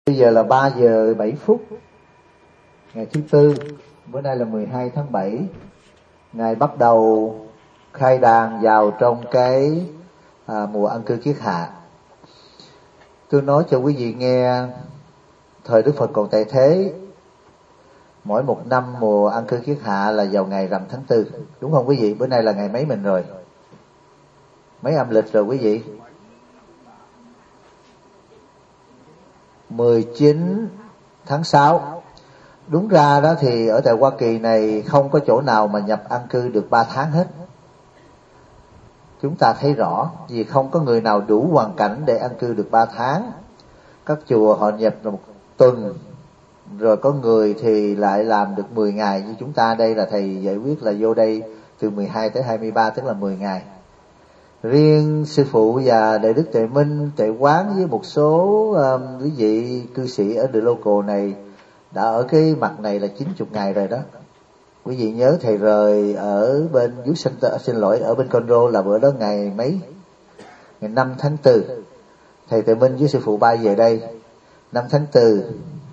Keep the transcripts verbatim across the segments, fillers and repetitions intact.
Bây giờ là ba giờ bảy phút ngày thứ tư, bữa nay là mười hai tháng bảy. Ngày bắt đầu khai đàn vào trong cái à, mùa An Cư Kiết Hạ. Tôi nói cho quý vị nghe, thời Đức Phật còn tại thế, mỗi một năm mùa An Cư Kiết Hạ là vào ngày rằm tháng tư, đúng không quý vị? Bữa nay là ngày mấy mình rồi? Mấy âm lịch rồi quý vị? mười chín tháng sáu. Đúng ra đó thì ở tại Hoa Kỳ này không có chỗ nào mà nhập an cư được ba tháng hết. Chúng ta thấy rõ, vì không có người nào đủ hoàn cảnh để an cư được ba tháng. Các chùa họ nhập là một tuần, rồi có người thì lại làm được mười ngày. Như chúng ta đây là thầy giải quyết là vô đây từ mười hai tới hai mươi ba, tức là mười ngày. Riêng sư phụ và Đại Đức Tuệ Minh, Tuệ Quán với một số um, quý vị cư sĩ ở The Local này đã ở cái mặt này là chín mươi ngày rồi đó. Quý vị nhớ thầy rời ở bên Youth Center, xin lỗi, ở bên Conroe là bữa đó ngày mấy? Ngày năm tháng tư. Thầy Tuệ Minh với sư phụ bay về đây năm tháng tư.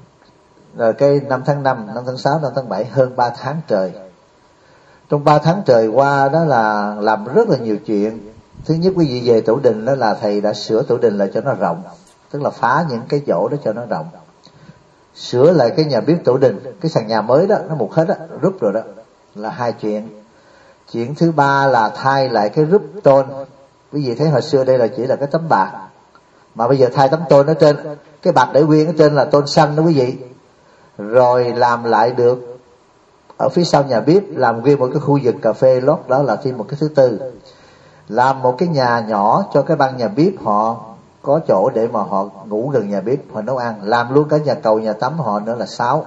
Rồi cái năm tháng năm, năm tháng sáu, năm tháng bảy, hơn ba tháng trời. Trong ba tháng trời qua đó là làm rất là nhiều chuyện. Thứ nhất, quý vị về tổ đình đó là thầy đã sửa tổ đình lại cho nó rộng, tức là phá những cái chỗ đó cho nó rộng, sửa lại cái nhà bếp tổ đình, cái sàn nhà mới đó nó mục hết á, rúp rồi đó, là hai chuyện. Chuyện thứ ba là thay lại cái rúp tôn. Quý vị thấy hồi xưa đây là chỉ là cái tấm bạc, mà bây giờ thay tấm tôn ở trên, cái bạc để nguyên ở trên là tôn xanh đó quý vị. Rồi làm lại được ở phía sau nhà bếp, làm nguyên một cái khu vực cà phê lót, đó là thêm một cái thứ tư. Làm một cái nhà nhỏ cho cái ban nhà bếp họ có chỗ để mà họ ngủ gần nhà bếp, họ nấu ăn. Làm luôn cả nhà cầu, nhà tắm họ nữa là sáu.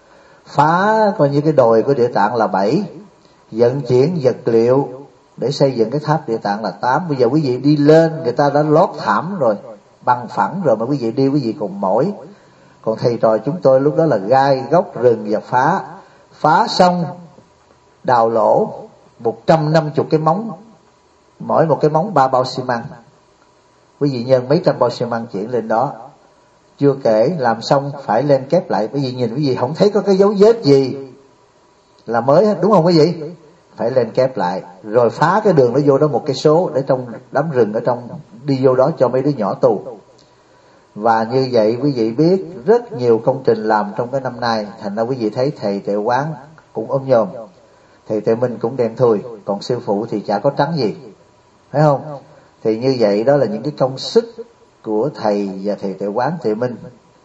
Phá coi như cái đồi của Địa Tạng là bảy. Vận chuyển vật liệu để xây dựng cái tháp Địa Tạng là tám. Bây giờ quý vị đi lên, người ta đã lót thảm rồi, bằng phẳng rồi, mà quý vị đi quý vị còn mỏi. Còn thầy trò chúng tôi lúc đó là gai gốc rừng và phá. Phá xong đào lỗ một trăm năm mươi cái móng, mỗi một cái móng ba bao xi măng. Quý vị nhân mấy trăm bao xi măng chuyển lên đó. Chưa kể làm xong phải lên kép lại. Quý vị nhìn quý vị không thấy có cái dấu vết gì là mới hết, đúng không quý vị? Phải lên kép lại. Rồi phá cái đường nó vô đó một cái số, để trong đám rừng ở trong đi vô đó cho mấy đứa nhỏ tù. Và như vậy quý vị biết rất nhiều công trình làm trong cái năm nay. Thành ra quý vị thấy thầy Tuệ Quán cũng ôm nhòm, thầy Tuệ Minh cũng đen thui, còn sư phụ thì chả có trắng gì, phải không? Thì như vậy đó là những cái công sức của thầy và thầy Tuệ Quán, Tuệ Minh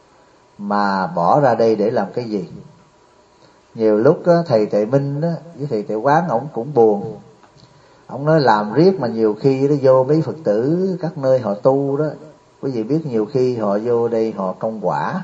mà bỏ ra đây để làm cái gì. Nhiều lúc đó, thầy Tuệ Minh đó, với thầy Tuệ Quán ổng cũng buồn. Ổng nói làm riết mà nhiều khi nó vô mấy Phật tử các nơi họ tu đó, quý vị biết nhiều khi họ vô đây họ công quả,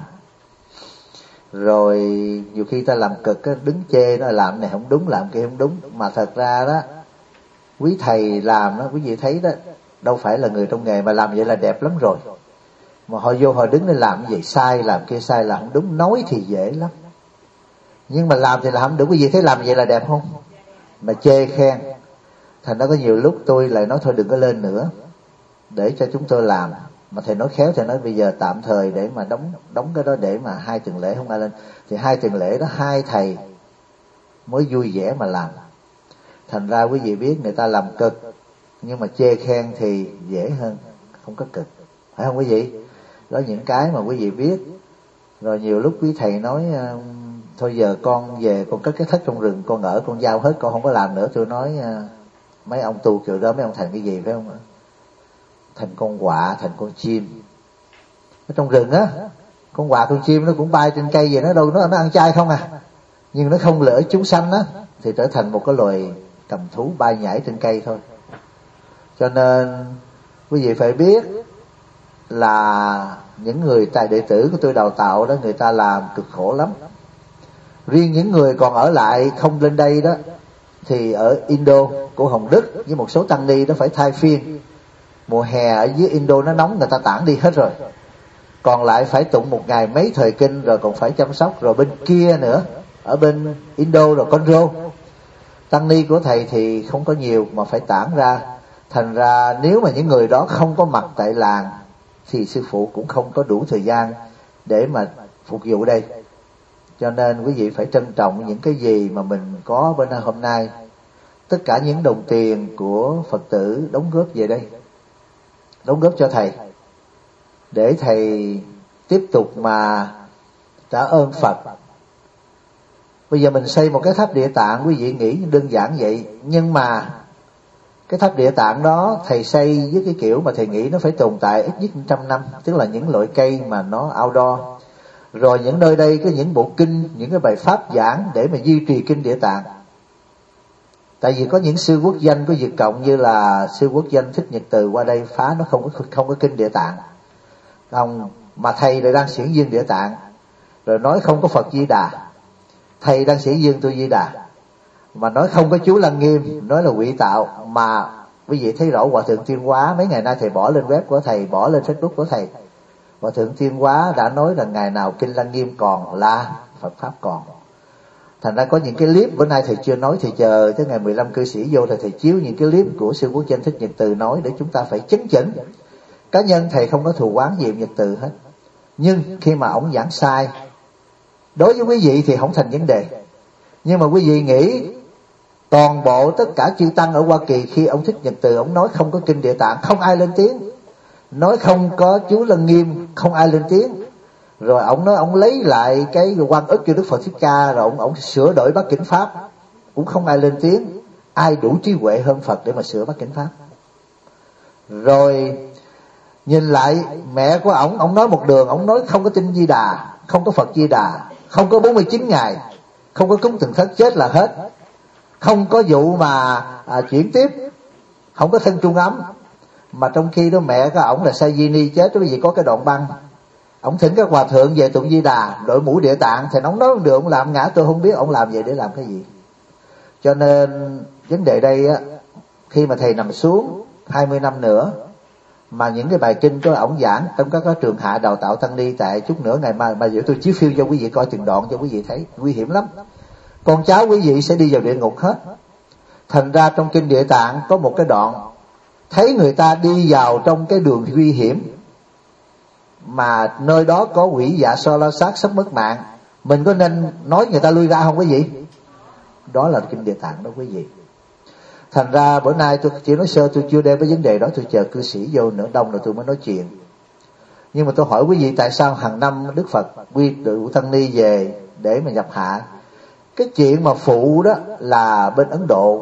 rồi nhiều khi ta làm cực á, đứng chê nó làm này không đúng, làm kia không đúng. Mà thật ra đó, quý thầy làm đó, quý vị thấy đó, đâu phải là người trong nghề mà làm vậy là đẹp lắm rồi. Mà họ vô họ đứng lên làm như vậy, sai làm kia sai, làm không đúng. Nói thì dễ lắm, nhưng mà làm thì làm không được. Quý vị thấy làm vậy là đẹp không? Mà chê khen. Thành ra có nhiều lúc tôi lại nói thôi đừng có lên nữa, để cho chúng tôi làm. Mà thầy nói khéo, thầy nói bây giờ tạm thời để mà đóng đóng cái đó, để mà hai tuần lễ không ai lên. Thì hai tuần lễ đó hai thầy mới vui vẻ mà làm. Thành ra quý vị biết người ta làm cực, nhưng mà chê khen thì dễ hơn, không có cực, phải không quý vị? Đó những cái mà quý vị biết. Rồi nhiều lúc quý thầy nói thôi giờ con về con cất cái thất trong rừng con ở, con giao hết, con không có làm nữa. Tôi nói mấy ông tu kiểu đó mấy ông thành cái gì phải không? Thành con quạ, thành con chim ở trong rừng á. Con quạ con chim nó cũng bay trên cây vậy, nó đâu nó nó ăn chay không à, nhưng nó không lỡ chúng sanh á thì trở thành một cái loài cầm thú bay nhảy trên cây thôi. Cho nên quý vị phải biết là những người tài đệ tử của tôi đào tạo đó, người ta làm cực khổ lắm. Riêng những người còn ở lại không lên đây đó, thì ở Indo của Hồng Đức với một số tăng ni đó phải thay phiên. Mùa hè ở dưới Indo nó nóng, người ta tản đi hết rồi, còn lại phải tụng một ngày mấy thời kinh, rồi còn phải chăm sóc. Rồi bên kia nữa, ở bên Indo rồi Conroe, tăng ni của thầy thì không có nhiều mà phải tản ra. Thành ra nếu mà những người đó không có mặt tại làng thì sư phụ cũng không có đủ thời gian để mà phục vụ đây. Cho nên quý vị phải trân trọng những cái gì mà mình có bữa nay hôm nay. Tất cả những đồng tiền của Phật tử đóng góp về đây, đóng góp cho thầy, để thầy tiếp tục mà trả ơn Phật. Bây giờ mình xây một cái tháp Địa Tạng, quý vị nghĩ đơn giản vậy, nhưng mà cái tháp Địa Tạng đó thầy xây với cái kiểu mà thầy nghĩ nó phải tồn tại ít nhất trăm năm, tức là những loại cây mà nó outdoor. Rồi những nơi đây có những bộ kinh, những cái bài pháp giảng để mà duy trì kinh Địa Tạng. Tại vì có những sư quốc danh của Việt Cộng như là sư quốc danh Thích Nhật Từ qua đây phá nó không có không có kinh Địa Tạng. Ông mà thầy lại đang xiển dương Địa Tạng, rồi nói không có Phật Di Đà. Thầy đang xiển dương tôi Di Đà, mà nói không có chú Lăng Nghiêm, nói là quỷ tạo. Mà quý vị thấy rõ Hòa Thượng Tuyên Hóa mấy ngày nay thầy bỏ lên web của thầy, bỏ lên Facebook của thầy, Hòa Thượng Tuyên Hóa đã nói là ngày nào kinh Lăng Nghiêm còn là Phật Pháp còn. Thành ra có những cái clip bữa nay thầy chưa nói, thì chờ tới ngày mười lăm cư sĩ vô thì thầy chiếu những cái clip của sư quốc danh Thích Nhật Từ nói để chúng ta phải chấn chỉnh. Cá nhân thầy không có thù oán gì Nhật Từ hết, nhưng khi mà ổng giảng sai, đối với quý vị thì không thành vấn đề. Nhưng mà quý vị nghĩ toàn bộ tất cả chư tăng ở Hoa Kỳ khi ông Thích Nhật Từ ông nói không có kinh Địa Tạng, không ai lên tiếng. Nói không có chú Lăng Nghiêm, không ai lên tiếng. Rồi ông nói ông lấy lại cái Quan Ức cho Đức Phật Thích Ca, rồi ông, ông sửa đổi Bát Kinh Pháp, cũng không ai lên tiếng. Ai đủ trí huệ hơn Phật để mà sửa Bát Kinh Pháp? Rồi nhìn lại mẹ của ổng, ổng nói một đường, ổng nói không có tin Di Đà, không có Phật Di Đà, không có bốn mươi chín ngày, không có cúng từng thất, chết là hết, không có vụ mà à, chuyển tiếp, không có thân trung ấm. Mà trong khi đó mẹ của ổng là Sa Di Ni chết, quý vị có cái đoạn băng, ổng thỉnh các hòa thượng về tụng Di Đà, đội mũ Địa Tạng, thì ổng nói không được, ổng làm ngã, tôi không biết ổng làm vậy để làm cái gì. Cho nên vấn đề đây á, khi mà thầy nằm xuống hai mươi năm nữa mà những cái bài kinh của ổng giảng trong các, các trường hạ đào tạo tăng ni, tại chút nữa ngày mai mà giờ tôi chiếu phim cho quý vị coi từng đoạn cho quý vị thấy, nguy hiểm lắm. Con cháu quý vị sẽ đi vào địa ngục hết. Thành ra trong kinh Địa Tạng có một cái đoạn thấy người ta đi vào trong cái đường nguy hiểm, mà nơi đó có quỷ dạ so la sát sắp mất mạng, mình có nên nói người ta lui ra không quý vị? Đó là kinh Địa Tạng đó quý vị. Thành ra bữa nay tôi chỉ nói sơ, tôi chưa đem cái vấn đề đó, tôi chờ cư sĩ vô nữa đông rồi tôi mới nói chuyện. Nhưng mà tôi hỏi quý vị, tại sao hàng năm Đức Phật quy tụ tăng ni về để mà nhập hạ? Cái chuyện mà phụ đó là bên Ấn Độ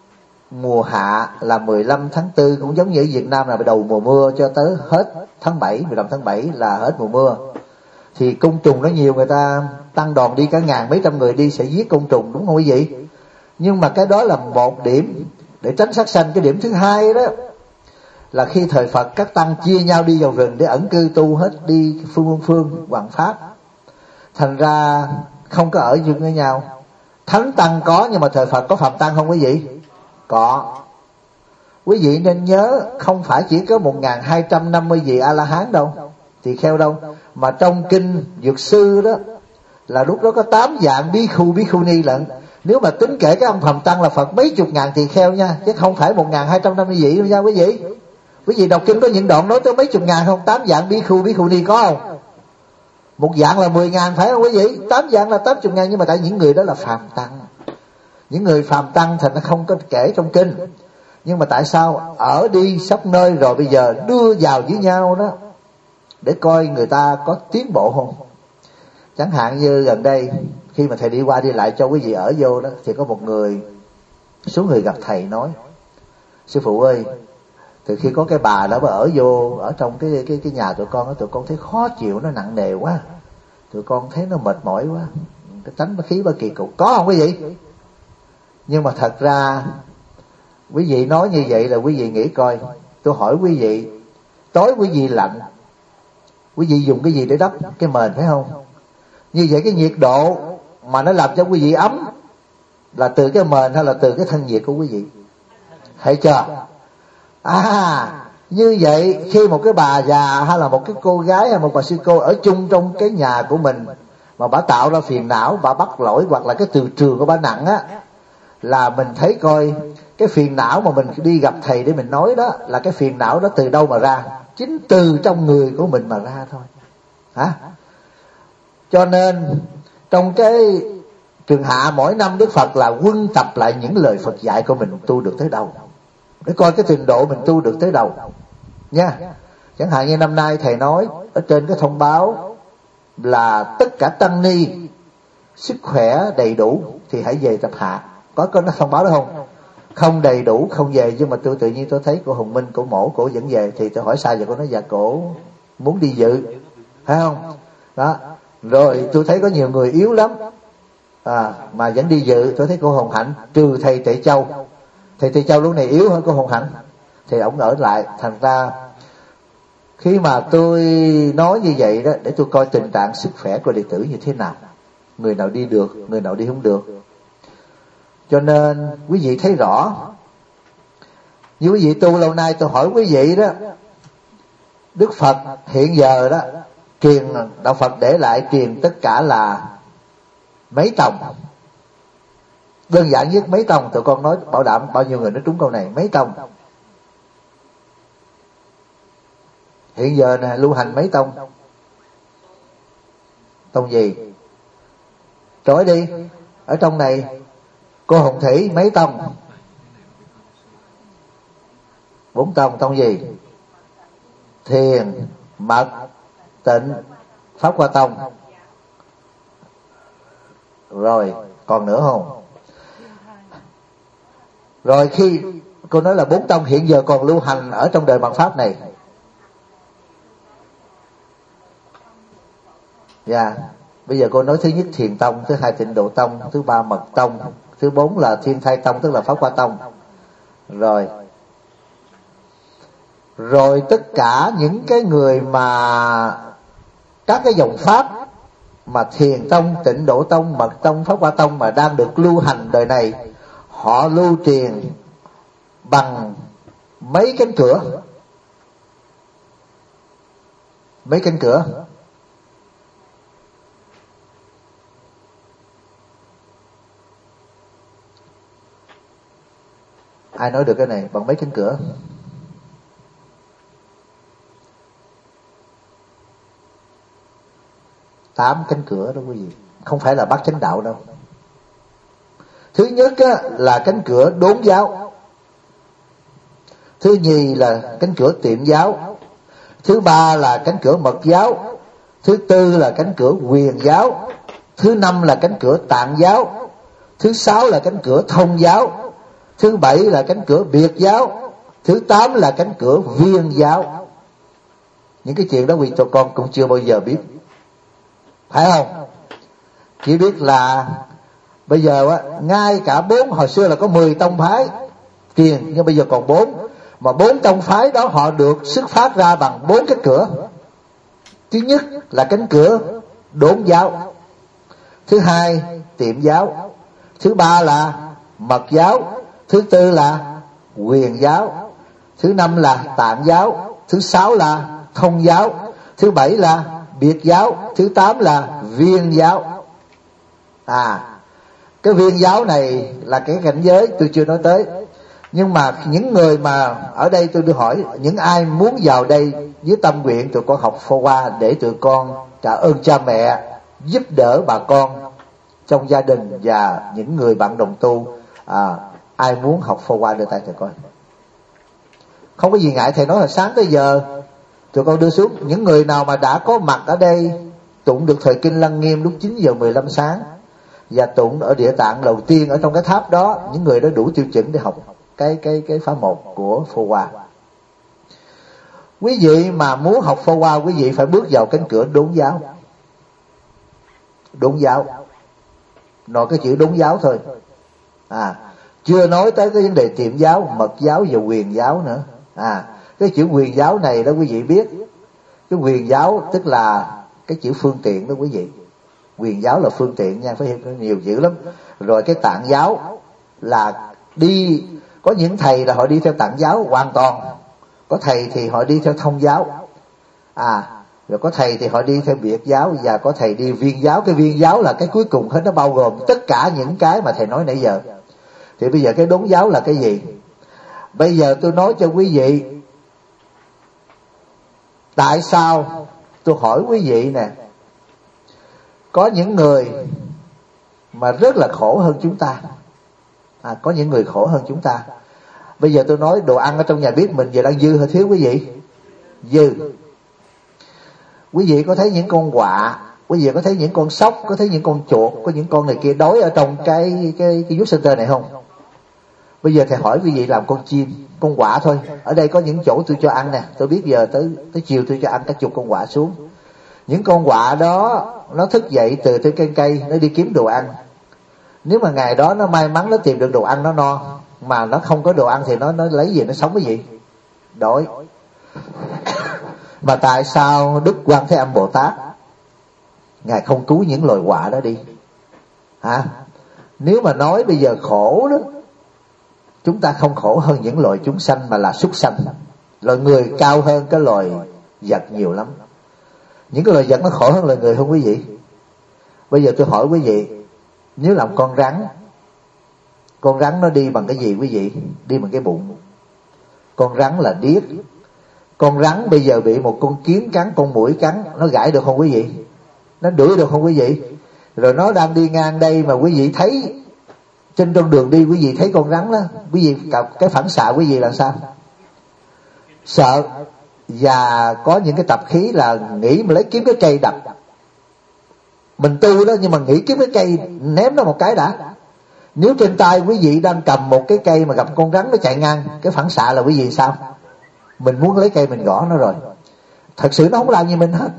mùa hạ là mười lăm tháng tư, cũng giống như ở Việt Nam là đầu mùa mưa cho tới hết tháng bảy, mười lăm tháng bảy là hết mùa mưa. Thì côn trùng nó nhiều, người ta tăng đoàn đi cả ngàn mấy trăm người đi sẽ giết côn trùng, đúng không quý vị? Nhưng mà cái đó là một điểm để tránh sát sanh. Cái điểm thứ hai đó là khi thời Phật các tăng chia nhau đi vào rừng để ẩn cư tu hết, đi phương phương phương hoàng pháp, thành ra không có ở chung với nhau. Thánh tăng có, nhưng mà thời Phật có phạm tăng không quý vị? Có. Quý vị nên nhớ không phải chỉ có một nghìn hai trăm năm mươi vị A-la-hán đâu, tỳ kheo đâu, mà trong kinh Dược Sư đó là lúc đó có tám dạng bí khu bí khu ni lận. Nếu mà tính kể cái ông phạm tăng là Phật mấy chục ngàn tỳ kheo nha, chứ không phải một nghìn hai trăm năm mươi vị đâu nha quý vị. Quý vị đọc kinh có những đoạn nói tới mấy chục ngàn không? Tám dạng bí khu bí khu ni có không? Một dạng là mười ngàn phải không quý vị? Tám dạng là tám chục ngàn, nhưng mà tại những người đó là phạm tăng. Những người phạm tăng thì nó không có kể trong kinh. Nhưng mà tại sao ở đi sắp nơi rồi bây giờ đưa vào với nhau đó để coi người ta có tiến bộ không? Chẳng hạn như gần đây khi mà thầy đi qua đi lại cho quý vị ở vô đó, thì có một người số người gặp thầy nói: sư phụ ơi, từ khi có cái bà đó bà ở vô ở trong cái cái cái nhà tụi con đó, tụi con thấy khó chịu, nó nặng nề quá, tụi con thấy nó mệt mỏi quá, cái tánh bá khí bá kỳ cục. Có không quý vị? Nhưng mà thật ra quý vị nói như vậy là quý vị nghĩ coi, tôi hỏi quý vị, tối quý vị lạnh, quý vị dùng cái gì để đắp cái mền phải không? Như vậy cái nhiệt độ mà nó làm cho quý vị ấm là từ cái mền hay là từ cái thân nhiệt của quý vị? Thấy chưa? À, như vậy khi một cái bà già hay là một cái cô gái hay một bà sư cô ở chung trong cái nhà của mình mà bà tạo ra phiền não, bà bắt lỗi hoặc là cái từ trường của bà nặng á, là mình thấy coi cái phiền não mà mình đi gặp thầy để mình nói đó là cái phiền não đó từ đâu mà ra? Chính từ trong người của mình mà ra thôi. Hả? Cho nên trong cái trường hạ mỗi năm Đức Phật là quân tập lại những lời Phật dạy của mình tu được tới đâu, để coi cái trình độ mình tu được tới đâu nha. Chẳng hạn như năm nay thầy nói ở trên cái thông báo là tất cả tăng ni sức khỏe đầy đủ thì hãy về tập hạ. Có có nó thông báo đó không? Không đầy đủ không về. Nhưng mà tôi tự nhiên tôi thấy cô Hồng Minh, cô Mổ, cô vẫn về. Thì tôi hỏi sao vậy? Cô nói dạ cổ muốn đi dự, phải không? Đó. Rồi tôi thấy có nhiều người yếu lắm à, mà vẫn đi dự. Tôi thấy cô Hồng Hạnh, trừ thầy Tệ Châu. Thầy Tệ Châu lúc này yếu hơn cô Hồng Hạnh, thì ổng ở lại. Thành ra khi mà tôi nói như vậy đó, để tôi coi tình trạng sức khỏe của đệ tử như thế nào, người nào đi được, người nào đi không được. Cho nên quý vị thấy rõ, như quý vị tu lâu nay, tôi hỏi quý vị đó, Đức Phật hiện giờ đó truyền, đạo Phật để lại truyền tất cả là mấy tông? Đơn giản nhất mấy tông? Tụi con nói bảo đảm bao nhiêu người nói trúng câu này? Mấy tông hiện giờ nè, lưu hành mấy tông? Tông gì? Nói đi. Ở trong này cô Hồng Thủy mấy tông? Bốn tông. Tông gì? Thiền, Mật, Tịnh, Pháp Hoa Tông. Rồi còn nữa không? Rồi khi cô nói là bốn tông hiện giờ còn lưu hành ở trong đời mạt Pháp này, dạ yeah. Bây giờ cô nói thứ nhất Thiền Tông, thứ hai Tịnh Độ Tông, thứ ba Mật Tông, thứ bốn là Thiên Thai Tông, tức là Pháp Hoa Tông. Rồi Rồi tất cả những cái người mà các cái dòng Pháp mà Thiền Tông, Tịnh Độ Tông, Mật Tông, Pháp Hoa Tông mà đang được lưu hành đời này, họ lưu truyền bằng mấy cánh cửa? Mấy cánh cửa? Ai nói được cái này? Bằng mấy cánh cửa? Tám cánh cửa đó quý vị, không phải là bát chánh đạo đâu. Thứ nhất á, là cánh cửa đốn giáo. Thứ nhì là cánh cửa tiệm giáo. Thứ ba là cánh cửa mật giáo. Thứ tư là cánh cửa quyền giáo. Thứ năm là cánh cửa tạng giáo. Thứ sáu là cánh cửa thông giáo. Thứ bảy là cánh cửa biệt giáo. Thứ tám là cánh cửa viên giáo. Những cái chuyện đó quý tụi con cũng chưa bao giờ biết, phải không? Chỉ biết là bây giờ á, ngay cả bốn, hồi xưa là có mười tông phái truyền, nhưng bây giờ còn bốn. Mà bốn tông phái đó họ được xuất phát ra bằng bốn cánh cửa. Thứ nhất là cánh cửa đốn giáo. Thứ hai tiệm giáo. Thứ ba là mật giáo. Thứ tư là quyền giáo. Thứ năm là tạng giáo. Thứ sáu là thông giáo. Thứ bảy là biệt giáo. Thứ tám là viên giáo. À, cái viên giáo này là cái cảnh giới tôi chưa nói tới. Nhưng mà những người mà ở đây tôi đưa hỏi, những ai muốn vào đây với tâm nguyện tụi con học Phổ Hoa để tụi con trả ơn cha mẹ, giúp đỡ bà con trong gia đình và những người bạn đồng tu, à, ai muốn học Phổ Hoa đưa tay tụi con. Không có gì ngại, thầy nói là sáng tới giờ tụi con đưa xuống. Những người nào mà đã có mặt ở đây tụng được thời kinh Lăng Nghiêm lúc chín giờ mười lăm sáng và tụng ở địa tạng đầu tiên ở trong cái tháp đó, những người đó đủ tiêu chuẩn để học cái cái cái phá một của Phổ Hoa. Quý vị mà muốn học Phổ Hoa, quý vị phải bước vào cánh cửa đốn giáo. Đốn giáo, nói cái chữ đốn giáo thôi, à, chưa nói tới cái vấn đề tiệm giáo, mật giáo và quyền giáo nữa. À, cái chữ quyền giáo này đó quý vị biết, cái quyền giáo tức là cái chữ phương tiện đó quý vị. Quyền giáo là phương tiện nha, phải hiểu, nhiều chữ lắm. Rồi cái tạng giáo là đi, có những thầy là họ đi theo tạng giáo hoàn toàn, có thầy thì họ đi theo thông giáo, à, rồi có thầy thì họ đi theo biệt giáo, và có thầy đi viên giáo. Cái viên giáo là cái cuối cùng hết, nó bao gồm tất cả những cái mà thầy nói nãy giờ. Thì bây giờ cái đốn giáo là cái gì? Bây giờ tôi nói cho quý vị, tại sao tôi hỏi quý vị nè, Có những người mà rất là khổ hơn chúng ta. À, có những người khổ hơn chúng ta. Bây giờ tôi nói đồ ăn ở trong nhà bếp mình giờ đang dư hay thiếu quý vị? Dư. Quý vị có thấy những con quạ, quý vị có thấy những con sóc, có thấy những con chuột, có những con này kia đói ở trong cái cái cái youth center này không? Bây giờ thầy hỏi quý vị làm con chim, con quạ thôi. Ở đây có những chỗ tôi cho ăn nè, tôi biết giờ tới tới chiều tôi cho ăn cả chục con quạ xuống. Những con quạ đó nó thức dậy từ trên cây cây, nó đi kiếm đồ ăn. Nếu mà ngày đó nó may mắn nó tìm được đồ ăn nó no, mà nó không có đồ ăn thì nó nó lấy gì nó sống cái gì? Đói. Mà tại sao Đức Quan Thế Âm Bồ Tát Ngài không cứu những loài quạ đó đi? Hả? Nếu mà nói bây giờ khổ đó, chúng ta không khổ hơn những loài chúng sanh mà là súc sanh. Loài người cao hơn cái loài vật nhiều lắm. Những cái loài vật nó khổ hơn loài người không quý vị? Bây giờ tôi hỏi quý vị, nếu làm con rắn, con rắn nó đi bằng cái gì quý vị? Đi bằng cái bụng. Con rắn là điếc. Con rắn bây giờ bị một con kiến cắn, con muỗi cắn, nó gãi được không quý vị? Nó đuổi được không quý vị? Rồi nó đang đi ngang đây mà quý vị thấy trên trong đường đi, quý vị thấy con rắn đó, quý vị cái phản xạ quý vị là sao? Sợ. Và có những cái tập khí là nghĩ mà lấy kiếm cái cây đập. Mình tu đó nhưng mà nghĩ kiếm cái cây ném nó một cái đã. Nếu trên tay quý vị đang cầm một cái cây mà gặp con rắn nó chạy ngang, cái phản xạ là quý vị sao? Mình muốn lấy cây mình gõ nó rồi. Thật sự nó không làm gì mình hết.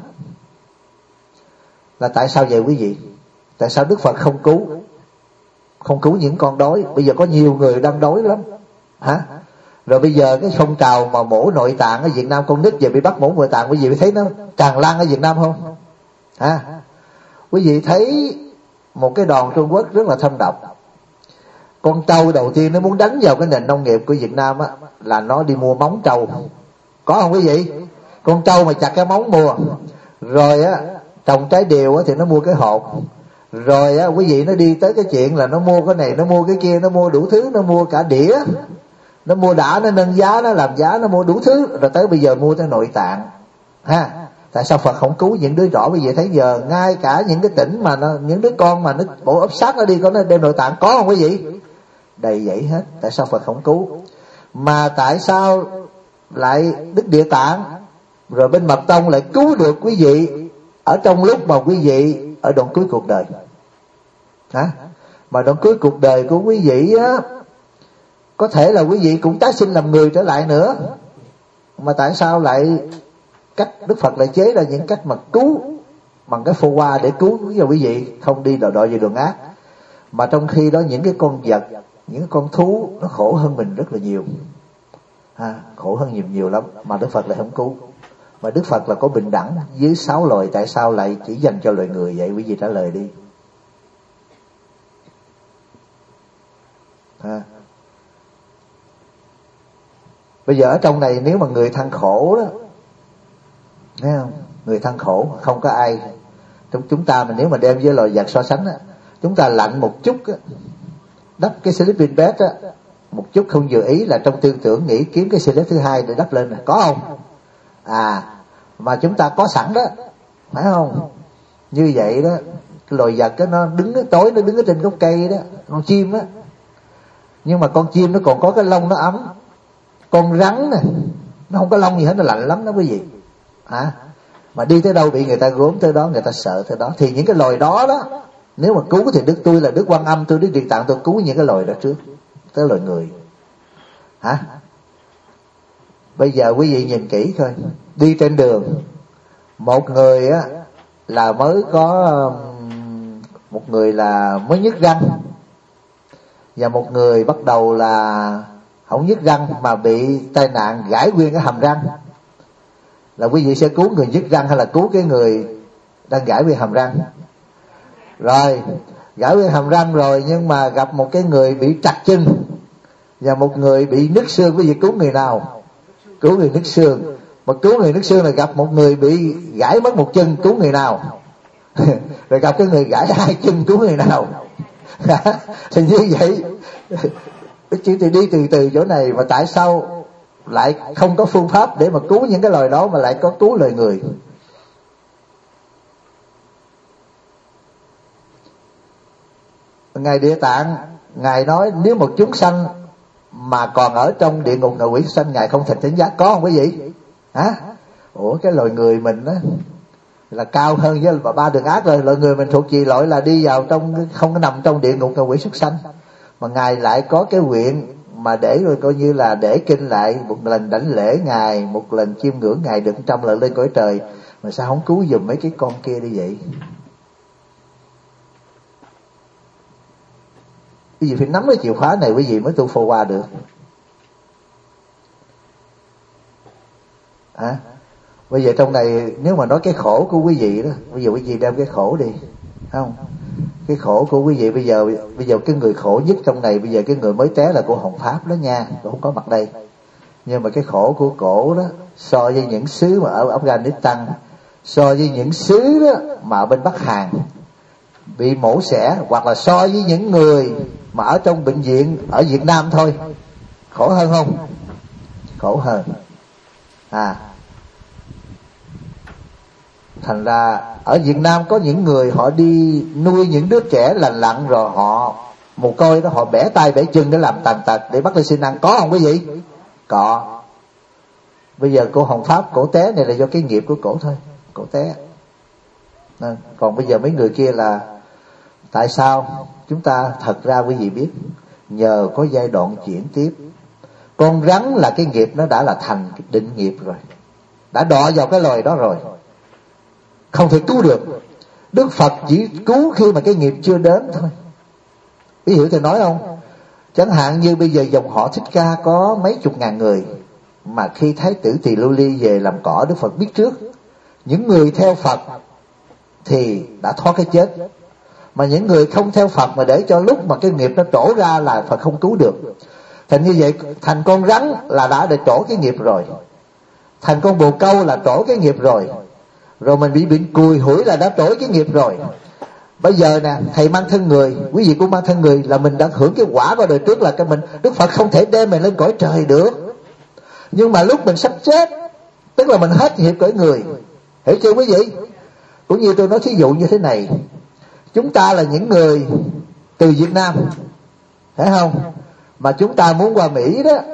Là tại sao vậy quý vị? Tại sao Đức Phật không cứu? Không cứu những con đói. Bây giờ có nhiều người đang đói lắm. Hả? Rồi bây giờ cái phong trào mà mổ nội tạng ở Việt Nam, con nít giờ bị bắt mổ nội tạng, quý vị thấy nó tràn lan ở Việt Nam không? Hả? Quý vị thấy một cái đòn Trung Quốc rất là thâm độc. Con trâu đầu tiên nó muốn đánh vào cái nền nông nghiệp của Việt Nam á, là nó đi mua móng trâu. Có không quý vị? Con trâu mà chặt cái móng mua. Rồi á, trồng trái điều á thì nó mua cái hột. Rồi á, quý vị nó đi tới cái chuyện là nó mua cái này, nó mua cái kia, nó mua đủ thứ, nó mua cả đĩa. Nó mua đã, nó nâng giá, nó làm giá, nó mua đủ thứ. Rồi tới bây giờ mua tới nội tạng. Ha? Tại sao Phật không cứu những đứa rõ? Bây giờ thấy giờ ngay cả những cái tỉnh mà nó, những đứa con mà nó bộ ấp sát nó đi có nó đem nội tạng, có không quý vị? Đầy vậy hết. Tại sao Phật không cứu? Mà tại sao lại Đức Địa Tạng rồi bên Mật Tông lại cứu được quý vị ở trong lúc mà quý vị ở đoạn cuối cuộc đời? Hả? Mà đoạn cuối cuộc đời của quý vị á, có thể là quý vị cũng tái sinh làm người trở lại nữa. Mà tại sao lại cách Đức Phật lại chế ra những cách mà cứu bằng cái phô hoa để cứu cho quý vị không đi đòi đòi về đường ác? Mà trong khi đó những cái con vật, những con thú nó khổ hơn mình rất là nhiều. Ha, khổ hơn nhiều nhiều lắm mà Đức Phật lại không cứu. Mà Đức Phật là có bình đẳng với sáu loài, tại sao lại chỉ dành cho loài người vậy? Quý vị trả lời đi. Ha. Bây giờ ở trong này nếu mà người than khổ đó, thấy không? Người than khổ không có ai trong chúng ta, mà nếu mà đem với loài vật so sánh á, chúng ta lạnh một chút á, đắp cái sleeping bed á, một chút không vừa ý là trong tư tưởng nghĩ kiếm cái slip thứ hai để đắp lên này. Có không? À, mà chúng ta có sẵn đó, phải không? Như vậy đó, cái loài vật đó, nó đứng ở tối, nó đứng ở trên gốc cây đó, con chim á, nhưng mà con chim nó còn có cái lông nó ấm. Con rắn nè, nó không có lông gì hết, nó lạnh lắm đó quý vị. Hả? Mà đi tới đâu bị người ta gốm tới đó, người ta sợ tới đó. Thì những cái loài đó đó, nếu mà cứu thì Đức tôi là Đức Quan Âm, tôi Đức Địa Tạng, tôi cứu những cái loài đó trước, tới loài người. Hả? Bây giờ quý vị nhìn kỹ thôi, đi trên đường, một người á là mới có, một người là mới nhức răng, và một người bắt đầu là không nhức răng mà bị tai nạn gãy nguyên cái hàm răng. Là quý vị sẽ cứu người nhức răng hay là cứu cái người đang gãy nguyên hàm răng? Rồi, gãy nguyên hàm răng rồi nhưng mà gặp một cái người bị trật chân và một người bị nứt xương, quý vị cứu người nào? Cứu người nứt xương. Mà cứu người nứt xương là gặp một người bị gãy mất một chân, cứu người nào? Rồi gặp cái người gãy hai chân, cứu người nào? Thì như vậy chỉ thì đi từ từ chỗ này. Mà tại sao lại không có phương pháp để mà cứu những cái loài đó mà lại có cứu loài người? Ngài Địa Tạng, Ngài nói nếu một chúng sanh mà còn ở trong địa ngục ngạ quỷ sanh, Ngài không thành chánh giác, có không quý vị? Hả? Ủa cái loài người mình á là cao hơn với ba đường ác rồi. Loài người mình thuộc gì loại là đi vào trong, không có nằm trong địa ngục ngạ quỷ súc sanh, mà Ngài lại có cái nguyện mà để rồi coi như là để kinh lại, một lần đảnh lễ Ngài, một lần chiêm ngưỡng Ngài được trăm lần lên cõi trời, mà sao không cứu giùm mấy cái con kia đi vậy? Quý vị phải nắm cái chìa khóa này quý vị mới tu phô qua được. À, bây giờ trong này nếu mà nói cái khổ của quý vị đó, bây giờ quý vị đem cái khổ đi, không? Cái khổ của quý vị bây giờ, bây giờ cái người khổ nhất trong này bây giờ cái người mới té là của Hồng Pháp đó nha, tôi không có mặt đây. Nhưng mà cái khổ của cổ đó so với những xứ mà ở Afghanistan, so với những xứ đó mà ở bên Bắc Hàn bị mổ xẻ, hoặc là so với những người mà ở trong bệnh viện ở Việt Nam thôi, khổ hơn không? Khổ hơn. À, thành ra ở Việt Nam có những người họ đi nuôi những đứa trẻ lành lặn rồi họ mồ côi đó, họ bẻ tay bẻ chân để làm tàn tật để bắt lên xin ăn, có không quý vị? Có. Bây giờ cô Hồng Pháp cổ té này là do cái nghiệp của cổ thôi, cổ té. Nên, còn bây giờ mấy người kia là tại sao? Chúng ta thật ra quý vị biết, nhờ có giai đoạn chuyển tiếp. Con rắn là cái nghiệp nó đã là thành định nghiệp rồi, đã đọa vào cái loài đó rồi, không thể cứu được. Đức Phật chỉ cứu khi mà cái nghiệp chưa đến thôi. Quý hiểu tôi nói không? Chẳng hạn như bây giờ dòng họ Thích Ca có mấy chục ngàn người, mà khi Thái tử Tỳ Lưu Ly về làm cỏ, Đức Phật biết trước. Những người theo Phật thì đã thoát cái chết, mà những người không theo Phật mà để cho lúc mà cái nghiệp nó trổ ra là Phật không cứu được. Thành như vậy, thành con rắn là đã để trổ cái nghiệp rồi, thành con bồ câu là trổ cái nghiệp rồi, rồi mình bị bệnh cùi hủi là đã trổ cái nghiệp rồi. Bây giờ nè, thầy mang thân người, quý vị cũng mang thân người, là mình đã hưởng cái quả của đời trước, là cái mình, Đức Phật không thể đem mình lên cõi trời được. Nhưng mà lúc mình sắp chết, tức là mình hết nghiệp cõi người, hiểu chưa quý vị? Cũng như tôi nói thí dụ như thế này, chúng ta là những người từ Việt Nam, phải không? Mà chúng ta muốn qua Mỹ đó,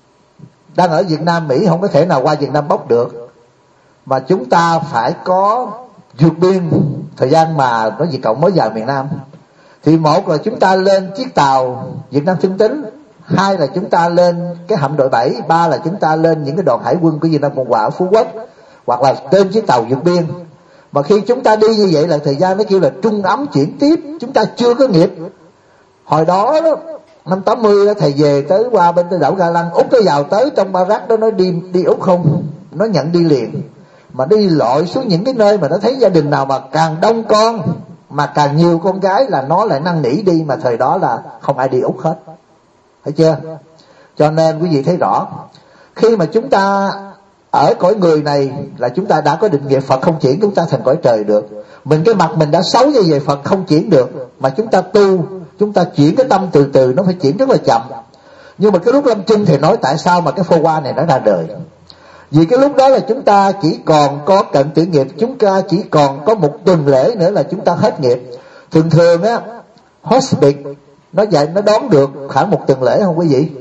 đang ở Việt Nam, Mỹ không có thể nào qua Việt Nam bốc được, mà chúng ta phải có vượt biên. Thời gian mà nói Việt Cộng mới vào miền Nam, thì một là chúng ta lên chiếc tàu Việt Nam Thương Tín, hai là chúng ta lên cái hạm đội bảy, ba là chúng ta lên những cái đoàn hải quân của Việt Nam Cộng Hòa ở Phú Quốc, hoặc là trên chiếc tàu vượt biên. Mà khi chúng ta đi như vậy là thời gian nó kêu là trung ấm chuyển tiếp, chúng ta chưa có nghiệp. Hồi đó đó, năm tám mươi đó, thầy về tới qua bên đảo Ga Lăng, Úc nó vào tới trong ba rắc đó, nó đi đi Úc không, nó nhận đi liền. Mà đi lội xuống những cái nơi mà nó thấy gia đình nào mà càng đông con, mà càng nhiều con gái là nó lại năn nỉ đi, mà thời đó là không ai đi Úc hết, thấy chưa? Cho nên quý vị thấy rõ, khi mà chúng ta ở cõi người này là chúng ta đã có định nghiệp, Phật không chuyển chúng ta thành cõi trời được. Mình cái mặt mình đã xấu như vậy, Phật không chuyển được, mà chúng ta tu, chúng ta chuyển cái tâm từ từ, nó phải chuyển rất là chậm. Nhưng mà cái lúc lâm chung thì nói tại sao mà cái phô qua này nó ra đời. Vì cái lúc đó là chúng ta chỉ còn có cận tử nghiệp, chúng ta chỉ còn có một tuần lễ nữa là chúng ta hết nghiệp. Thường thường á, hospice nó dạy nó đón được khoảng một tuần lễ không quý vị?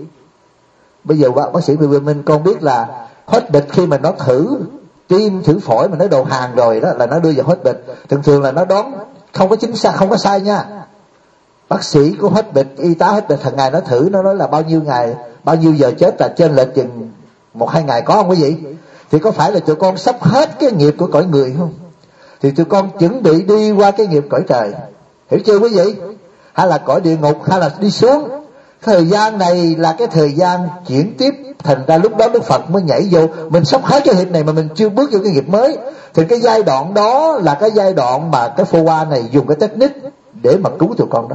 Bây giờ bác sĩ Bùi Minh con biết là hospice khi mà nó thử tim thử phổi mà nó đầu hàng rồi đó là nó đưa vào hospice. Thường thường là nó đón không có chính xác, không có sai nha. Bác sĩ của hospice, y tá hospice hàng ngày nó thử, nó nói là bao nhiêu ngày, bao nhiêu giờ chết là trên lệch chừng một hai ngày, có không quý vị? Thì có phải là tụi con sắp hết cái nghiệp của cõi người không? Thì tụi con chuẩn bị đi qua cái nghiệp cõi trời, hiểu chưa quý vị? Hay là cõi địa ngục, hay là đi xuống. Thời gian này là cái thời gian chuyển tiếp. Thành ra lúc đó Đức Phật mới nhảy vô. Mình sắp hết cái nghiệp này mà mình chưa bước vô cái nghiệp mới, thì cái giai đoạn đó là cái giai đoạn mà cái phô qua này dùng cái technique để mà cứu tụi con đó,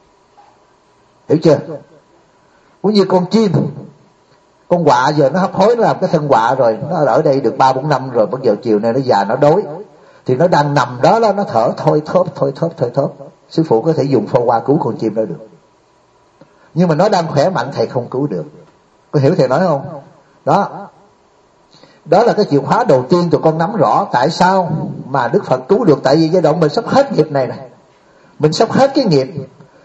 hiểu chưa? Cũng như con chim, con quạ giờ nó hấp hối, nó làm cái thân quạ rồi, nó ở đây được ba bốn năm rồi, bắt giờ chiều nay nó già nó đói, thì nó đang nằm đó, đó nó thở thôi thóp thôi thóp thôi thóp. Sư phụ có thể dùng phô qua cứu con chim đó được, nhưng mà nó đang khỏe mạnh thầy không cứu được. Có hiểu thầy nói không? Đó, đó là cái chìa khóa đầu tiên tụi con nắm rõ. Tại sao mà Đức Phật cứu được? Tại vì giai đoạn mình sắp hết nghiệp này này, mình sắp hết cái nghiệp.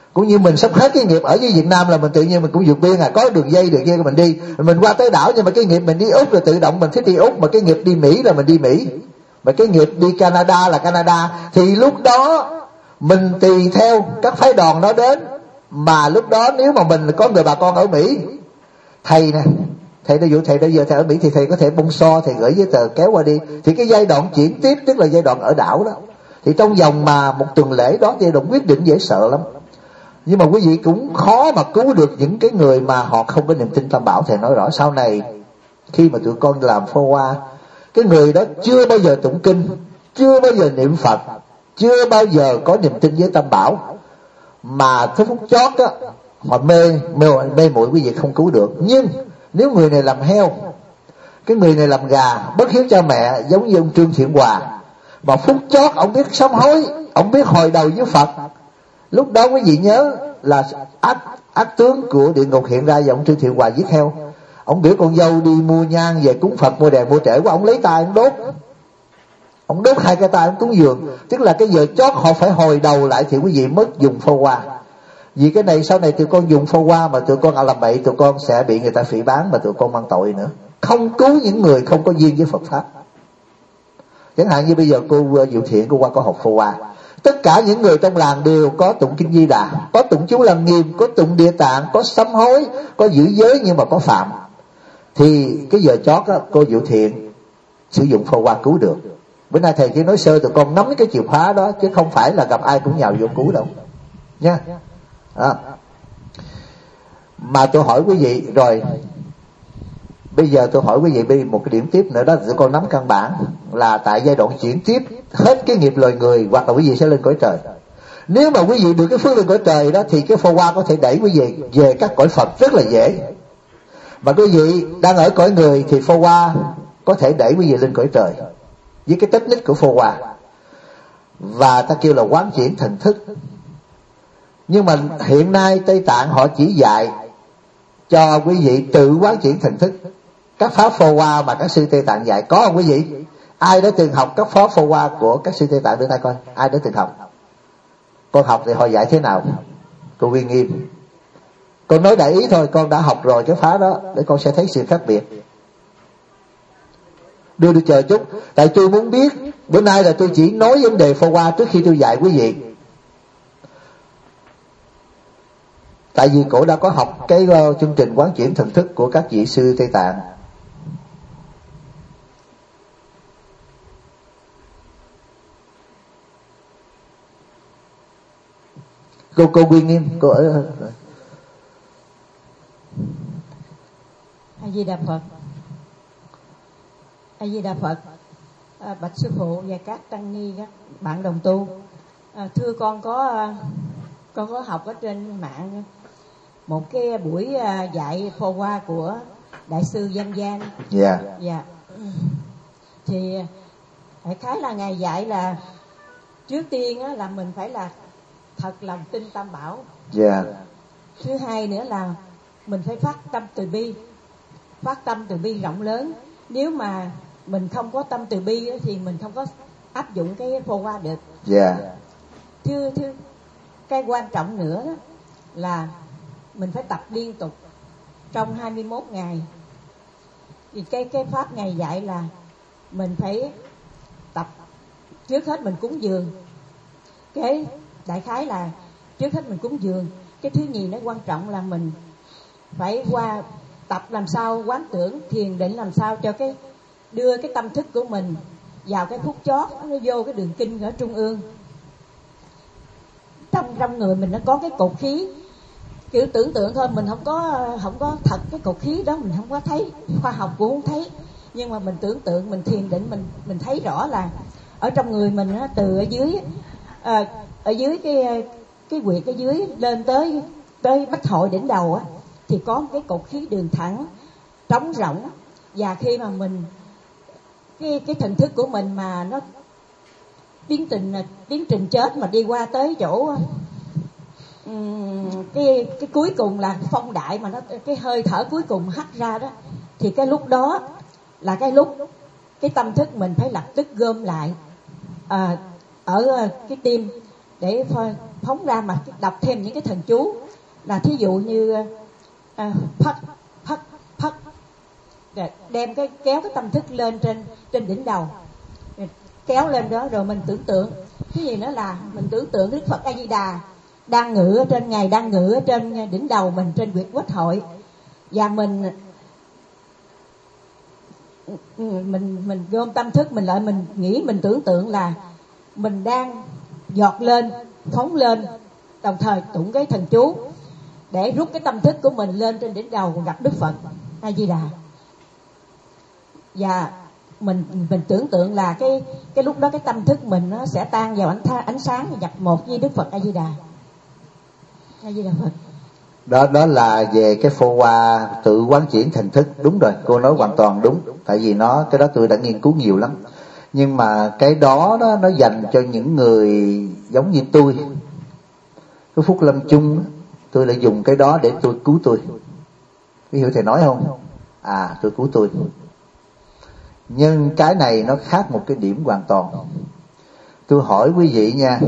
Cũng như mình sắp hết cái nghiệp ở với Việt Nam là mình tự nhiên mình cũng vượt biên à, có đường dây đường dây mình đi, mình qua tới đảo, nhưng mà cái nghiệp mình đi Úc rồi tự động mình thích đi Úc, mà cái nghiệp đi Mỹ là mình đi Mỹ, mà cái nghiệp đi Canada là Canada. Thì lúc đó mình tùy theo các phái đoàn đó đến, mà lúc đó nếu mà mình có người bà con ở Mỹ, thầy nè, thầy ví dụ thầy bây giờ thầy ở Mỹ thì thầy có thể bông so, thầy gửi giấy tờ kéo qua đi, thì cái giai đoạn chuyển tiếp tức là giai đoạn ở đảo đó, thì trong vòng mà một tuần lễ đó giai đoạn quyết định dễ sợ lắm. Nhưng mà quý vị cũng khó mà cứu được những cái người mà họ không có niềm tin Tam Bảo. Thầy nói rõ sau này khi mà tụi con làm phô hoa, cái người đó chưa bao giờ tụng kinh, chưa bao giờ niệm Phật, chưa bao giờ có niềm tin với Tam Bảo, mà tới phút chót á họ mê mê mê muội, quý vị không cứu được. Nhưng nếu người này làm heo, cái người này làm gà, bất hiếu cha mẹ, giống như ông Trương Thiện Hòa, mà phút chót ông biết sám hối, ông biết hồi đầu với Phật, lúc đó quý vị nhớ là ác ác tướng của địa ngục hiện ra và ông Trương Thiện Hòa giết heo. Ông biểu con dâu đi mua nhang về cúng Phật, mua đèn mua trễ quá, ông lấy tay ông đốt, ông đốt hai cái tay ông cúng dường. Tức là cái giờ chót họ phải hồi đầu lại thì quý vị mới dùng phô hoa. Vì cái này sau này tụi con dùng phô hoa mà tụi con làm bậy, tụi con sẽ bị người ta phỉ báng mà tụi con mang tội nữa, không cứu những người không có duyên với Phật pháp. Chẳng hạn như bây giờ cô Diệu Thiện cô qua có học phô hoa, tất cả những người trong làng đều có tụng kinh Di Đà, có tụng chú Lăng Nghiêm, có tụng Địa Tạng, có sám hối, có giữ giới, nhưng mà có phạm. Thì cái giờ chót á, cô Diệu Thiện sử dụng phô hoa cứu được. Bữa nay thầy chỉ nói sơ tụi con nắm cái chìa khóa đó, chứ không phải là gặp ai cũng nhào vô cứu đâu nha. À. Mà tôi hỏi quý vị rồi, bây giờ tôi hỏi quý vị bây một cái điểm tiếp nữa đó, tụi con nắm căn bản là tại giai đoạn chuyển tiếp hết cái nghiệp loài người, hoặc là quý vị sẽ lên cõi trời. Nếu mà quý vị được cái phước lên cõi trời đó thì cái phô hoa có thể đẩy quý vị về các cõi Phật rất là dễ. Mà quý vị đang ở cõi người thì phô hoa có thể đẩy quý vị lên cõi trời với cái technique của phô hoa, và ta kêu là quán chuyển thần thức. Nhưng mà hiện nay Tây Tạng họ chỉ dạy cho quý vị tự quán chuyển thần thức. Các pháp phô hoa mà các sư Tây Tạng dạy có không quý vị? Ai đã từng học các pháp phô hoa của các sư Tây Tạng đưa tay coi, ai đã từng học? Con học thì họ dạy thế nào? Cô Uy Nghiêm, con nói đại ý thôi, con đã học rồi cái phá đó để con sẽ thấy sự khác biệt. Đưa đi chờ chút, tại tôi muốn biết. Bữa nay là tôi chỉ nói vấn đề phô hoa trước khi tôi dạy quý vị. Tại vì cổ đã có học cái uh, chương trình quán chuyển thần thức của các vị sư Tây Tạng. Cô cô Quy Nghiêm, cô ở A Di Đà Phật. A Di Đà Phật. À, bạch sư phụ và các tăng ni, các bạn đồng tu. À, thưa con có con có học ở trên mạng một cái buổi dạy phô hoa của đại sư Danh Giang. Dạ. Dạ. Thì đại khái là ngài dạy là trước tiên á, là mình phải là thật lòng tin Tam Bảo. Dạ. Thứ hai nữa là mình phải phát tâm từ bi, phát tâm từ bi rộng lớn. Nếu mà mình không có tâm từ bi thì mình không có áp dụng cái phô hoa được. Dạ. Thứ, thứ cái quan trọng nữa đó là mình phải tập liên tục trong hai mươi mốt ngày. Thì cái cái pháp Ngài dạy là mình phải tập, trước hết mình cúng dường. Cái đại khái là trước hết mình cúng dường. Cái thứ nhì nó quan trọng là mình phải qua tập làm sao quán tưởng, thiền định làm sao cho cái đưa cái tâm thức của mình vào cái phút chót, nó vô cái đường kinh ở trung ương. Trong trong người mình nó có cái cột khí, kiểu tưởng tượng thôi, mình không có không có thật cái cột khí đó, mình không có thấy, khoa học cũng không thấy, nhưng mà mình tưởng tượng, mình thiền định, mình mình thấy rõ là ở trong người mình á, từ ở dưới à, ở dưới cái cái huyệt ở dưới lên tới tới bách hội đỉnh đầu á, thì có một cái cột khí đường thẳng trống rỗng. Và khi mà mình cái cái thần thức của mình mà nó tiến trình tiến trình chết mà đi qua tới chỗ um, cái cái cuối cùng là phong đại, mà nó cái hơi thở cuối cùng hắt ra đó, thì cái lúc đó là cái lúc cái tâm thức mình phải lập tức gom lại à, ở cái tim để phóng ra mà đọc thêm những cái thần chú, là thí dụ như à, phất phất phất, đem cái kéo cái tâm thức lên trên trên đỉnh đầu, kéo lên đó, rồi mình tưởng tượng cái gì nữa là mình tưởng tượng Đức Phật A Di Đà đang ngự ở trên ngài đang ngự ở trên đỉnh đầu mình, trên huyệt Quách hội, và mình mình mình gom tâm thức mình lại, mình nghĩ, mình tưởng tượng là mình đang giọt lên, phóng lên, đồng thời tụng cái thần chú để rút cái tâm thức của mình lên trên đỉnh đầu gặp Đức Phật A Di Đà. Và mình mình tưởng tượng là cái cái lúc đó cái tâm thức mình nó sẽ tan vào ánh tha, ánh sáng nhập một với Đức Phật A Di Đà. A Di Đà Phật. Đó đó là về cái phô hoa tự quán chuyển thành thức. Đúng rồi, cô nói hoàn toàn đúng. Tại vì nó cái đó tôi đã nghiên cứu nhiều lắm. Nhưng mà cái đó đó nó dành cho những người giống như tôi. Cái phút lâm chung tôi lại dùng cái đó để tôi cứu tôi. Có hiểu thầy nói không? À, tôi cứu tôi. Nhưng cái này nó khác một cái điểm hoàn toàn. Tôi hỏi quý vị nha,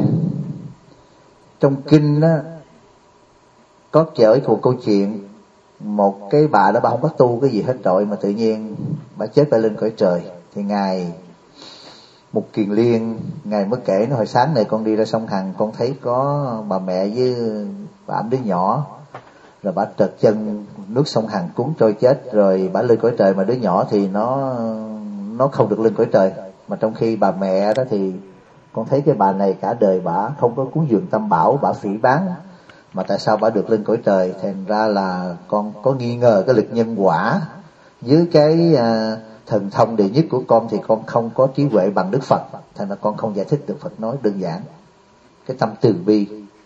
trong kinh đó có kể một câu chuyện một cái bà đó, bà không có tu cái gì hết trọi mà tự nhiên bà chết, bà lên cõi trời. Thì ngài Mục Kiền Liên ngài mới kể, nó hồi sáng này con đi ra sông Hằng, con thấy có bà mẹ với bà ẵm đứa nhỏ, rồi bà trật chân nước sông Hằng cuốn trôi chết, rồi bà lên cõi trời, mà đứa nhỏ thì nó nó không được lên cõi trời. Mà trong khi bà mẹ đó thì con thấy cái bà này cả đời bà không có cúng dường tam bảo, bà phỉ báng, mà tại sao bà được lên cõi trời? Thành ra là con có nghi ngờ cái lực nhân quả với cái uh, thần thông đệ nhất của con, thì con không có trí huệ bằng Đức Phật, thành ra con không giải thích được Phật nói đơn giản cái tâm từ bi.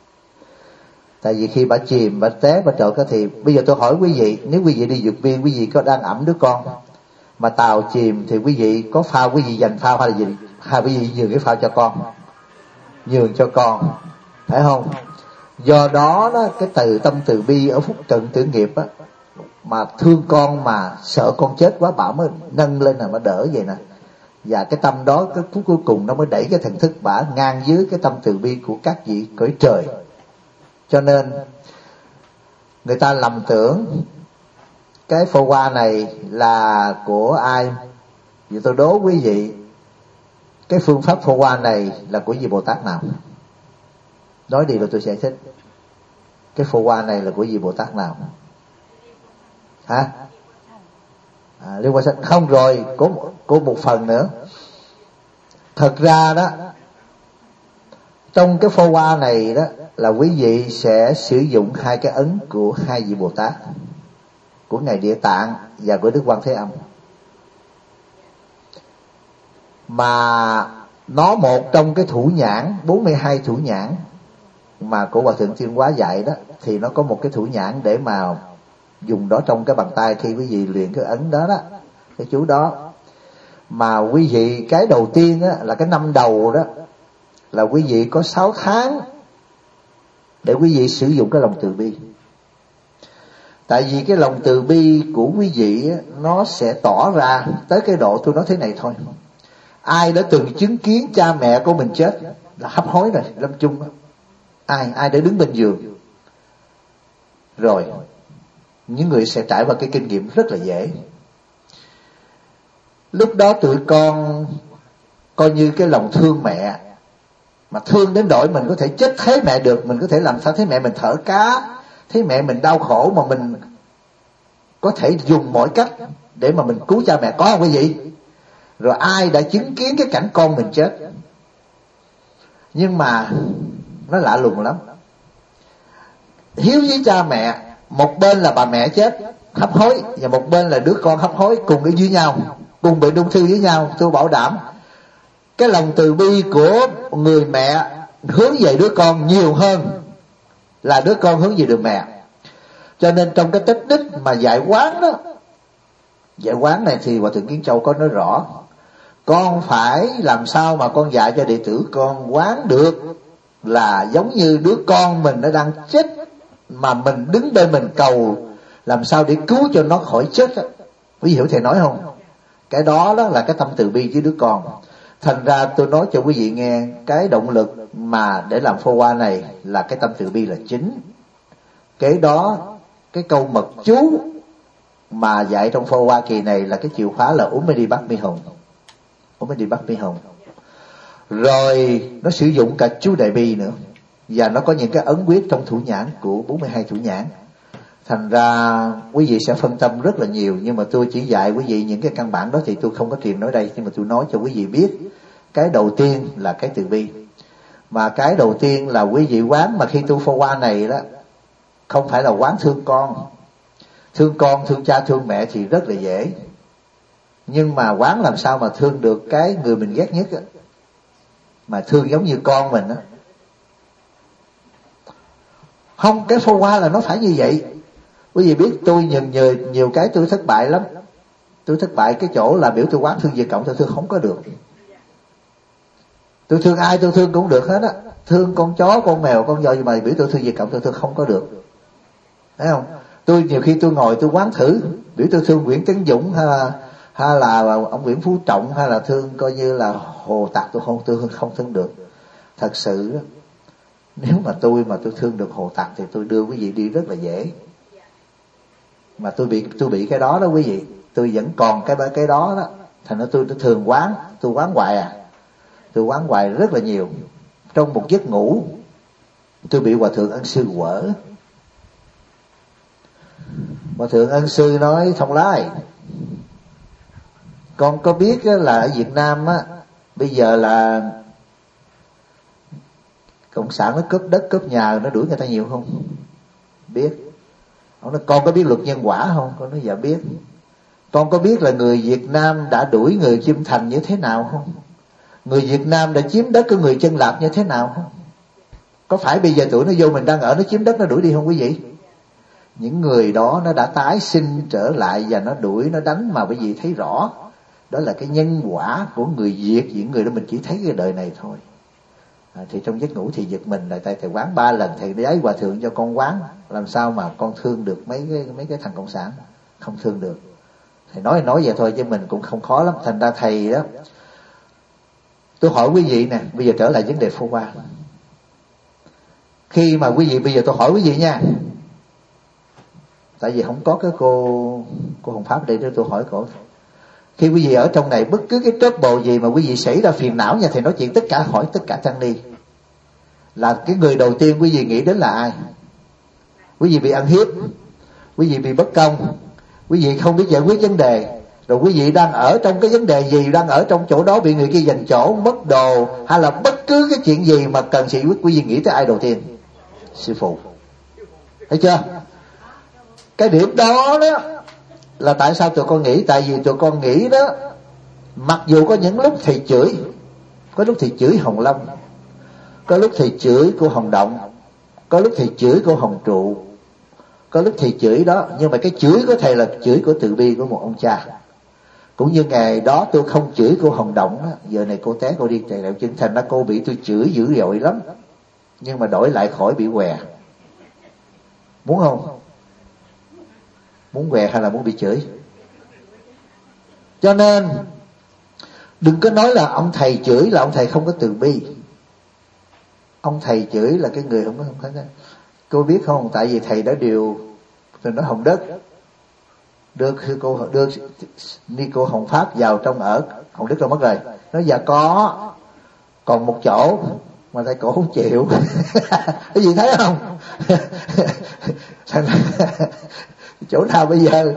Tại vì khi bà chìm, bà té, bà trội cái, thì bây giờ tôi hỏi quý vị, nếu quý vị đi vượt biên, quý vị có đang ẵm đứa con mà tàu chìm, thì quý vị có phao, quý vị dành phao hay là gì, hay quý vị nhường cái phao cho con, nhường cho con, phải không? Do đó đó, cái từ tâm từ bi ở phút trận tử nghiệp á, mà thương con mà sợ con chết quá, bà mới nâng lên là bà đỡ vậy nè. Và cái tâm đó cái phút cuối cùng nó mới đẩy cái thần thức bà ngang dưới cái tâm từ bi của các vị cõi trời. Cho nên người ta lầm tưởng cái phô hoa này là của ai. Vì tôi đố quý vị, cái phương pháp phô hoa này là của vị Bồ Tát nào? Nói đi rồi tôi sẽ giải thích. Cái phô hoa này là của vị Bồ Tát nào? Hả? À, liên quan không? Rồi có có một phần nữa. Thật ra đó, trong cái phô hoa này đó là quý vị sẽ sử dụng hai cái ấn của hai vị Bồ Tát, của ngài Địa Tạng và của Đức Quan Thế Âm. Mà nó một trong cái thủ nhãn, bốn mươi hai thủ nhãn mà của Hòa Thượng Tuyên Hóa dạy đó, thì nó có một cái thủ nhãn để mà dùng đó trong cái bàn tay khi quý vị luyện cái ấn đó đó, cái chú đó. Mà quý vị cái đầu tiên á, là cái năm đầu đó, là quý vị có sáu tháng để quý vị sử dụng cái lòng từ bi. Tại vì cái lòng từ bi của quý vị á, nó sẽ tỏ ra tới cái độ, tôi nói thế này thôi, ai đã từng chứng kiến cha mẹ của mình chết là hấp hối rồi, lâm chung đó. Ai, ai đã đứng bên giường rồi, những người sẽ trải qua cái kinh nghiệm rất là dễ. Lúc đó tụi con coi như cái lòng thương mẹ, mà thương đến độ mình có thể chết thế mẹ được, mình có thể làm sao thấy mẹ mình thở cá, thấy mẹ mình đau khổ mà mình có thể dùng mọi cách để mà mình cứu cha mẹ, có không quý vị? Rồi ai đã chứng kiến cái cảnh con mình chết? Nhưng mà nó lạ lùng lắm. Hiếu với cha mẹ, một bên là bà mẹ chết hấp hối, và một bên là đứa con hấp hối, cùng ở với nhau, cùng bị ung thư với nhau. Tôi bảo đảm cái lòng từ bi của người mẹ hướng về đứa con nhiều hơn là đứa con hướng về đường mẹ. Cho nên trong cái tích đích mà dạy quán đó, dạy quán này thì Hòa Thượng Kiến Châu có nói rõ, con phải làm sao mà con dạy cho đệ tử con quán được là giống như đứa con mình nó đang chết, mà mình đứng bên mình cầu làm sao để cứu cho nó khỏi chết đó. Quý vị hiểu thầy nói không? Cái đó đó là cái tâm từ bi với đứa con. Thành ra tôi nói cho quý vị nghe, cái động lực mà để làm phô hoa này là cái tâm từ bi là chính. Cái đó, cái câu mật chú mà dạy trong phô hoa kỳ này là cái chìa khóa là Om Mani Padme Hum. Om Mani Padme Hum. Rồi nó sử dụng cả chú Đại Bi nữa, và nó có những cái ấn quyết trong thủ nhãn của bốn mươi hai thủ nhãn. Thành ra quý vị sẽ phân tâm rất là nhiều, nhưng mà tôi chỉ dạy quý vị những cái căn bản đó thì tôi không có truyền nói đây, nhưng mà tôi nói cho quý vị biết. Cái đầu tiên là cái từ bi, mà cái đầu tiên là quý vị quán mà khi tu phô hoa này đó, không phải là quán thương con. Thương con, thương cha, thương mẹ thì rất là dễ, nhưng mà quán làm sao mà thương được cái người mình ghét nhất á, mà thương giống như con mình á. Không, cái phô hoa là nó phải như vậy. Quý vị biết tôi nhiều, nhiều, nhiều cái tôi thất bại lắm. Tôi thất bại cái chỗ là biểu tôi quán thương về cộng, tôi thương không có được. Tôi thương ai tôi thương cũng được hết á. Thương con chó, con mèo, con voi, nhưng mà biểu tôi thương về cộng tôi thương không có được. Thấy không? Tôi nhiều khi tôi ngồi tôi quán thử, biểu tôi thương Nguyễn Tấn Dũng hay là hay là ông Nguyễn Phú Trọng, hay là thương coi như là Hồ Tạc, tôi không tôi không thương được. Thật sự đó, nếu mà tôi mà tôi thương được Hồ Tạc thì tôi đưa quý vị đi rất là dễ. Mà tôi bị tôi bị cái đó đó quý vị, tôi vẫn còn cái cái đó đó. Thành ra tôi, tôi thường quán, tôi quán hoài à, tôi quán hoài rất là nhiều. Trong một giấc ngủ, tôi bị Hòa Thượng Ân Sư quở. Hòa Thượng Ân Sư nói: Thông Lai, con có biết là ở Việt Nam á, bây giờ là cộng sản nó cướp đất cướp nhà, nó đuổi người ta nhiều không? Biết. Ông nói: con có biết luật nhân quả không? Con nói: dạ biết. Con có biết là người Việt Nam đã đuổi người Kim Thành như thế nào không? Người Việt Nam đã chiếm đất của người Chân Lạp như thế nào không? Có phải bây giờ tụi nó vô mình đang ở, nó chiếm đất nó đuổi đi không quý vị? Những người đó nó đã tái sinh trở lại và nó đuổi, nó đánh, mà quý vị thấy rõ đó là cái nhân quả của người Việt. Những người đó mình chỉ thấy cái đời này thôi. À, thì trong giấc ngủ thì giật mình là tại thầy quán ba lần, thầy giấy Hòa Thượng cho con quán, làm sao mà con thương được mấy cái mấy cái thằng cộng sản? Không thương được. Thầy nói nói vậy thôi chứ mình cũng không khó lắm. Thành ra thầy đó, tôi hỏi quý vị nè, bây giờ trở lại vấn đề phô hoa. Khi mà quý vị, bây giờ tôi hỏi quý vị nha, tại vì không có cái cô cô Hồng Pháp đây, tôi hỏi cổ. Khi quý vị ở trong này, bất cứ cái trớp bồ gì mà quý vị xảy ra phiền não nha, thầy nói chuyện tất cả, hỏi tất cả tăng ni, là cái người đầu tiên quý vị nghĩ đến là ai? Quý vị bị ăn hiếp, quý vị bị bất công, quý vị không biết giải quyết vấn đề, rồi quý vị đang ở trong cái vấn đề gì, đang ở trong chỗ đó bị người kia giành chỗ, mất đồ, hay là bất cứ cái chuyện gì mà cần sự giải quyết, quý vị nghĩ tới ai đầu tiên? Sư phụ. Thấy chưa? Cái điểm đó đó là tại sao tụi con nghĩ. Tại vì tụi con nghĩ đó, mặc dù có những lúc thầy chửi, có lúc thầy chửi Hồng Long, có lúc thầy chửi cô Hồng Động, có lúc thầy chửi cô Hồng Trụ, có lúc thầy chửi đó, nhưng mà cái chửi của thầy là chửi của từ bi của một ông cha. Cũng như ngày đó tôi không chửi cô Hồng Động đó, giờ này cô té cô đi chạy đèo chân, thành ra cô bị tôi chửi dữ dội lắm, nhưng mà đổi lại khỏi bị què. Muốn không? Muốn què hay là muốn bị chửi? Cho nên đừng có nói là ông thầy chửi là ông thầy không có từ bi. Ông thầy chửi là cái người không có, không có. Cô biết không? Tại vì thầy đã điều từ nó Hồng Đất đưa cô đưa ni cô Hồng Pháp vào trong ở. Hồng Đức đâu mất rồi. Nó dạ có, còn một chỗ mà thầy cổ không chịu. Cái gì thấy không? Chỗ nào bây giờ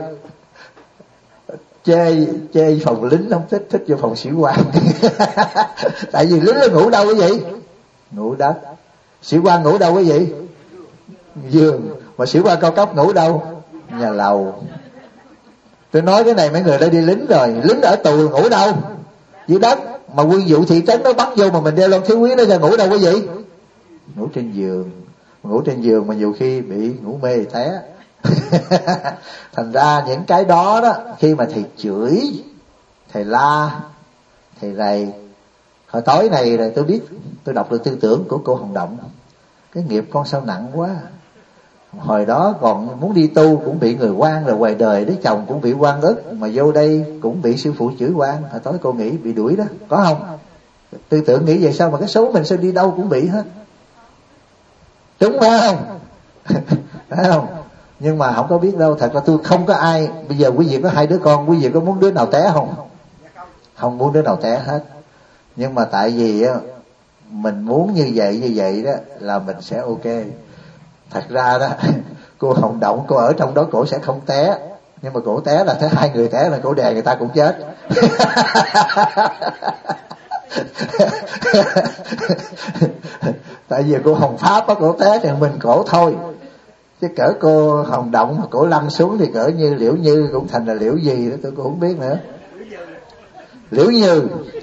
chê chê phòng lính không thích, thích vô phòng sĩ quan. Tại vì lính nó ngủ đâu quý vị? Ngủ đất. Sĩ quan ngủ đâu quý vị? Giường. Mà sĩ quan cao cấp ngủ đâu? Nhà lầu. Tôi nói cái này mấy người đã đi lính rồi. Lính ở tù ngủ đâu? Dưới đất. Mà quân vụ thị trấn nó bắt vô mà mình đeo lon thiếu quý nó ra ngủ đâu quý vị? Ngủ trên giường. Ngủ trên giường mà nhiều khi bị ngủ mê té. Thành ra những cái đó đó, khi mà thầy chửi, thầy la, thầy rầy. Hồi tối này rồi tôi biết, tôi đọc được tư tưởng của cô Hồng Động. Cái nghiệp con sao nặng quá. Hồi đó còn muốn đi tu cũng bị người quan, rồi ngoài đời đứa chồng cũng bị quan ức, mà vô đây cũng bị sư phụ chửi quan. Hồi tối cô nghĩ bị đuổi đó, có không? Tư tưởng nghĩ vậy sao mà cái số mình sao đi đâu cũng bị hết, đúng phải không? Phải không? Nhưng mà không có biết đâu, thật là tôi không có ai. Bây giờ quý vị có hai đứa con, quý vị có muốn đứa nào té không? Không muốn đứa nào té hết. Nhưng mà tại vì mình muốn như vậy như vậy đó là mình sẽ ok. Thật ra đó cô Hồng Động cô ở trong đó cổ sẽ không té, nhưng mà cổ té là thấy hai người té là cổ đè người ta cũng chết. Tại vì cô Hồng Pháp á, cổ té thì mình cổ thôi, chứ cỡ cô Hồng Động mà cổ lăn xuống thì cỡ như Liễu Như cũng thành là Liễu gì đó tôi cũng không biết nữa. Liễu Như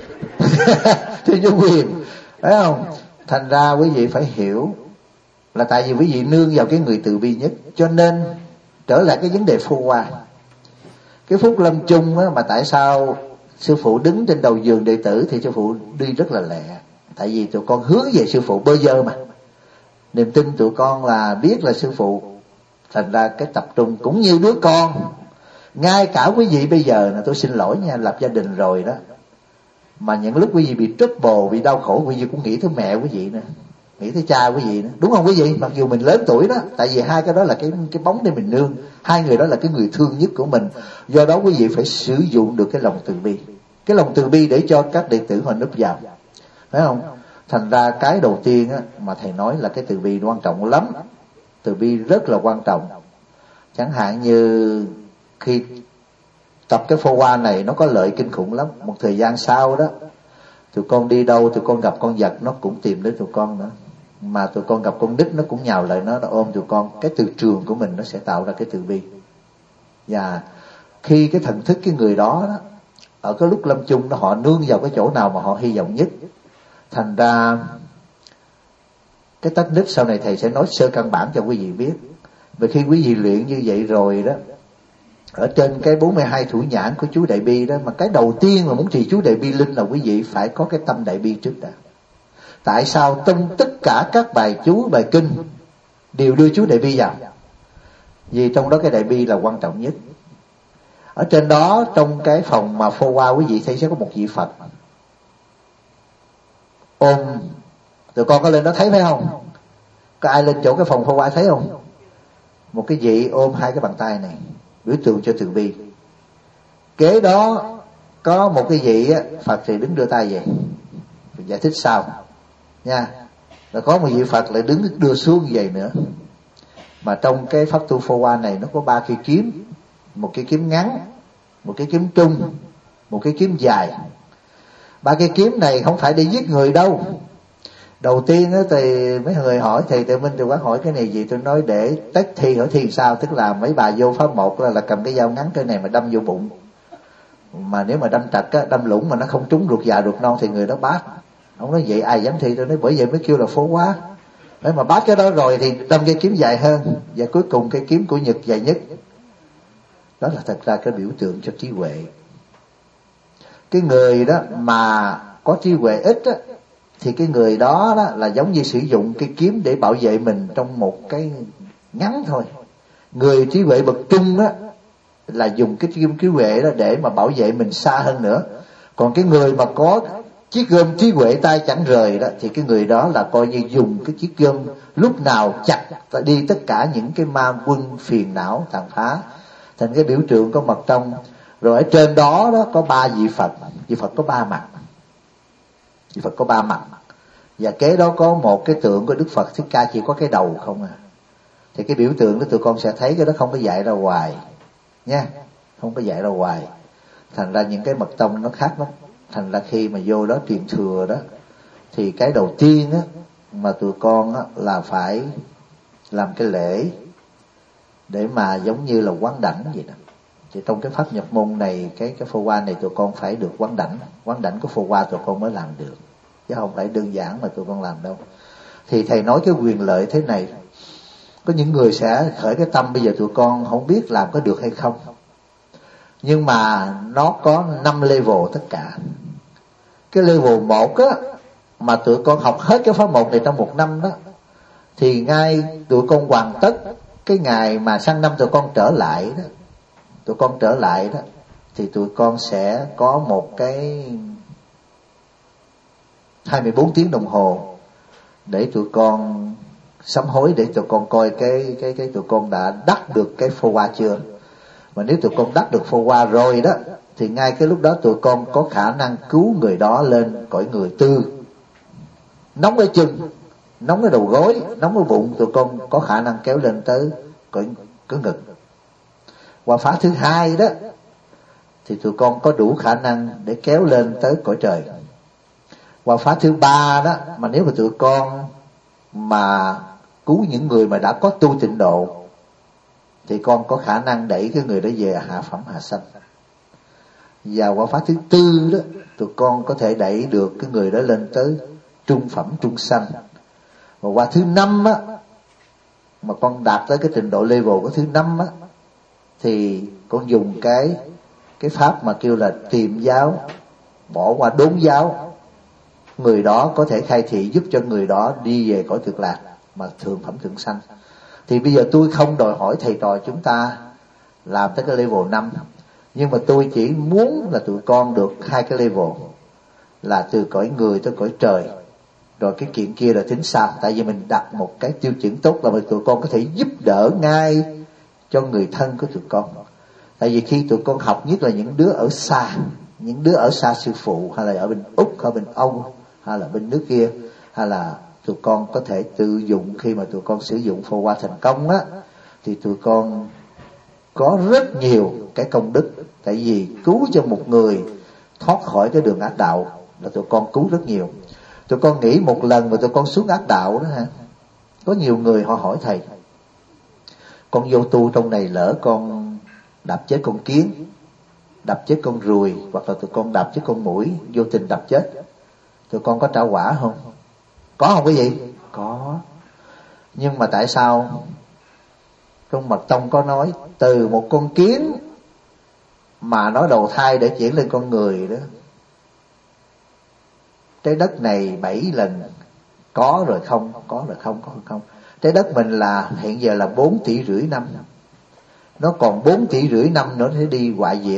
thì Như Quyền, phải không? Thành ra quý vị phải hiểu là tại vì quý vị nương vào cái người từ bi nhất, cho nên trở lại cái vấn đề phô hoa. Cái phút lâm chung á, mà tại sao sư phụ đứng trên đầu giường đệ tử thì sư phụ đi rất là lẹ, tại vì tụi con hướng về sư phụ bơ vơ mà, niềm tin tụi con là biết là sư phụ. Thành ra cái tập trung cũng như đứa con. Ngay cả quý vị bây giờ là tôi xin lỗi nha, lập gia đình rồi đó, mà những lúc quý vị bị trouble, bị đau khổ, quý vị cũng nghĩ tới mẹ quý vị nữa, nghĩ tới cha quý vị nữa, đúng không quý vị? Mặc dù mình lớn tuổi đó, tại vì hai cái đó là cái cái bóng để mình nương, hai người đó là cái người thương nhất của mình. Do đó quý vị phải sử dụng được cái lòng từ bi, cái lòng từ bi để cho các đệ tử họ núp vào, phải không? Thành ra cái đầu tiên á, mà thầy nói là cái từ bi quan trọng lắm, từ bi rất là quan trọng. Chẳng hạn như khi tập cái phô hoa này nó có lợi kinh khủng lắm. Một thời gian sau đó, tụi con đi đâu, tụi con gặp con vật nó cũng tìm đến tụi con nữa, mà tụi con gặp con nít nó cũng nhào lại nó, nó ôm tụi con. Cái từ trường của mình nó sẽ tạo ra cái từ bi. Và khi cái thần thức cái người đó, đó ở cái lúc lâm chung đó, họ nương vào cái chỗ nào mà họ hy vọng nhất. Thành ra cái technique sau này thầy sẽ nói sơ căn bản cho quý vị biết. Và khi quý vị luyện như vậy rồi đó, ở trên cái bốn mươi hai thủ nhãn của chú Đại Bi đó, mà cái đầu tiên mà muốn trì chú Đại Bi Linh là quý vị phải có cái tâm Đại Bi trước đã. Tại sao trong tất cả các bài chú, bài kinh đều đưa chú Đại Bi vào? Vì trong đó cái Đại Bi là quan trọng nhất. Ở trên đó, trong cái phòng mà phô hoa, quý vị thấy sẽ có một vị Phật ôm. Tụi con có lên đó thấy phải không? Có ai lên chỗ cái phòng phô hoa thấy không? Một cái vị ôm hai cái bàn tay này, biểu tượng cho từ bi. Kế đó có một cái vị á, Phật thì đứng đưa tay về, giải thích sau nha. Rồi có một vị Phật lại đứng đưa xuống như vậy nữa. Mà trong cái pháp tu phô hoa này nó có ba cây kiếm, một cái kiếm ngắn, một cái kiếm trung, một cái kiếm dài. Ba cây kiếm này không phải để giết người đâu. Đầu tiên á thì mấy người hỏi thầy Tự Minh, tôi quán hỏi cái này gì, tôi nói để tách thi hỏi thi sao, tức là mấy bà vô pháp một là, là cầm cái dao ngắn cái này mà đâm vô bụng, mà nếu mà đâm trật á, đâm lũng mà nó không trúng ruột già ruột non thì người đó bát. Ông nói vậy ai dám thi? Tôi nói bởi vậy mới kêu là phô quá. Nếu mà bát cái đó rồi thì đâm cái kiếm dài hơn, và cuối cùng cái kiếm của Nhật dài nhất. Đó là thật ra cái biểu tượng cho trí huệ. Cái người đó mà có trí huệ ít á, thì cái người đó, đó là giống như sử dụng cái kiếm để bảo vệ mình trong một cái ngắn thôi. Người trí huệ bậc trung á là dùng cái kiếm trí huệ đó để mà bảo vệ mình xa hơn nữa. Còn cái người mà có chiếc gươm trí huệ tay chẳng rời đó, thì cái người đó là coi như dùng cái chiếc gươm lúc nào chặt đi tất cả những cái ma quân phiền não tàn phá. Thành cái biểu tượng có mật trong. Rồi ở trên đó đó có ba vị Phật. Vị Phật có ba mặt. Vị Phật có ba mặt. Và kế đó có một cái tượng của Đức Phật Thích Ca chỉ có cái đầu không à. Thì cái biểu tượng đó tụi con sẽ thấy cái đó không có dạy ra ngoài nha, không có dạy ra ngoài. Thành ra những cái mật tông nó khác lắm. Thành ra khi mà vô đó truyền thừa đó, thì cái đầu tiên á mà tụi con á là phải làm cái lễ để mà giống như là quán đảnh vậy đó. Thì trong cái pháp nhập môn này, cái cái phô hoa này tụi con phải được quán đảnh. Quán đảnh của phô hoa tụi con mới làm được, chứ không phải đơn giản mà tụi con làm đâu. Thì thầy nói cái quyền lợi thế này, có những người sẽ khởi cái tâm bây giờ tụi con không biết làm có được hay không, nhưng mà nó có năm level tất cả. Cái level một á mà tụi con học hết cái pháp một này trong một năm đó, thì ngay tụi con hoàn tất cái ngày mà sang năm tụi con trở lại đó, tụi con trở lại đó thì tụi con sẽ có một cái hai mươi bốn tiếng đồng hồ để tụi con sám hối, để tụi con coi cái cái cái tụi con đã đắc được cái phô hoa chưa. Mà nếu tụi con đắc được phô hoa rồi đó, thì ngay cái lúc đó tụi con có khả năng cứu người đó lên cõi người tư. Nóng ở chân, nóng ở đầu gối, nóng ở bụng, tụi con có khả năng kéo lên tới cõi cõi ngực. Qua phá thứ hai đó thì tụi con có đủ khả năng để kéo lên tới cõi trời. Qua phá thứ ba đó, mà nếu mà tụi con mà cứu những người mà đã có tu tịnh độ thì con có khả năng đẩy cái người đó về hạ phẩm hạ sanh. Và qua phá thứ tư đó, tụi con có thể đẩy được cái người đó lên tới trung phẩm trung sanh. Và qua thứ năm á, mà con đạt tới cái trình độ level của thứ năm á, thì con dùng cái cái pháp mà kêu là tiệm giáo, bỏ qua đốn giáo, người đó có thể khai thị giúp cho người đó đi về cõi cực lạc mà thượng phẩm thượng sanh. Thì bây giờ tôi không đòi hỏi thầy trò chúng ta làm tới cái level năm, nhưng mà tôi chỉ muốn là tụi con được hai cái level, là từ cõi người tới cõi trời. Rồi cái chuyện kia là tính sao? Tại vì mình đặt một cái tiêu chuẩn tốt là tụi con có thể giúp đỡ ngay cho người thân của tụi con. Tại vì khi tụi con học, nhất là những đứa ở xa, những đứa ở xa sư phụ, hay là ở bên Úc, ở bên Âu, hay là bên nước kia, hay là tụi con có thể tự dụng, khi mà tụi con sử dụng phô hoa thành công á, thì tụi con có rất nhiều cái công đức. Tại vì cứu cho một người thoát khỏi cái đường ác đạo là tụi con cứu rất nhiều. Tụi con nghĩ một lần mà tụi con xuống ác đạo đó hả, có nhiều người họ hỏi thầy, con vô tu trong này lỡ con đập chết con kiến, đập chết con ruồi, hoặc là tụi con đập chết con muỗi, vô tình đập chết, tụi con có trả quả không? Có không quý vị? Có. Nhưng mà tại sao trong mật tông có nói từ một con kiến mà nó đầu thai để chuyển lên con người đó, trái đất này bảy lần có rồi không, có rồi không, có rồi không. Trái đất mình là hiện giờ là bốn tỷ rưỡi năm, nó còn bốn tỷ rưỡi năm nữa để đi hoại diệt,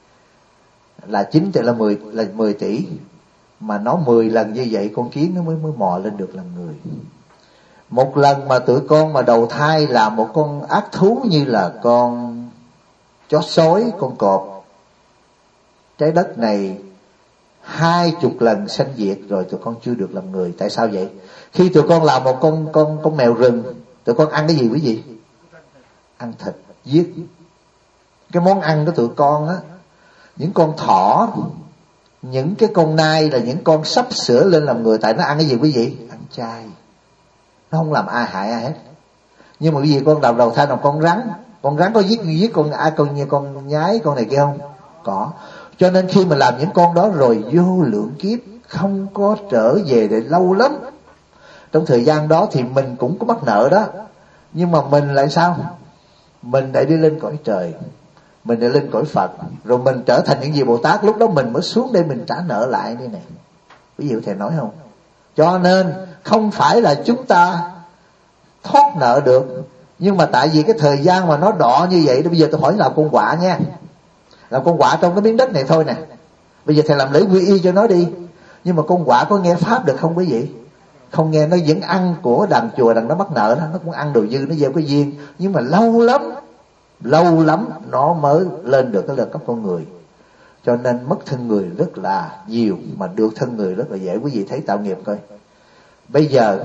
là chín là mười là mười tỷ, mà nó mười lần như vậy con kiến nó mới mới mò lên được làm người. Một lần mà tụi con mà đầu thai là một con ác thú như là con chó sói, con cọp, trái đất này hai chục lần sanh diệt rồi tụi con chưa được làm người. Tại sao vậy? Khi tụi con làm một con con con mèo rừng, tụi con ăn cái gì quý vị? Ăn thịt, giết. Cái món ăn của tụi con á, những con thỏ, những cái con nai là những con sắp sửa lên làm người. Tại nó ăn cái gì quý vị? Ăn chay. Nó không làm ai hại ai hết. Nhưng mà quý vị con đầu đầu thai làm con rắn, con rắn có giết giết con ai, con như con nhái con này kia không? Có. Cho nên khi mà làm những con đó rồi vô lượng kiếp không có trở về để lâu lắm. Trong thời gian đó thì mình cũng có mắc nợ đó, nhưng mà mình lại sao? Mình đã đi lên cõi trời, mình đã lên cõi Phật, rồi mình trở thành những gì Bồ Tát, lúc đó mình mới xuống đây mình trả nợ lại đây này. Quý vị có thể nói không? Cho nên không phải là chúng ta thoát nợ được, nhưng mà tại vì cái thời gian mà nó đọ như vậy đó. Bây giờ tôi hỏi làm con quạ nha, làm con quạ trong cái miếng đất này thôi nè. Bây giờ thầy làm lễ quy y cho nó đi, nhưng mà con quạ có nghe pháp được không quý vị? Không nghe. Nó vẫn ăn của đàn chùa, đàn nó mắc nợ đó, nó cũng ăn đồ dư, nó gieo cái duyên, nhưng mà lâu lắm lâu lắm nó mới lên được cái level cấp con người. Cho nên mất thân người rất là nhiều, mà được thân người rất là dễ. Quý vị thấy tạo nghiệp coi. Bây giờ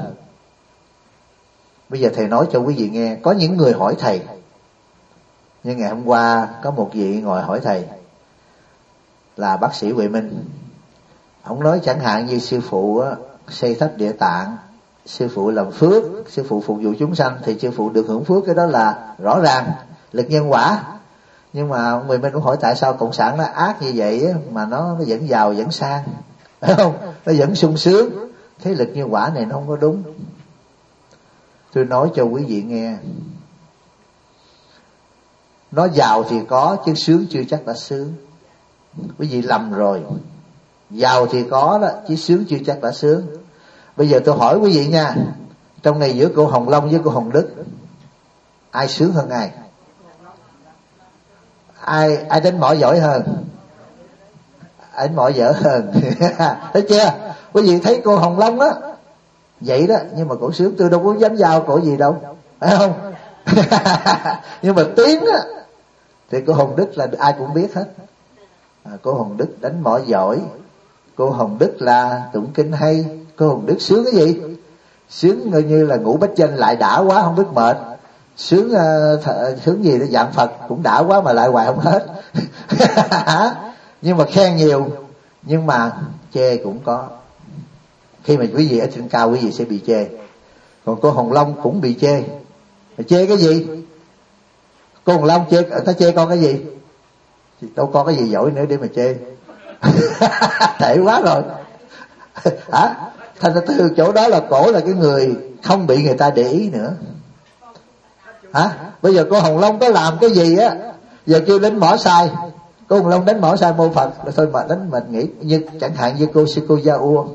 Bây giờ thầy nói cho quý vị nghe. Có những người hỏi thầy, như ngày hôm qua có một vị ngồi hỏi thầy, là bác sĩ Huệ Minh. Ông nói chẳng hạn như sư phụ á, xây tháp Địa Tạng, sư phụ làm phước, sư phụ phục vụ chúng sanh, thì sư phụ được hưởng phước. Cái đó là rõ ràng lực nhân quả. Nhưng mà ông Huệ Minh cũng hỏi tại sao cộng sản nó ác như vậy á, mà nó, nó vẫn giàu vẫn sang, phải không? Nó vẫn sung sướng. Thế lực nhân quả này nó không có đúng. Tôi nói cho quý vị nghe, nó giàu thì có, chứ sướng chưa chắc đã sướng. Quý vị lầm rồi. Giàu thì có đó, chứ sướng chưa chắc đã sướng. Bây giờ tôi hỏi quý vị nha, trong này giữa cô Hồng Long với cô Hồng Đức, ai sướng hơn ai? Ai ai đánh mỏ giỏi hơn? Ai đánh mỏ dở hơn? Thấy chưa? Quý vị thấy cô Hồng Long á vậy đó, nhưng mà cổ sướng, tôi đâu có dám giao cổ gì đâu, phải không? Nhưng mà tiếng á thì cô Hồng Đức là ai cũng biết hết. À, cô Hồng Đức đánh mõ giỏi, cô Hồng Đức là tụng kinh hay, cô Hồng Đức sướng cái gì? Sướng coi như là ngũ bách danh lại đã quá không biết mệt. Sướng uh, th- sướng gì đó dạng Phật cũng đã quá mà lại hoài không hết. Nhưng mà khen nhiều, nhưng mà chê cũng có. Khi mà quý vị ở trên cao quý vị sẽ bị chê. Còn cô Hồng Long cũng bị chê. Mà chê cái gì? Cô Hồng Long chê, ta chê con cái gì? Thì đâu có cái gì giỏi nữa để mà chê. Tệ quá rồi. Hả? Thành ra từ chỗ đó là cổ là cái người không bị người ta để ý nữa. Hả? Bây giờ cô Hồng Long có làm cái gì á, giờ kêu đánh mỏ sai, cô Hồng Long đánh mỏ sai mô Phật là thôi mà đánh mình nghĩ như chẳng hạn như cô sư cô Gia Ua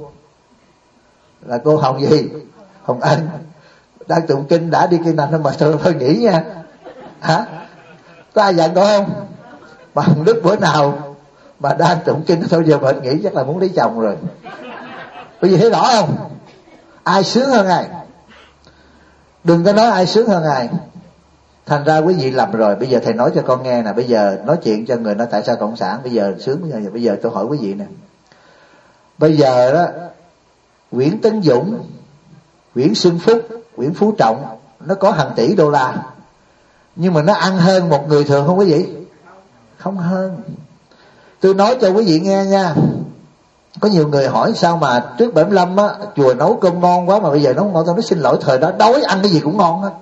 là cô Hồng gì Hồng Anh đang tụng kinh đã đi kinh lành mà thôi, thôi nghỉ nha. Hả? Có ai dặn cô không? Mà Hồng Đức bữa nào mà đang tụng kinh thôi giờ mệt nghỉ chắc là muốn lấy chồng rồi. Quý vị thấy rõ không? Ai sướng hơn ai? Đừng có nói ai sướng hơn ai. Thành ra quý vị lầm rồi. Bây giờ thầy nói cho con nghe nè. Bây giờ nói chuyện cho người nói tại sao cộng sản bây giờ sướng. Bây giờ, bây giờ tôi hỏi quý vị nè. Bây giờ đó Nguyễn Tấn Dũng, Nguyễn Xuân Phúc, Nguyễn Phú Trọng nó có hàng tỷ đô la, nhưng mà nó ăn hơn một người thường không quý vị? Không hơn. Tôi nói cho quý vị nghe nha. Có nhiều người hỏi sao mà trước bảy mươi lăm á chùa nấu cơm ngon quá mà bây giờ nấu ngon. Tôi nói xin lỗi, thời đó đói ăn cái gì cũng ngon hết.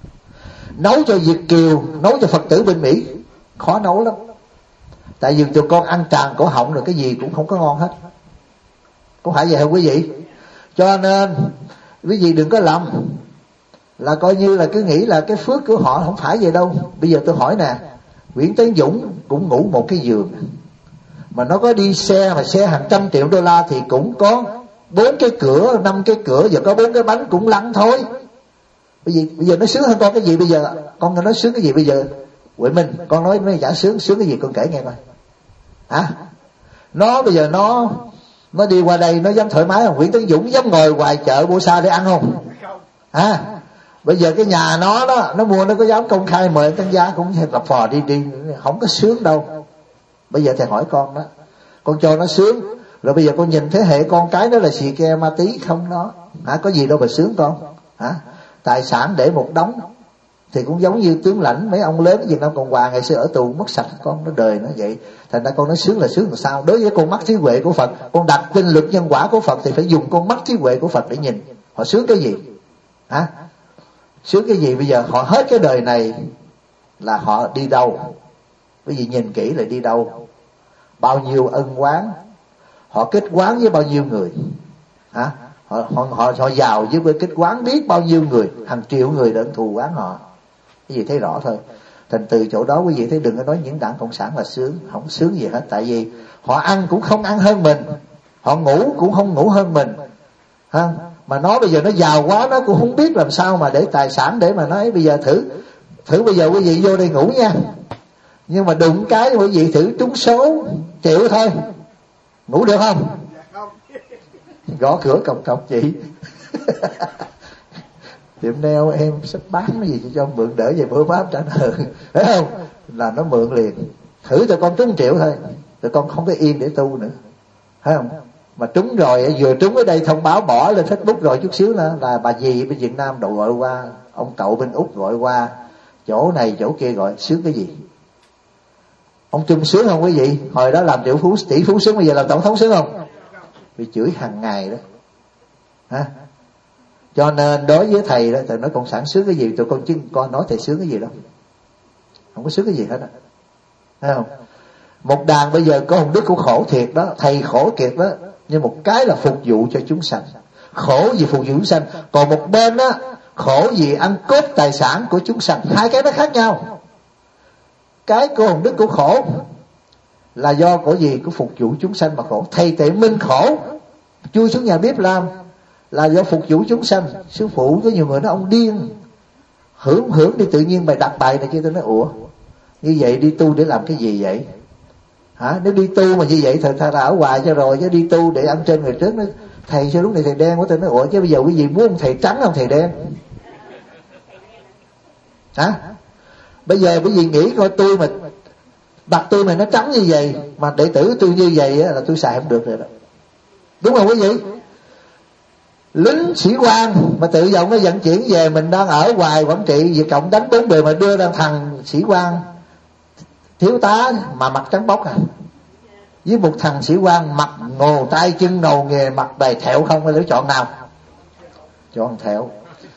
Nấu cho Việt kiều, nấu cho Phật tử bên Mỹ khó nấu lắm. Tại vì tụi con ăn tràn cổ họng rồi cái gì cũng không có ngon hết. Có phải vậy không quý vị? Cho nên quý vị đừng có lầm là coi như là cứ nghĩ là cái phước của họ, không phải vậy đâu. Bây giờ tôi hỏi nè, Nguyễn Tấn Dũng cũng ngủ một cái giường, mà nó có đi xe mà xe hàng trăm triệu đô la thì cũng có bốn cái cửa, năm cái cửa, giờ có bốn cái bánh cũng lăn thôi. Bây giờ, bây giờ nó sướng hơn con cái gì bây giờ? Con nói sướng cái gì bây giờ? Huệ Minh, con nói nó chả sướng, sướng cái gì con kể nghe coi. Hả? Nó bây giờ nó nó đi qua đây nó dám thoải mái không? Nguyễn Tấn Dũng dám ngồi ngoài chợ Bô Sa để ăn không? Hả? Bây giờ cái nhà nó đó, nó mua nó có dám công khai mời tăng gia cũng lập phò đi đi, không có sướng đâu. Bây giờ thầy hỏi con đó, con cho nó sướng, rồi bây giờ con nhìn thế hệ con cái đó là xì ke ma tí không đó, hả? Có gì đâu mà sướng con, hả? Tài sản để một đống thì cũng giống như tướng lãnh mấy ông lớn Việt Nam Cộng Hòa ngày xưa ở tù mất sạch, con nó đời nó vậy. Thành ra con nói sướng là sướng làm sao? Đối với con mắt trí huệ của Phật, con đặt kinh luật nhân quả của Phật thì phải dùng con mắt trí huệ của Phật để nhìn họ sướng cái gì, hả? Sướng cái gì? Bây giờ họ hết cái đời này là họ đi đâu? Bởi vì nhìn kỹ là đi đâu? Bao nhiêu ân oán, họ kết oán với bao nhiêu người, hả? Họ, họ, họ, họ giàu với kết oán biết bao nhiêu người, hàng triệu người đã thù oán họ. Cái gì thấy rõ thôi. Thành từ chỗ đó quý vị thấy đừng có nói những đảng cộng sản là sướng, không sướng gì hết. Tại vì họ ăn cũng không ăn hơn mình, họ ngủ cũng không ngủ hơn mình, ha? Mà nó bây giờ nó giàu quá, nó cũng không biết làm sao mà để tài sản để mà nói. Bây giờ thử thử bây giờ quý vị vô đây ngủ nha, nhưng mà đụng cái quý vị thử trúng số triệu thôi, ngủ được không? Gõ cửa cọc cọc chị. Tiệm nail em sắp bán cái gì cho mượn đỡ về bữa bám trả nợ, phải không? Là nó mượn liền. Thử cho con trúng triệu thôi, tụi con không có yên để tu nữa, phải không? Mà trúng rồi, vừa trúng ở đây thông báo bỏ lên Facebook rồi chút xíu nữa là bà dì bên Việt Nam đồ gọi qua, ông cậu bên Úc gọi qua, chỗ này chỗ kia gọi, sướng cái gì? Ông Trung sướng không quý vị? Hồi đó làm triệu phú tỷ phú sướng, bây giờ làm tổng thống sướng không? Bị chửi hàng ngày đó, hả? Cho nên đối với thầy đó, thầy nói cộng sản sướng cái gì, tụi con chứ con nói thầy sướng cái gì đâu, không có sướng cái gì hết á, thấy không? Một đàn bây giờ có Hồng Đức cũng khổ thiệt đó, thầy khổ thiệt đó, nhưng một cái là phục vụ cho chúng sanh, khổ vì phục vụ chúng sanh, còn một bên á khổ vì ăn cướp tài sản của chúng sanh, hai cái nó khác nhau. Cái cô Hồng Đức cũng khổ là do của gì? Của phục vụ chúng sanh mà khổ. Thầy Tuệ Minh khổ chui xuống nhà bếp làm là do phục vụ chúng sanh. Sư phụ có nhiều người nói ông điên, hưởng hưởng đi tự nhiên bài đặt bài này kia. Tôi nói ủa như vậy đi tu để làm cái gì vậy? Hả? Nếu đi tu mà như vậy thì thà ở hoài cho rồi, chứ đi tu để ăn trên người trước. Nó thầy sao lúc này thầy đen của tôi nói ủa chứ bây giờ quý vị muốn ông thầy trắng không thầy đen? Hả? Bây giờ quý vị nghĩ coi tôi mà mặt tôi mà nó trắng như vậy mà đệ tử tôi như vậy á, là tôi xài không được rồi đó. Đúng không quý vị? Lính sĩ quan mà tự động nó vận chuyển về, mình đang ở hoài Quảng Trị Việt Cộng đánh bốn bề mà đưa ra thằng sĩ quan thiếu tá mà mặt trắng bóc à, với một thằng sĩ quan mặt ngồ tay chân nầu nghề mặt đầy thẹo không, hay chọn nào? Chọn thẹo.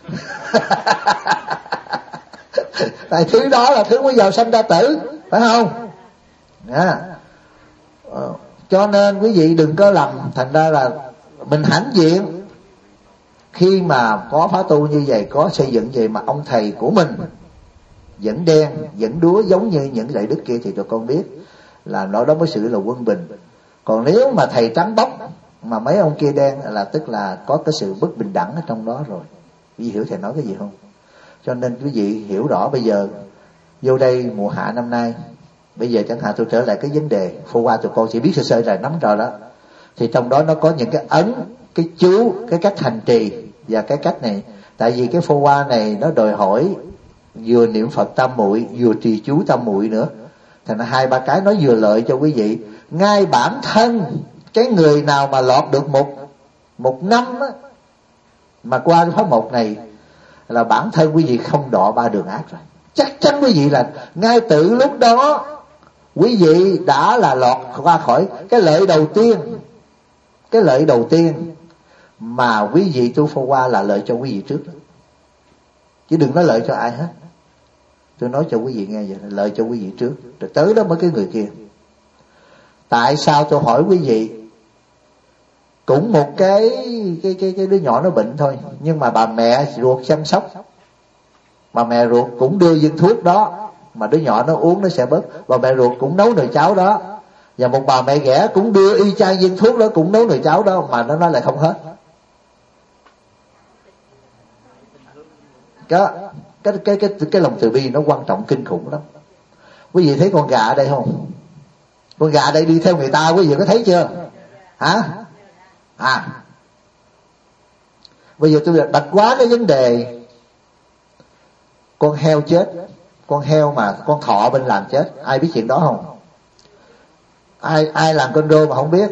Tại thứ đó là thứ mới giàu sanh ra tử, phải không? À. Cho nên quý vị đừng có lầm, thành ra là mình hãnh diện khi mà có phá tu như vậy, có xây dựng vậy mà ông thầy của mình vẫn đen, vẫn đúa giống như những đại đức kia thì tụi con biết là nó đó mới sự là quân bình. Còn nếu mà thầy trắng bóc mà mấy ông kia đen là tức là có cái sự bất bình đẳng ở trong đó rồi. Quý vị hiểu thầy nói cái gì không? Cho nên quý vị hiểu rõ bây giờ vô đây mùa hạ năm nay, bây giờ chẳng hạn tôi trở lại cái vấn đề phô qua tụi con chỉ biết sơ sơ là nắm rồi đó, thì trong đó nó có những cái ấn, cái chú, cái cách hành trì và cái cách này. Tại vì cái phô qua này nó đòi hỏi vừa niệm Phật tam muội vừa trì chú tam muội nữa, thành ra hai ba cái nó vừa lợi cho quý vị. Ngay bản thân cái người nào mà lọt được một một năm á, mà qua cái pháp một này là bản thân quý vị không đọa ba đường ác rồi. Chắc chắn quý vị là ngay từ lúc đó quý vị đã là lọt qua khỏi cái lợi đầu tiên. Cái lợi đầu tiên mà quý vị tu phô qua là lợi cho quý vị trước đó. Chứ đừng nói lợi cho ai hết. Tôi nói cho quý vị nghe vậy, lợi cho quý vị trước, rồi tới đó mới cái người kia. Tại sao tôi hỏi quý vị? Cũng một cái cái cái cái đứa nhỏ nó bệnh thôi, nhưng mà bà mẹ ruột chăm sóc, bà mẹ ruột cũng đưa viên thuốc đó mà đứa nhỏ nó uống nó sẽ bớt. Bà mẹ ruột cũng nấu nồi cháo đó, và một bà mẹ ghẻ cũng đưa y chang viên thuốc đó, cũng nấu nồi cháo đó, mà nó nói là không hết. Cái cái cái cái cái lòng từ bi nó quan trọng kinh khủng lắm. Quý vị thấy con gà ở đây không? Con gà ở đây đi theo người ta, quý vị có thấy chưa? Hả? À, bây giờ tôi đặt quá cái vấn đề con heo chết, con heo mà con thọ bên làm chết, ai biết chuyện đó không? Ai ai làm con rô mà không biết?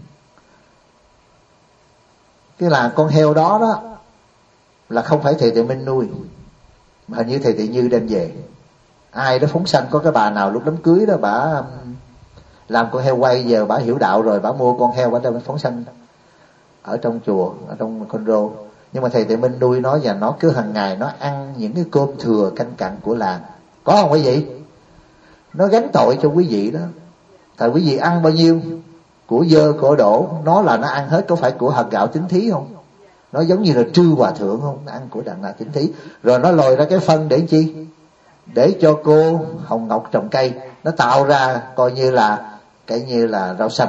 Cái là con heo đó đó là không phải thầy Tự Minh nuôi, mà hình như thầy Tự Như đem về. Ai đó phóng sanh, có cái bà nào lúc đám cưới đó bà làm con heo quay, giờ bà hiểu đạo rồi, bà mua con heo bà đem phóng sanh ở trong chùa, ở trong con rô. Nhưng mà thầy Tự Minh nuôi nó, và nó cứ hàng ngày nó ăn những cái cơm thừa canh cặn của làng. Có không quý vị? Nó gánh tội cho quý vị đó. Tại quý vị ăn bao nhiêu của dơ của đổ, nó là nó ăn hết. Có phải của hạt gạo tín thí không? Nó giống như là Trư Hòa Thượng không? Nó ăn của đàn nào tín thí. Rồi nó lòi ra cái phân để chi? Để cho cô Hồng Ngọc trồng cây, nó tạo ra coi như là cái như là rau xanh.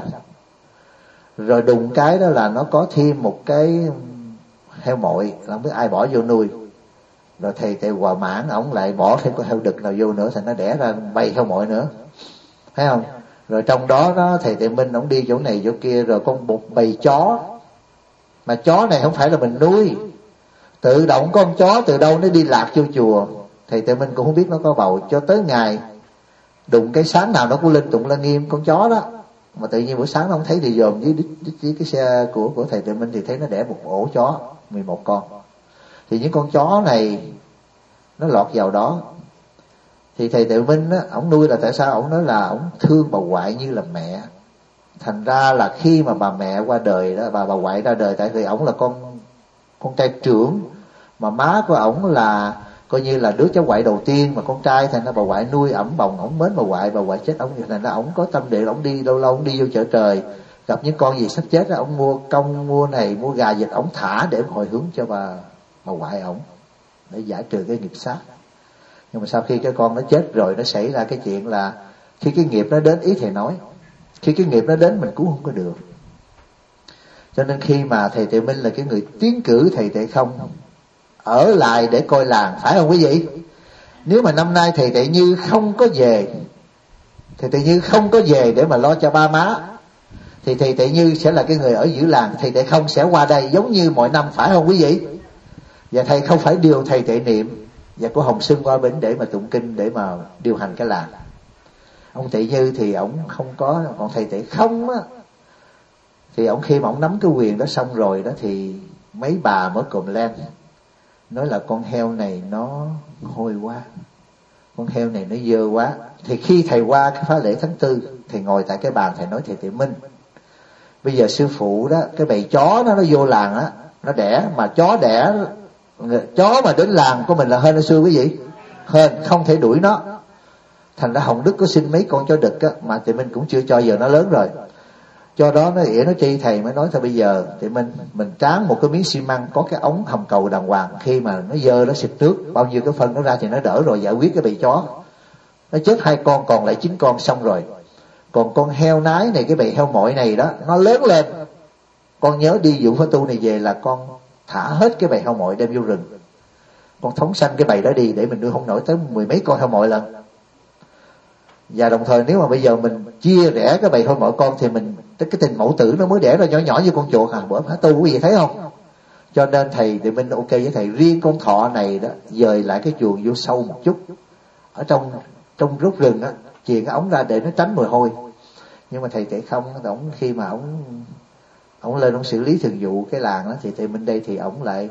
Rồi đùng cái đó là nó có thêm một cái heo mội, không biết ai bỏ vô nuôi. Rồi thầy Tề Hòa Mãn ổng lại bỏ thêm con heo đực nào vô nữa, thành nó đẻ ra bầy heo mội nữa, thấy không? Rồi trong đó đó thầy Tề Minh ổng đi chỗ này chỗ kia, rồi con một bầy chó, mà chó này không phải là mình nuôi, tự động con chó từ đâu nó đi lạc vô chùa. Thầy Tề Minh cũng không biết nó có bầu, cho tới ngày đụng cái sáng nào nó cũng lên tụng Lăng Nghiêm con chó đó. Mà tự nhiên buổi sáng nó không thấy thì dòm với, với cái xe của của thầy Tự Minh thì thấy nó đẻ một ổ chó mười một con. Thì những con chó này nó lọt vào đó. Thì thầy Tự Minh á, ổng nuôi là tại sao? Ổng nói là ổng thương bà ngoại như là mẹ. Thành ra là khi mà bà mẹ qua đời đó, bà bà ngoại ra đời, tại vì ổng là con con trai trưởng, mà má của ổng là coi như là đứa cháu ngoại đầu tiên mà con trai, thành ra bà ngoại nuôi ẩm bồng, ổng mến bà ngoại, bà ngoại chết ổng, thành ra ổng có tâm địa, ổng đi lâu lâu ổng đi vô chợ trời, gặp những con gì sắp chết đó, ổng mua công mua này mua gà vịt, ổng thả để hồi hướng cho bà bà ngoại ổng để giải trừ cái nghiệp sát. Nhưng mà sau khi cái con nó chết rồi, nó xảy ra cái chuyện là khi cái nghiệp nó đến, ý thầy nói, khi cái nghiệp nó đến mình cứu không có được. Cho nên khi mà thầy Tự Minh là cái người tiến cử thầy Tệ Không ở lại để coi làng, phải không quý vị? Nếu mà năm nay thầy Tệ Như không có về Thầy Tệ Như không có về để mà lo cho ba má, thì thầy Tệ Như sẽ là cái người ở giữa làng. Thầy Tệ Không sẽ qua đây giống như mọi năm, phải không quý vị? Và thầy không phải điều thầy Tệ Niệm và của Hồng Xuân qua bển để mà tụng kinh, để mà điều hành cái làng. Ông Tệ Như thì ổng không có. Còn thầy Tệ Không á, thì ổng khi mà ổng nắm cái quyền đó xong rồi đó, thì mấy bà mới cồm lên nói là con heo này nó hôi quá, con heo này nó dơ quá. Thì khi thầy qua cái khóa lễ tháng tư, thầy ngồi tại cái bàn, thầy nói thầy Tệ Minh, bây giờ sư phụ đó, cái bầy chó đó nó vô làng á, nó đẻ, mà chó đẻ, chó mà đến làng của mình là hên hay xui quý vị? Hên, không thể đuổi nó. Thành ra Hồng Đức có sinh mấy con chó đực á, mà Tệ Minh cũng chưa cho, giờ nó lớn rồi. Do đó nó ỉa nó chi, thầy mới nói thôi bây giờ Tệ Minh mình tráng một cái miếng xi măng có cái ống hầm cầu đàng hoàng, khi mà nó dơ nó xịt nước, bao nhiêu cái phân nó ra thì nó đỡ rồi, giải quyết cái bầy chó. Nó chết hai con, còn lại chín con xong rồi. Còn con heo nái này, cái bầy heo mội này đó, nó lớn lên, con nhớ đi vụ khóa tu này về là con thả hết cái bầy heo mội đem vô rừng, con thống sanh cái bầy đó đi, để mình nuôi không nổi tới mười mấy con heo mội lần. Và đồng thời nếu mà bây giờ mình chia rẽ cái bầy heo mội con, thì mình cái tình mẫu tử nó mới đẻ ra nhỏ nhỏ như con chuột à, bữa khóa tu quý vị thấy không? Cho nên thầy Tệ Minh ok với thầy, riêng con thọ này đó dời lại cái chuồng vô sâu một chút, ở trong trong rút rừng á, chìa cái ống ra để nó tránh mùi hôi. Nhưng mà thầy Tệ Không, ổng khi mà ổng ổng lên ổng xử lý thường vụ cái làng đó, thì Tệ Minh đây thì ổng lại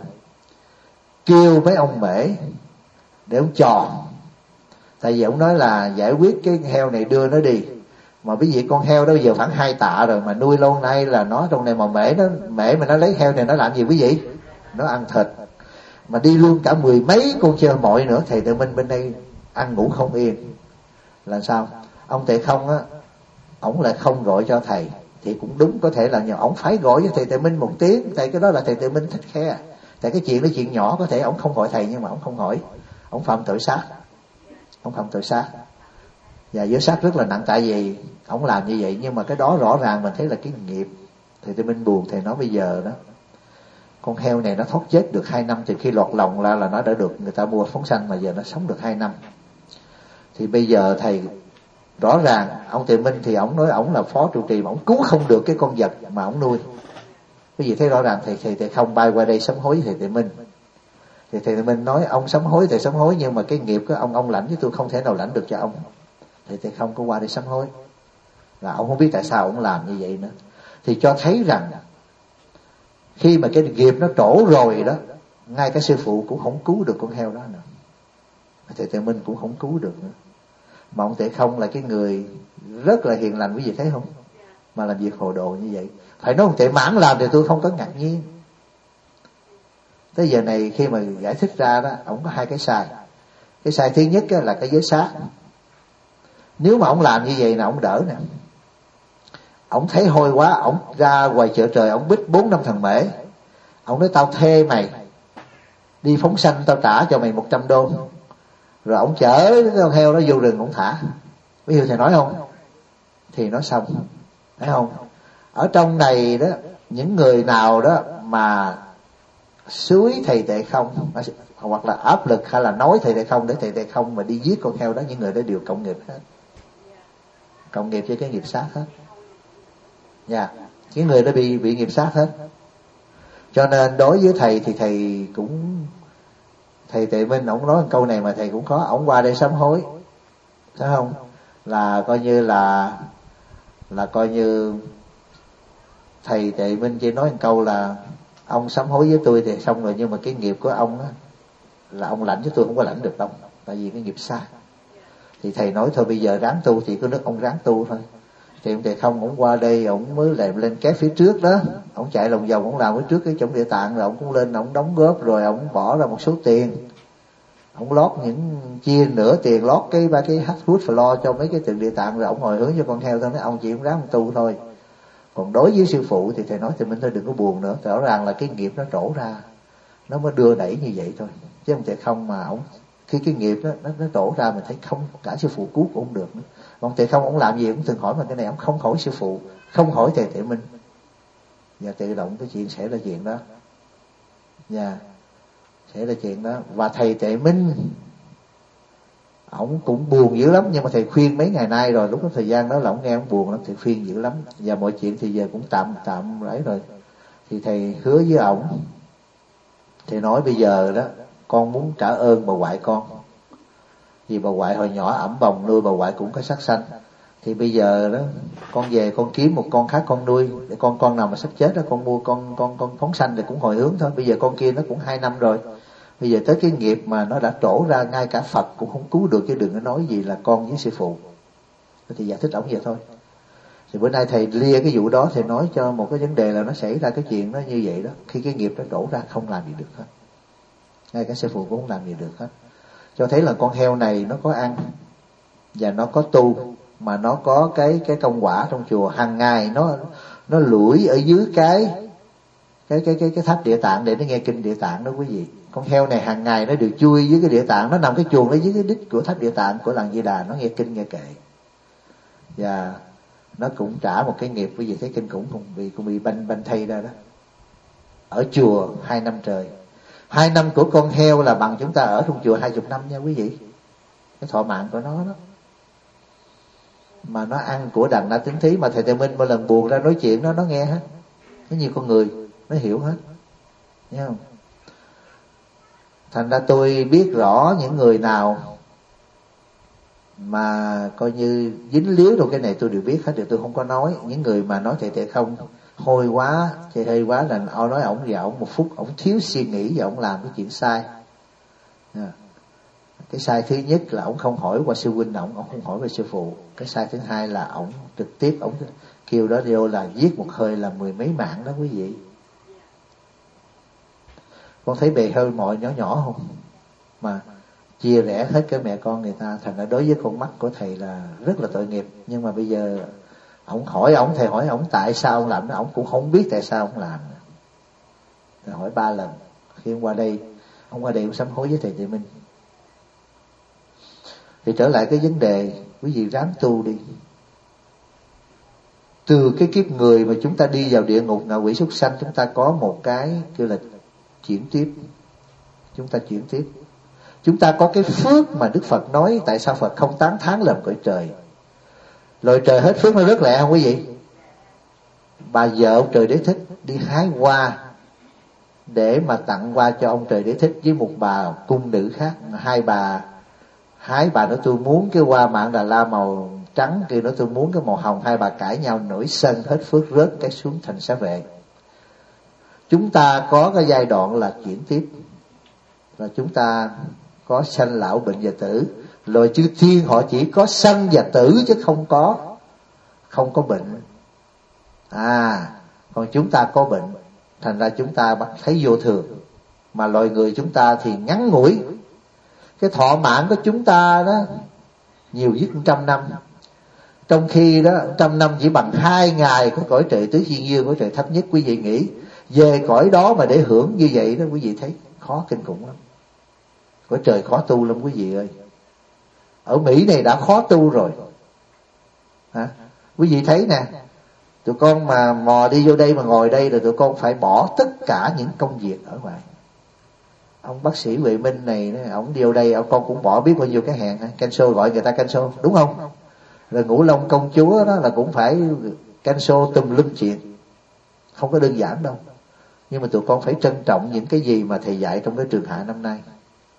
kêu mấy ông mễ để ổng trò. Tại vì ổng nói là giải quyết cái heo này đưa nó đi, mà quý vị con heo đó giờ khoảng hai tạ rồi, mà nuôi lâu nay là nó trong này, mà mễ nó mễ mà nó lấy heo này nó làm gì quý vị? Nó ăn thịt, mà đi luôn cả mười mấy con chơi mội nữa. Thầy Tệ Minh bên đây ăn ngủ không yên. Là sao? Ông Tệ Không á, ổng lại không gọi cho thầy, thì cũng đúng, có thể là nhờ ổng phải gọi với thầy Tệ Minh một tiếng, tại cái đó là thầy Tệ Minh thích khe. Tại cái chuyện đó chuyện nhỏ, có thể ổng không gọi thầy, nhưng mà ổng không hỏi, ổng phạm tội sát, ổng phạm tội sát, và giới sát rất là nặng. Tại vì ổng làm như vậy, nhưng mà cái đó rõ ràng mình thấy là cái nghiệp. Thầy Tệ Minh buồn, thầy nói bây giờ đó, con heo này nó thoát chết được hai năm, từ khi lọt lòng ra là nó đã được người ta mua phóng sanh, mà giờ nó sống được hai năm. Thì bây giờ thầy rõ ràng ông Tệ Minh thì ổng nói ổng là phó trụ trì, mà ổng cứu không được cái con vật mà ổng nuôi. Quý vị thấy rõ ràng thầy thầy Tệ Không bay qua đây sám hối thầy Tệ Minh. Thì thầy Tệ Minh nói ông sám hối thầy sám hối, nhưng mà cái nghiệp của ông ông lãnh chứ tôi không thể nào lãnh được cho ông. Thầy Tệ Không có qua đây sám hối, là ông không biết tại sao ông làm như vậy nữa. Thì cho thấy rằng khi mà cái nghiệp nó trổ rồi đó, ngay cả sư phụ cũng không cứu được con heo đó nữa, thầy Tệ Minh cũng không cứu được nữa. Mà ông Tệ Không là cái người rất là hiền lành, quý vị thấy không? Mà làm việc hồ đồ như vậy. Phải nói ông Tệ Mãn làm thì tôi không có ngạc nhiên. Tới giờ này khi mà giải thích ra đó, ông có hai cái sai. Cái sai thứ nhất là cái giới sát. Nếu mà ông làm như vậy là ông đỡ nè. Ông thấy hôi quá, ông ra ngoài chợ trời, ông bích bốn năm thằng mễ. Ông nói tao thuê mày đi phóng sanh, tao trả cho mày một trăm đô. Rồi ông chở con heo đó vô rừng, ông thả. Ví dụ thầy nói không? Thì nói xong, thấy không? Ở trong này đó, những người nào đó mà suối thầy Tệ Không, hoặc là áp lực hay là nói thầy Tệ Không để thầy Tệ Không mà đi giết con heo đó, những người đó đều cộng nghiệp hết, cộng nghiệp với cái nghiệp sát hết. Dạ, yeah. Cái người đó bị bị nghiệp sát hết. Cho nên đối với thầy thì thầy cũng, thầy Tệ Minh ổng nói một câu này mà thầy cũng khó, ổng qua đây sám hối, thấy không? Là coi như là là coi như thầy Tệ Minh chỉ nói một câu là ông sám hối với tôi thì xong rồi, nhưng mà cái nghiệp của ông á là ông lãnh chứ tôi không có lãnh được đâu, tại vì cái nghiệp sát. Thì thầy nói thôi bây giờ ráng tu thì cứ nước ông ráng tu thôi. Thì ông Tệ Không ổng qua đây, ổng mới làm lên cái phía trước đó, ổng chạy lòng vòng, ổng làm phía trước cái chỗ địa tạng, rồi ổng cũng lên, ổng đóng góp, rồi ổng bỏ ra một số tiền, ổng lót những chia nửa tiền lót cái ba cái hát hút lo cho mấy cái tượng địa tạng, rồi ổng ngồi hướng cho con heo thôi, nói ông chị cũng ráng tu thôi. Còn đối với sư phụ thì thầy nói thì mình thôi đừng có buồn nữa, rõ ràng là cái nghiệp nó trổ ra, nó mới đưa đẩy như vậy thôi. Chứ ông Tệ Không mà ổng khi cái nghiệp đó, nó nó trổ ra mình thấy không, cả sư phụ cứu cũng không được nữa. Ông Tệ Không ổng làm gì cũng từng hỏi mà cái này ổng không hỏi sư phụ, không hỏi thầy Tệ Minh, và tự động cái chuyện sẽ là chuyện đó. Dạ, sẽ là chuyện đó. Và thầy Tệ Minh ổng cũng buồn dữ lắm, nhưng mà thầy khuyên mấy ngày nay rồi, lúc đó thời gian đó là ổng nghe ổng buồn lắm, thầy khuyên dữ lắm, và mọi chuyện thì giờ cũng tạm tạm ấy rồi. Thì thầy hứa với ổng, thầy nói bây giờ đó con muốn trả ơn bà ngoại con, vì bà ngoại hồi nhỏ ẵm bồng nuôi bà ngoại cũng có sắc xanh, thì bây giờ đó con về con kiếm một con khác con nuôi, để con con nào mà sắp chết đó con mua con con con phóng sanh thì cũng hồi hướng thôi. Bây giờ con kia nó cũng hai năm rồi, bây giờ tới cái nghiệp mà nó đã trổ ra, ngay cả Phật cũng không cứu được, chứ đừng có nói gì là con với sư phụ. Thì giải thích ổng vậy thôi. Thì bữa nay thầy lia cái vụ đó, thầy nói cho một cái vấn đề là nó xảy ra cái chuyện nó như vậy đó, khi cái nghiệp nó trổ ra không làm gì được hết, ngay cả sư phụ cũng không làm gì được hết. Cho thấy là con heo này nó có ăn và nó có tu, mà nó có cái cái công quả trong chùa. Hàng ngày nó nó lủi ở dưới cái cái cái cái cái tháp Địa Tạng để nó nghe kinh Địa Tạng đó quý vị. Con heo này hàng ngày nó đều chui dưới cái Địa Tạng, nó nằm cái chuồng ở dưới cái đít của tháp Địa Tạng của làng Di Đà, nó nghe kinh nghe kệ, và nó cũng trả một cái nghiệp. Quý vị thấy kinh khủng không? Vì cũng bị banh banh thay ra đó. Ở chùa hai năm trời, hai năm của con heo là bằng chúng ta ở trong chùa hai chục năm nha quý vị. Cái thọ mạng của nó đó, mà nó ăn của đằng Na Tín Thí. Mà thầy Tề Minh mỗi lần buồn ra nói chuyện nó nó nghe hết, nó như con người, nó hiểu hết, thấy không? Thành ra tôi biết rõ những người nào mà coi như dính líu trong cái này tôi đều biết hết, đều tôi không có nói. Những người mà nói thầy Tề không hôi quá, thầy hơi quá là ông nói ổng và ổng một phút ổng thiếu suy nghĩ và ổng làm cái chuyện sai. À, cái sai thứ nhất là ổng không hỏi qua sư huynh ổng, ổng không hỏi qua sư phụ. Cái sai thứ hai là ổng trực tiếp ổng kêu đó vô là giết một hơi là mười mấy mạng đó quý vị. Con thấy bề hơi mọi nhỏ nhỏ không, mà chia rẽ hết cái mẹ con người ta. Thành ra đối với con mắt của thầy là rất là tội nghiệp. Nhưng mà bây giờ ổng hỏi ổng, thầy hỏi ổng tại sao ông làm nó, ổng cũng không biết tại sao ông làm. Thầy hỏi ba lần. Khi ông qua đây, ông qua đây ông sám hối với thầy Tề Minh. Thì trở lại cái vấn đề, quý vị ráng tu đi. Từ cái kiếp người mà chúng ta đi vào địa ngục ngạ quỷ súc sanh, chúng ta có một cái kêu là chuyển tiếp. Chúng ta chuyển tiếp. Chúng ta có cái phước mà Đức Phật nói tại sao Phật không tán thán làm cõi trời. Loài trời hết phước nó rất lẹ không quý vị? Bà vợ ông Trời Đế Thích đi hái hoa để mà tặng hoa cho ông Trời Đế Thích với một bà cung nữ khác. Hai bà hái, bà nói tôi muốn cái hoa Mạn Đà La màu trắng, kia nói tôi muốn cái màu hồng. Hai bà cãi nhau nổi sân, hết phước rớt cái xuống thành xá vệ. Chúng ta có cái giai đoạn là chuyển tiếp, là chúng ta có sanh lão bệnh và tử. Loài chư thiên họ chỉ có sanh và tử chứ không có không có bệnh. À, còn chúng ta có bệnh, thành ra chúng ta bắt thấy vô thường. Mà loài người chúng ta thì ngắn ngủi. Cái thọ mạng của chúng ta đó nhiều nhất trăm năm, trong khi đó trăm năm chỉ bằng hai ngày của cõi trời tứ thiên dương, cõi trời thấp nhất. Quý vị nghĩ về cõi đó mà để hưởng như vậy đó, quý vị thấy khó kinh khủng lắm. Cõi trời khó tu lắm quý vị ơi. Ở Mỹ này đã khó tu rồi. Hả? Quý vị thấy nè, tụi con mà mò đi vô đây mà ngồi đây rồi tụi con phải bỏ tất cả những công việc ở ngoài. Ông bác sĩ Huệ Minh này, ông đi vô đây, ông con cũng bỏ biết bao nhiêu cái hẹn, cancel, gọi người ta cancel, đúng không? Rồi Ngũ Long công chúa đó là cũng phải cancel tùm lum chuyện, không có đơn giản đâu. Nhưng mà tụi con phải trân trọng những cái gì mà thầy dạy trong cái trường hạ năm nay.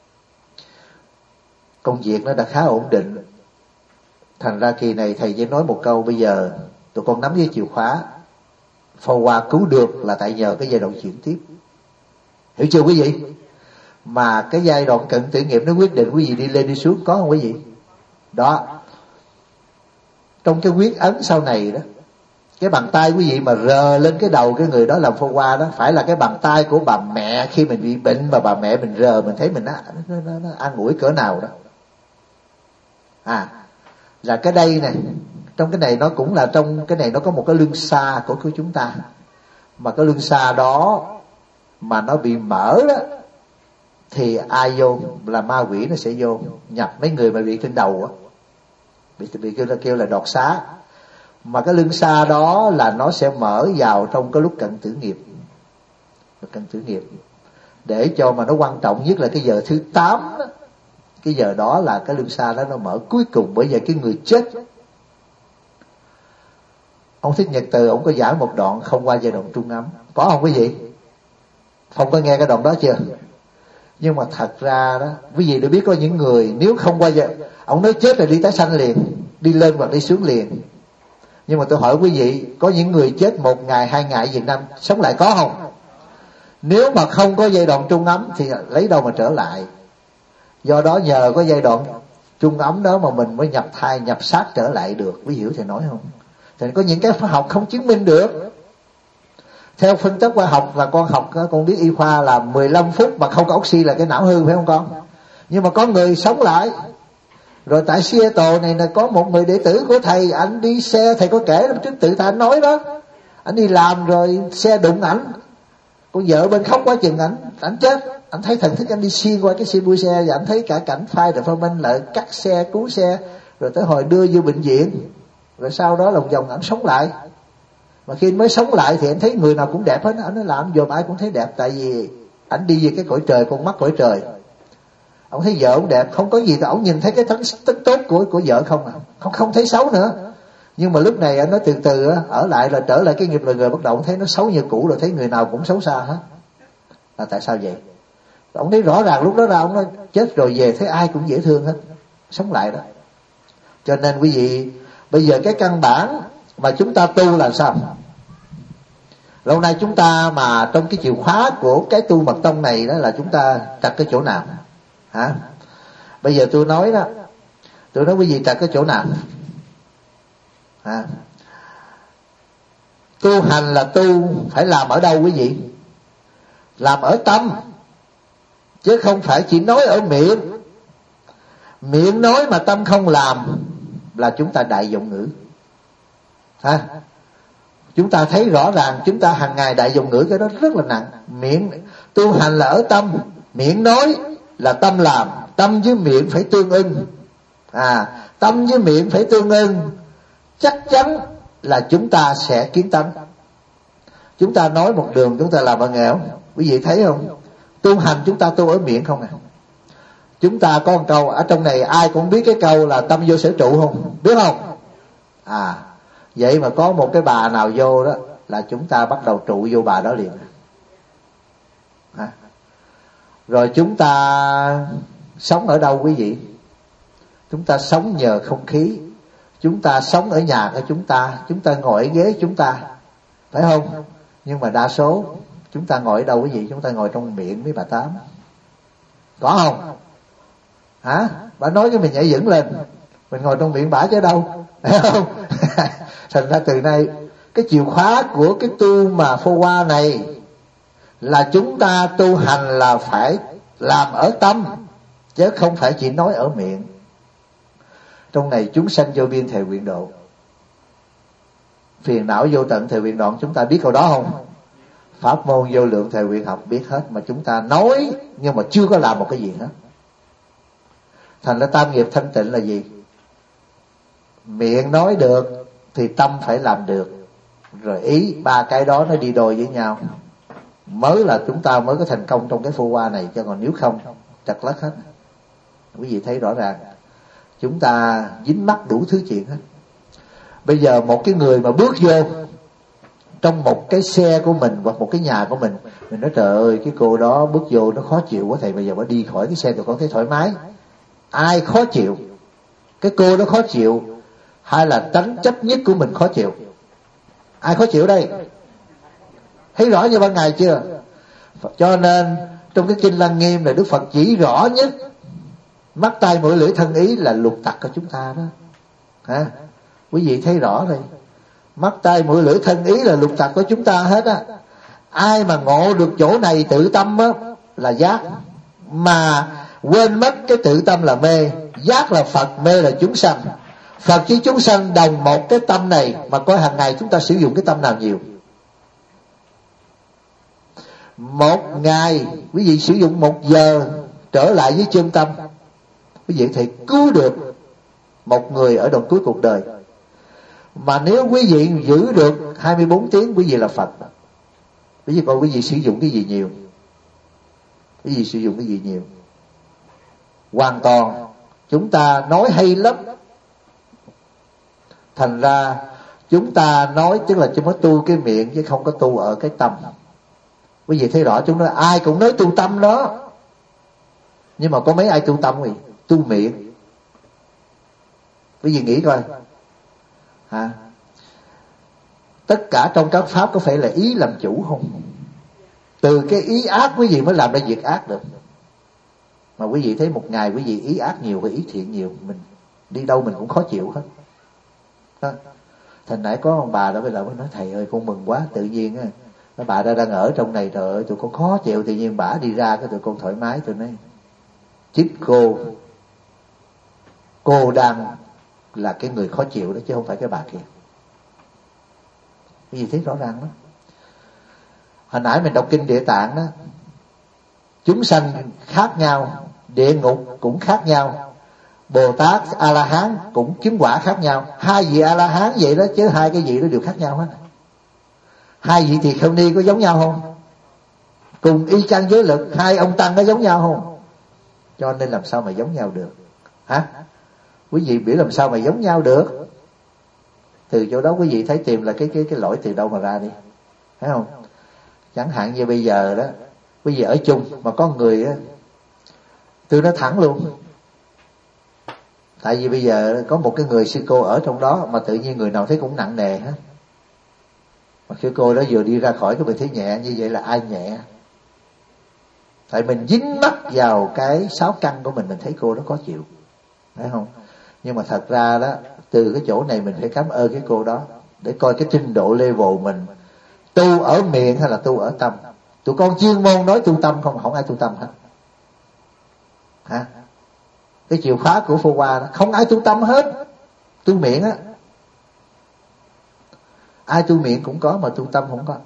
Công việc nó đã khá ổn định. Thành ra kỳ này thầy chỉ nói một câu, bây giờ tụi con nắm với chìa khóa, phò qua cứu được là tại nhờ cái giai đoạn chuyển tiếp. Hiểu chưa quý vị? Mà cái giai đoạn cận tử nghiệp nó quyết định quý vị đi lên đi xuống, có không quý vị? Đó. Trong cái quyết ấn sau này đó, cái bàn tay quý vị mà rờ lên cái đầu cái người đó làm phô qua đó, phải là cái bàn tay của bà mẹ khi mình bị bệnh, mà bà mẹ mình rờ mình thấy mình nó, nó, nó, nó an ủi cỡ nào đó. À, là cái đây nè, trong cái này nó cũng là, trong cái này nó có một cái lưng xa của, của chúng ta. Mà cái lưng xa đó mà nó bị mở đó, thì ai vô là ma quỷ nó sẽ vô nhập mấy người mà bị trên đầu á, bị, bị kêu là kêu là đọt xá. Mà cái lưng xa đó là nó sẽ mở vào trong cái lúc cận tử nghiệp, cận tử nghiệp, để cho mà nó quan trọng nhất là cái giờ thứ tám đó. cái giờ đó là cái luân xa đó nó mở cuối cùng. Bởi vậy cái người chết, ông Thích Nhật Từ ông có giảng một đoạn không qua giai đoạn trung ấm, có không quý vị? Không có nghe cái đoạn đó chưa? Nhưng mà thật ra đó, quý vị đã biết có những người nếu không qua giai, ông nói chết là đi tái sanh liền, đi lên hoặc đi xuống liền. Nhưng mà tôi hỏi quý vị, có những người chết một ngày hai ngày Việt Nam sống lại có không? Nếu mà không có giai đoạn trung ấm thì lấy đâu mà trở lại. Do đó nhờ có giai đoạn trung ấm đó mà mình mới nhập thai nhập xác trở lại được. Quý hiểu thầy nói không? Thì có những cái khoa học không chứng minh được. Theo phân tích khoa học là con học, con biết y khoa là mười lăm phút mà không có oxy là cái não hư, phải không con? Nhưng mà có người sống lại. Rồi tại Seattle này là có một người đệ tử của thầy, anh đi xe, thầy có kể lúc trước tự thầy anh nói đó, anh đi làm rồi xe đụng ảnh, con vợ bên khóc quá chừng, ảnh ảnh chết. Anh thấy thần thức anh đi xuyên qua cái xe đuôi xe, và anh thấy cả cảnh phai rồi phong minh lại cắt xe cứu xe, rồi tới hồi đưa vô bệnh viện, rồi sau đó lòng vòng ảnh sống lại. Mà khi anh mới sống lại thì anh thấy người nào cũng đẹp hết. Anh nói là anh dòm ai cũng thấy đẹp, tại vì anh đi về cái cõi trời, con mắt cõi trời. Ông thấy vợ ông đẹp, không có gì, ông nhìn thấy cái tính tốt của của vợ không à, không không thấy xấu nữa. Nhưng mà lúc này anh nói từ từ ở lại là trở lại cái nghiệp loài người, bắt đầu ông thấy nó xấu như cũ, rồi thấy người nào cũng xấu xa hết. Là tại sao vậy? Ông thấy rõ ràng lúc đó ra ông nói chết rồi về thấy ai cũng dễ thương hết, sống lại đó. Cho nên quý vị, bây giờ cái căn bản mà chúng ta tu là sao? Lâu nay chúng ta mà trong cái chìa khóa của cái tu mật tông này đó là chúng ta trật cái chỗ nào? Hả? Bây giờ tôi nói đó, tôi nói quý vị trật cái chỗ nào? Hả? Tu hành là tu phải làm ở đâu quý vị? Làm ở tâm, chứ không phải chỉ nói ở miệng. Miệng nói mà tâm không làm là chúng ta đại vọng ngữ. Hả? Chúng ta thấy rõ ràng chúng ta hàng ngày đại vọng ngữ, cái đó rất là nặng. Miệng tu hành là ở tâm, miệng nói là tâm làm. Tâm với miệng phải tương ưng. À, tâm với miệng phải tương ưng, chắc chắn là chúng ta sẽ kiến tánh. Chúng ta nói một đường, chúng ta làm bằng nghèo. Quý vị thấy không? Tu hành chúng ta tu ở miệng không à? Chúng ta có một câu ở trong này, ai cũng biết cái câu là tâm vô sở trụ không? Biết không? À, vậy mà có một cái bà nào vô đó là chúng ta bắt đầu trụ vô bà đó liền. À, rồi chúng ta sống ở đâu quý vị? Chúng ta sống nhờ không khí. Chúng ta sống ở nhà của chúng ta, chúng ta ngồi ở ghế chúng ta, phải không? Nhưng mà đa số chúng ta ngồi ở đâu quý vị? Chúng ta ngồi trong miệng với bà Tám. Có không? Hả? Bà nói cho mình nhảy dựng lên, mình ngồi trong miệng bả chứ đâu, phải không? Thành ra từ nay cái chìa khóa của cái tu mà phô hoa này là chúng ta tu hành là phải làm ở tâm, chứ không phải chỉ nói ở miệng. Trong này chúng sanh vô biên thệ nguyện độ, phiền não vô tận thệ nguyện đoạn, chúng ta biết câu đó không? Pháp môn vô lượng thệ nguyện học biết hết, mà chúng ta nói nhưng mà chưa có làm một cái gì hết. Thành ra tam nghiệp thanh tịnh là gì? Miệng nói được thì tâm phải làm được, rồi ý, ba cái đó nó đi đôi với nhau, mới là chúng ta mới có thành công trong cái phô hoa này. Chứ còn nếu không chật lất hết. Quý vị thấy rõ ràng chúng ta dính mắc đủ thứ chuyện hết. Bây giờ một cái người mà bước vô trong một cái xe của mình hoặc một cái nhà của mình, mình nói trời ơi cái cô đó bước vô nó khó chịu quá thầy, bây giờ bà đi khỏi cái xe rồi con thấy thoải mái. Ai khó chịu? Cái cô đó khó chịu hay là tánh chấp nhất của mình khó chịu? Ai khó chịu đây? Thấy rõ như ban ngày chưa? Cho nên trong cái kinh Lăng Nghiêm này Đức Phật chỉ rõ nhất mắt tai mũi lưỡi thân ý là lục tặc của chúng ta đó. Hả? Quý vị thấy rõ đây, mắt tai mũi lưỡi thân ý là lục tặc của chúng ta hết á. Ai mà ngộ được chỗ này tự tâm á là giác, mà quên mất cái tự tâm là mê. Giác là Phật, mê là chúng sanh. Phật với chúng sanh đồng một cái tâm này, mà coi hàng ngày chúng ta sử dụng cái tâm nào nhiều. Một ngày quý vị sử dụng một giờ trở lại với chân tâm, quý vị thì cứu được một người ở đoạn cuối cuộc đời. Mà nếu quý vị giữ được hai mươi bốn tiếng, quý vị là Phật. Quý vị coi quý vị sử dụng cái gì nhiều, quý vị sử dụng cái gì nhiều. hoàn toàn. Chúng ta nói hay lắm, thành ra chúng ta nói tức là chúng có tu cái miệng chứ không có tu ở cái tâm. Quý vị thấy rõ, chúng nói ai cũng nói tu tâm đó, nhưng mà có mấy ai tu tâm gì? Tu miệng. Quý vị nghĩ coi hả? Tất cả trong các pháp có phải là ý làm chủ không? Từ cái ý ác quý vị mới làm ra việc ác được. Mà quý vị thấy một ngày quý vị ý ác nhiều và ý thiện nhiều, mình đi đâu mình cũng khó chịu hết đó. Thành nãy có ông bà đó bây giờ mới nói thầy ơi con mừng quá, tự nhiên á bà đã đang ở trong này, trời ơi tụi con khó chịu, tự nhiên bả đi ra cái tụi con thoải mái. Tụi nói chính cô cô đang là cái người khó chịu đó chứ không phải cái bà kia. Cái gì thấy rõ ràng đó. Hồi nãy mình đọc kinh Địa Tạng đó, chúng sanh khác nhau, địa ngục cũng khác nhau, Bồ Tát A La Hán cũng chứng quả khác nhau. Hai vị A La Hán vậy đó, chứ hai cái vị đó đều khác nhau hết. Hai vị Tỳ Kheo Ni có giống nhau không? Cùng y chang giới lực. Hai ông tăng có giống nhau không? Cho nên làm sao mà giống nhau được hả? Quý vị biết làm sao mà giống nhau được? Từ chỗ đó quý vị thấy tìm là cái cái cái lỗi từ đâu mà ra đi, thấy không? Chẳng hạn như bây giờ đó, quý vị ở chung mà có người á, tôi nói thẳng luôn, tại vì bây giờ có một cái người sư cô ở trong đó mà tự nhiên người nào thấy cũng nặng nề hết. Mà sư cô đó vừa đi ra khỏi cái mình thấy nhẹ, như vậy là ai nhẹ? Tại mình dính mắc vào cái sáu căn của mình, mình thấy cô đó khó chịu, thấy không? Nhưng mà thật ra đó, từ cái chỗ này mình phải cảm ơn cái cô đó, để coi cái trình độ level mình tu ở miệng hay là tu ở tâm. Tụi con chuyên môn nói tu tâm không, không ai tu tâm hết hả? Cái chìa khóa của Phô Hoa đó, không ai tu tâm hết. Tu miệng á, ai tu miệng cũng có mà tu tâm không có.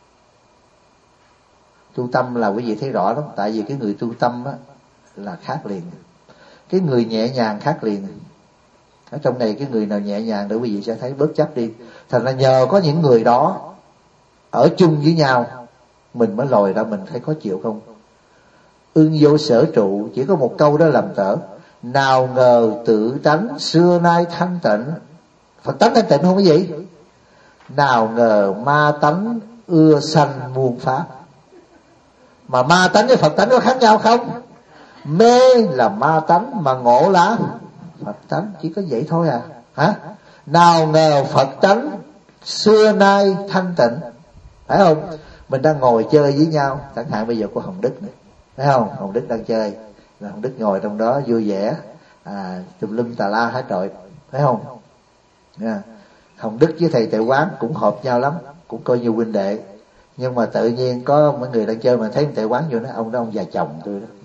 Tu tâm là quý vị thấy rõ lắm, tại vì cái người tu tâm á là khác liền, cái người nhẹ nhàng khác liền. Ở trong này cái người nào nhẹ nhàng để quý vị sẽ thấy bớt chấp đi. Thành ra nhờ có những người đó ở chung với nhau, mình mới lòi ra mình thấy khó chịu không? Ưng vô sở trụ, chỉ có một câu đó làm tở. Nào ngờ tự tánh xưa nay thanh tịnh. Phật tánh thanh tịnh không cái gì? Nào ngờ ma tánh ưa sanh muôn pháp. Mà ma tánh với Phật tánh có khác nhau không? Mê là ma tánh, mà ngộ là Phật tánh, chỉ có vậy thôi à hả? Nào ngờ Phật tánh xưa nay thanh tịnh, phải không? Mình đang ngồi chơi với nhau, chẳng hạn bây giờ có Hồng Đức nữa, phải không? Hồng Đức đang chơi, là Hồng Đức ngồi trong đó vui vẻ, à, tùm lum tà la hết trọi, phải không? Yeah. Hồng Đức với thầy Tệ Quán cũng hợp nhau lắm, cũng coi như huynh đệ. Nhưng mà tự nhiên có mấy người đang chơi mà thấy Tệ Quán vô nói ông đó ông già chồng tôi đó.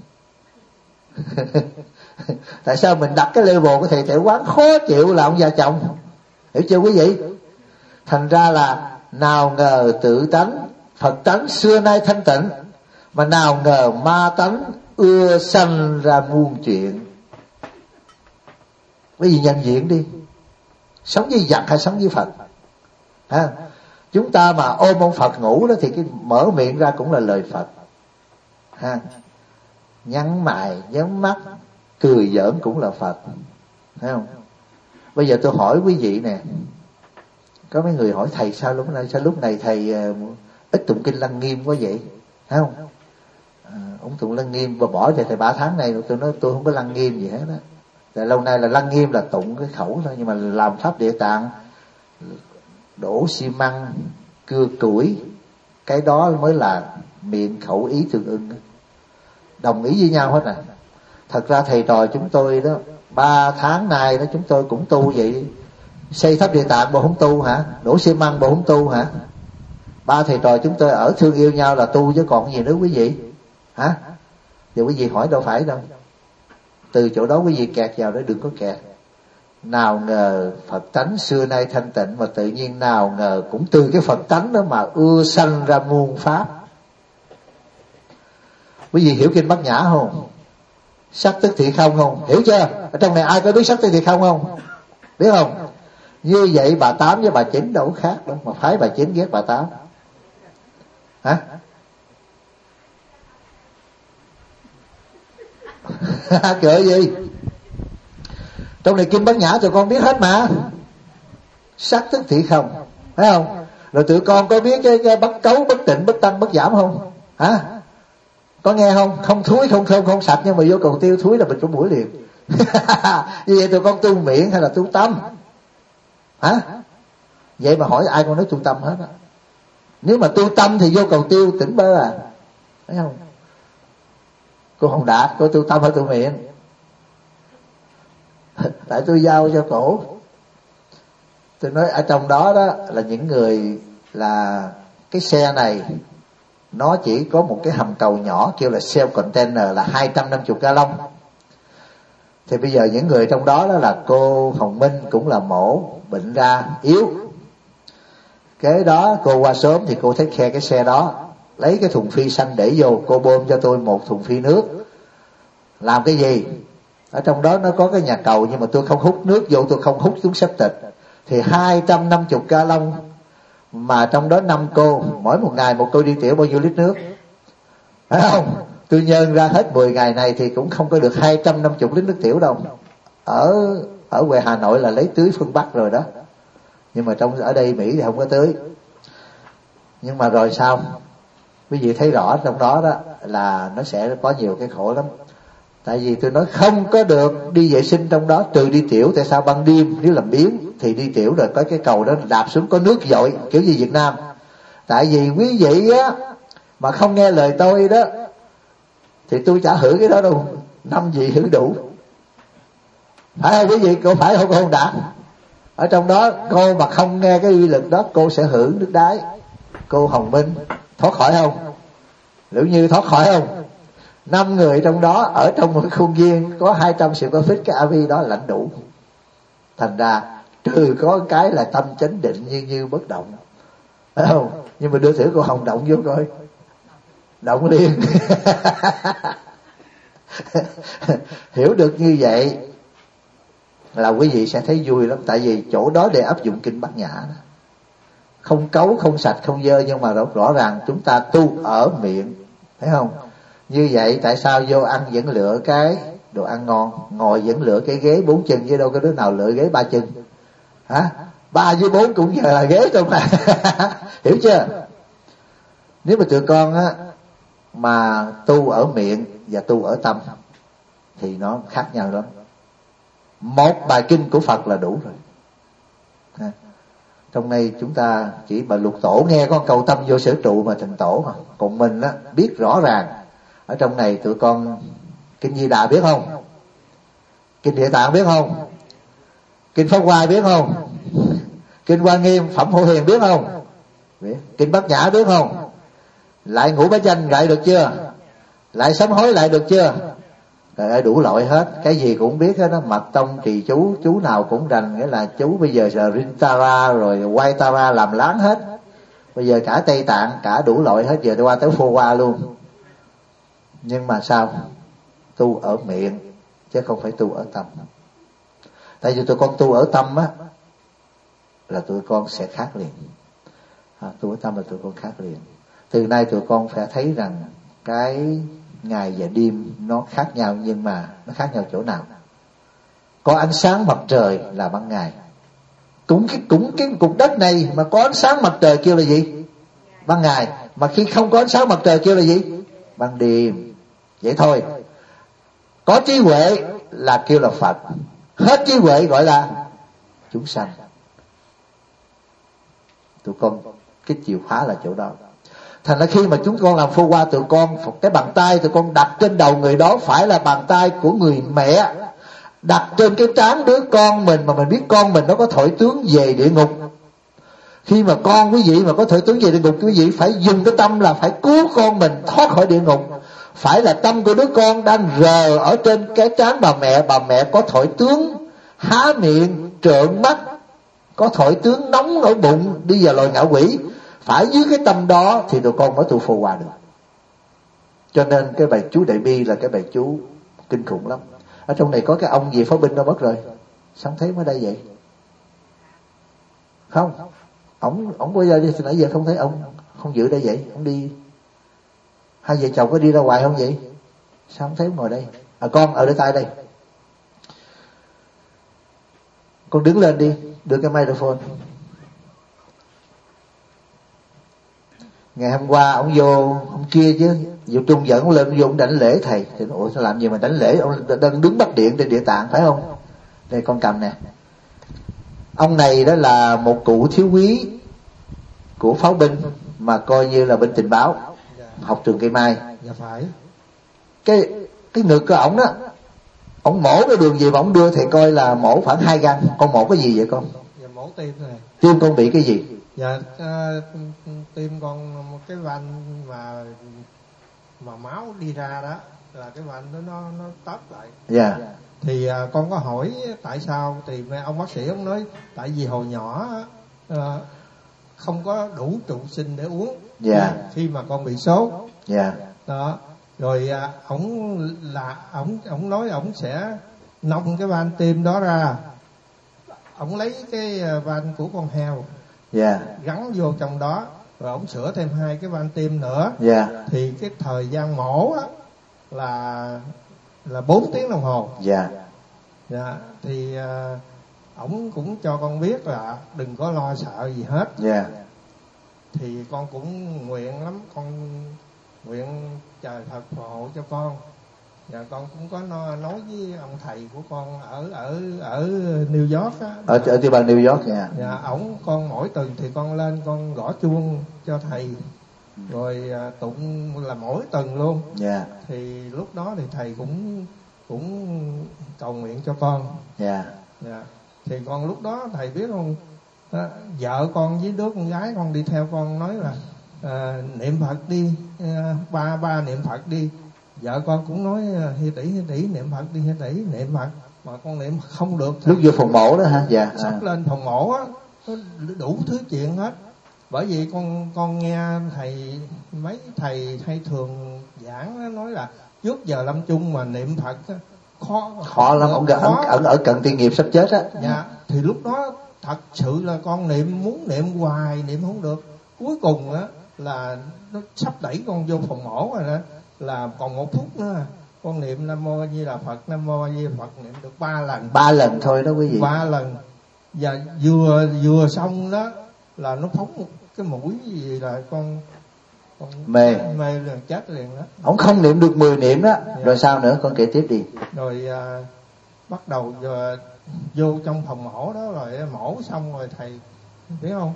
Tại sao mình đặt cái level của thầy Tệ Quán khó chịu là ông già chồng, hiểu chưa quý vị? Thành ra là nào ngờ tự tánh Phật tánh xưa nay thanh tịnh, mà nào ngờ ma tánh ưa sanh ra muôn chuyện. Quý vị nhận diện đi, sống với vật hay sống với Phật ha? Chúng ta mà ôm ông Phật ngủ đó thì cái mở miệng ra cũng là lời Phật ha. Nhăn mày nhắm mắt cười giỡn cũng là Phật, thấy không? Bây giờ tôi hỏi quý vị nè, có mấy người hỏi thầy sao lúc này sao lúc này thầy uh, ít tụng kinh Lăng Nghiêm quá vậy, thấy không? À, ông tụng Lăng Nghiêm và bỏ cho thầy ba tháng này tôi nói tôi không có Lăng Nghiêm gì hết đó. Tại lâu nay là Lăng Nghiêm là tụng cái khẩu thôi, nhưng mà làm pháp Địa Tạng đổ xi măng cưa củi, cái đó mới là miệng khẩu ý tương ưng, đồng ý với nhau hết à. Thật ra thầy trò chúng tôi đó, ba tháng nay đó chúng tôi cũng tu vậy. Xây tháp Địa Tạng bộ không tu hả? Đổ xi măng bộ không tu hả? Ba thầy trò chúng tôi ở thương yêu nhau là tu chứ còn gì nữa quý vị hả? Giờ quý vị hỏi đâu phải đâu. Từ chỗ đó quý vị kẹt vào đó, đừng có kẹt. Nào ngờ Phật tánh xưa nay thanh tịnh, mà tự nhiên nào ngờ cũng từ cái Phật tánh đó mà ưa sanh ra muôn pháp. Quý vị hiểu kinh Bát Nhã không? Sắc tức thị không không? Hiểu chưa? Ở trong này ai có biết sắc tức thị không không? Biết không? Như vậy bà Tám với bà Chín đâu có khác đâu, mà phái bà Chín ghét bà Tám hả? Cỡ gì? Trong này Kim Bát Nhã tụi con biết hết mà. Sắc tức thị không, thấy không? Rồi tụi con có biết cái, cái bất cấu, bất tịnh, bất tăng, bất giảm không? Hả? Có nghe không? Không thúi, không thơm, không sạch, nhưng mà vô cầu tiêu thúi là mình có mũi liền. Như vậy tụi con tu miệng hay là tu tâm? Hả? Vậy mà hỏi ai con nói tu tâm hết á. Nếu mà tu tâm thì vô cầu tiêu tỉnh bơ à, thấy không? Cô Hồng Đạt, cô tu tâm hay tu miệng? Tại tôi giao cho cổ. Tôi nói ở trong đó đó là những người là cái xe này nó chỉ có một cái hầm cầu nhỏ kêu là cell container là hai trăm năm mươi gallon. Thì bây giờ những người trong đó đó là cô Hồng Minh cũng là mổ bệnh ra yếu. Cái đó cô qua sớm thì cô thấy khe cái xe đó, lấy cái thùng phi xanh để vô, cô bơm cho tôi một thùng phi nước. Làm cái gì? Ở trong đó nó có cái nhà cầu nhưng mà tôi không hút nước vô, tôi không hút xuống septic. Thì hai trăm năm mươi gallon mà trong đó năm cô, mỗi một ngày một cô đi tiểu bao nhiêu lít nước? Phải không? Tôi nhân ra hết mười ngày này thì cũng không có được hai trăm năm mươi lít nước tiểu đâu. Ở ở ngoài Hà Nội là lấy tưới phương Bắc rồi đó. Nhưng mà trong ở đây Mỹ thì không có tưới. Nhưng mà rồi sao? Quý vị thấy rõ trong đó đó là nó sẽ có nhiều cái khổ lắm. Tại vì tôi nói không có được đi vệ sinh trong đó trừ đi tiểu. Tại sao? Ban đêm nếu làm biến thì đi tiểu rồi có cái cầu đó đạp xuống có nước dội kiểu gì Việt Nam. Tại vì quý vị á mà không nghe lời tôi đó thì tôi chả hử cái đó đâu. Năm vị hử đủ. Phải không quý vị? Cô phải không cô Hồng Đạt? Ở trong đó cô mà không nghe cái uy lực đó cô sẽ hử nước đái. Cô Hồng Minh thoát khỏi không? Lữ Như thoát khỏi không? Năm người trong đó ở trong một khuôn viên có hai trăm triệu có phít cái a vê đó lãnh đủ. Thành ra trừ có cái là tâm chánh định như như bất động, phải không? Nhưng mà đưa thử cô Hồng động vô coi, động liền. Hiểu được như vậy là quý vị sẽ thấy vui lắm. Tại vì chỗ đó để áp dụng kinh Bát Nhã đó. Không cấu, không sạch, không dơ, nhưng mà rõ, rõ ràng chúng ta tu ở miệng, thấy không? Như vậy tại sao vô ăn vẫn lựa cái đồ ăn ngon, ngồi vẫn lựa cái ghế bốn chân, với đâu có đứa nào lựa ghế ba chân? Hả? Ba với bốn cũng giờ là ghế thôi mà. Hiểu chưa? Nếu mà tụi con á mà tu ở miệng và tu ở tâm thì nó khác nhau lắm. Một bài kinh của Phật là đủ rồi. Ha. Trong này chúng ta chỉ bà lục tổ nghe con cầu tâm vô sở trụ mà thành tổ mà. Còn mình á biết rõ ràng. Ở trong này tụi con kinh Di Đà biết không? Kinh Địa Tạng biết không? Kinh Pháp Hoa biết không? Kinh Hoa Nghiêm, Phẩm Phổ Hiền biết không? Biết. Kinh Bát Nhã biết không? Lại Ngũ Bá Chánh lại được chưa? Lại Sám Hối lại được chưa? Rồi đủ loại hết, cái gì cũng biết hết đó. Mật tông trì chú, chú nào cũng rành. Nghĩa là chú bây giờ là Rintara rồi Waitara làm láng hết. Bây giờ cả Tây Tạng, cả đủ loại hết. Giờ tôi qua tới Phô Hoa luôn. Nhưng mà sao? Tu ở miệng chứ không phải tu ở tâm. Tại vì tụi con tu ở tâm á là tụi con sẽ khác liền. À, tu ở tâm là tụi con khác liền. Từ nay tụi con phải thấy rằng cái ngày và đêm nó khác nhau, nhưng mà nó khác nhau chỗ nào? Có ánh sáng mặt trời là ban ngày. Cũng cái cũng cái cục đất này mà có ánh sáng mặt trời kêu là gì? Ban ngày. Mà khi không có ánh sáng mặt trời kêu là gì? Ban đêm. Vậy thôi. Có trí huệ là kêu là Phật, hết trí huệ gọi là chúng sanh. Tụi con cái chìa khóa là chỗ đó. Thành ra khi mà chúng con làm Phô Hoa, tụi con cái bàn tay tụi con đặt trên đầu người đó phải là bàn tay của người mẹ, đặt trên cái trán đứa con mình mà mình biết con mình nó có thổi tướng về địa ngục. Khi mà con quý vị mà có thổi tướng về địa ngục, quý vị phải dùng cái tâm là phải cứu con mình thoát khỏi địa ngục. Phải là tâm của đứa con đang rờ ở trên cái trán bà mẹ, bà mẹ có thổi tướng, há miệng, trợn mắt, có thổi tướng nóng ở bụng, đi vào loài ngạ quỷ. Phải dưới cái tâm đó thì tụi con mới tu Phô Hoa được. Cho nên cái bài chú Đại Bi là cái bài chú kinh khủng lắm. Ở trong này có cái ông gì phó binh đâu mất rồi, sao thấy mới đây vậy? Không, ổng ổng bây giờ đi từ nãy giờ không thấy ông, không giữ đây vậy, ông đi. Hai vợ chồng có đi ra ngoài không vậy? Sao không thấy ông ngồi đây? À, con ở đây tay đây, con đứng lên đi, đưa cái microphone. Ngày hôm qua ông vô, hôm kia chứ, vô Trung dẫn ông lên, vô ông đánh lễ thầy. Thì nó, ủa sao làm gì mà đánh lễ, ông đang đứng bắt điện trên Địa Tạng phải không? Đây con cầm nè. Ông này đó là một cụ thiếu úy của pháo binh, mà coi như là bên tình báo, dạ. học trường Cây Mai. Dạ phải. Cái cái ngực của ổng đó, ổng mổ cái đường gì mà ổng đưa thầy coi là mổ khoảng hai găng. Con mổ cái gì vậy con? Dạ mổ tim này. Tim con bị cái gì? Dạ uh, tim con một cái van mà mà máu đi ra đó, là cái van nó nó nó tấp lại. Dạ. Yeah. Thì uh, con có hỏi tại sao, thì ông bác sĩ ông nói tại vì hồi nhỏ uh, không có đủ trụ sinh để uống. Dạ. Yeah. Khi mà con bị sốt. Dạ. Yeah. Đó. Rồi uh, ổng là ổng ổng nói ổng sẽ nông cái van tim đó ra. Ổng lấy cái van của con heo. Dạ. Yeah. Gắn vô trong đó, rồi ổng sửa thêm hai cái van tim nữa. Dạ. Yeah. Thì cái thời gian mổ á là là bốn tiếng đồng hồ. Dạ. Yeah. Dạ. Thì uh, ổng cũng cho con biết là đừng có lo sợ gì hết. Dạ. Yeah. Thì con cũng nguyện lắm, con nguyện trời Phật phù hộ cho con. Dạ, con cũng có nói với ông thầy của con ở ở ở New York á. Ở ở tiểu bang New York nha. Dạ, ổng con mỗi tuần thì con lên con gõ chuông cho thầy, rồi à, tụng là mỗi tuần luôn. Dạ. Thì lúc đó thì thầy cũng cũng cầu nguyện cho con. Dạ. Dạ. Thì con lúc đó thầy biết không, à, vợ con với đứa con gái con đi theo con nói là à, niệm Phật đi, à, ba ba niệm Phật đi. Vợ con cũng nói hi tỷ hi tỷ niệm Phật đi, hi tỷ niệm Phật, mà con niệm không được. Lúc vô phòng mổ đó hả? Dạ. Sắp à. Lên phòng mổ á, nó đủ thứ chuyện hết. Bởi vì con con nghe thầy mấy thầy hay thường giảng nói là trước giờ lâm chung mà niệm Phật á, khó khó lắm. Ông ở, ở ở cận tiên nghiệp sắp chết á. Dạ. Thì lúc đó thật sự là con niệm muốn niệm hoài niệm không được. Cuối cùng á là nó sắp đẩy con vô phòng mổ rồi đó, là còn một phút nữa con niệm Nam Mô A Di Đà Phật, Nam Mô A Di Đà Phật niệm được ba lần. Ba lần thôi đó quý vị. Ba lần. Và vừa vừa xong đó là nó phóng một cái mũi gì là con, con mê mê liền, chết liền đó. Ông không niệm được mười niệm đó. Dạ. Rồi sao nữa, con kể tiếp đi. Rồi à, bắt đầu vừa, vô trong phòng mổ đó, rồi mổ xong rồi thầy biết không,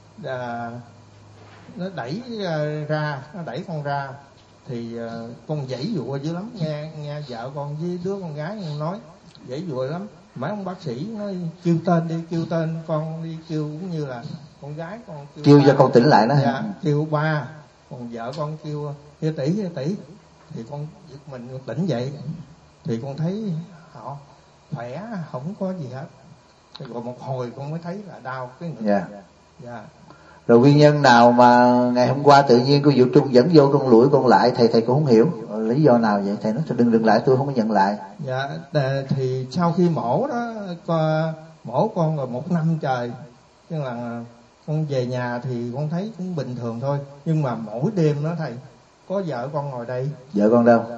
à, nó đẩy ra, nó đẩy con ra. Thì uh, con giãy dụa dữ lắm, nghe nghe vợ con với đứa con gái con nói giãy dụa lắm. Mấy ông bác sĩ nói kêu tên đi, kêu tên con đi, kêu cũng như là con gái con kêu, kêu ba, cho con tỉnh lại đó. Dạ, kêu ba, còn vợ con kêu hi tỷ hi tỷ. Thì con giật mình tỉnh dậy, thì con thấy họ khỏe, không có gì hết. Rồi một hồi con mới thấy là đau cái ngực. Dạ. Dạ. Rồi nguyên nhân nào mà ngày hôm qua tự nhiên cô Diệu Trung dẫn vô con lủi con lại, thầy thầy cũng không hiểu lý do nào vậy. Thầy nói đừng đừng lại, tôi không có nhận lại. Dạ. Thì sau khi mổ đó, mổ con rồi một năm trời, nhưng là con về nhà thì con thấy cũng bình thường thôi. Nhưng mà mỗi đêm đó thầy, có vợ con ngồi đây. Vợ con đâu?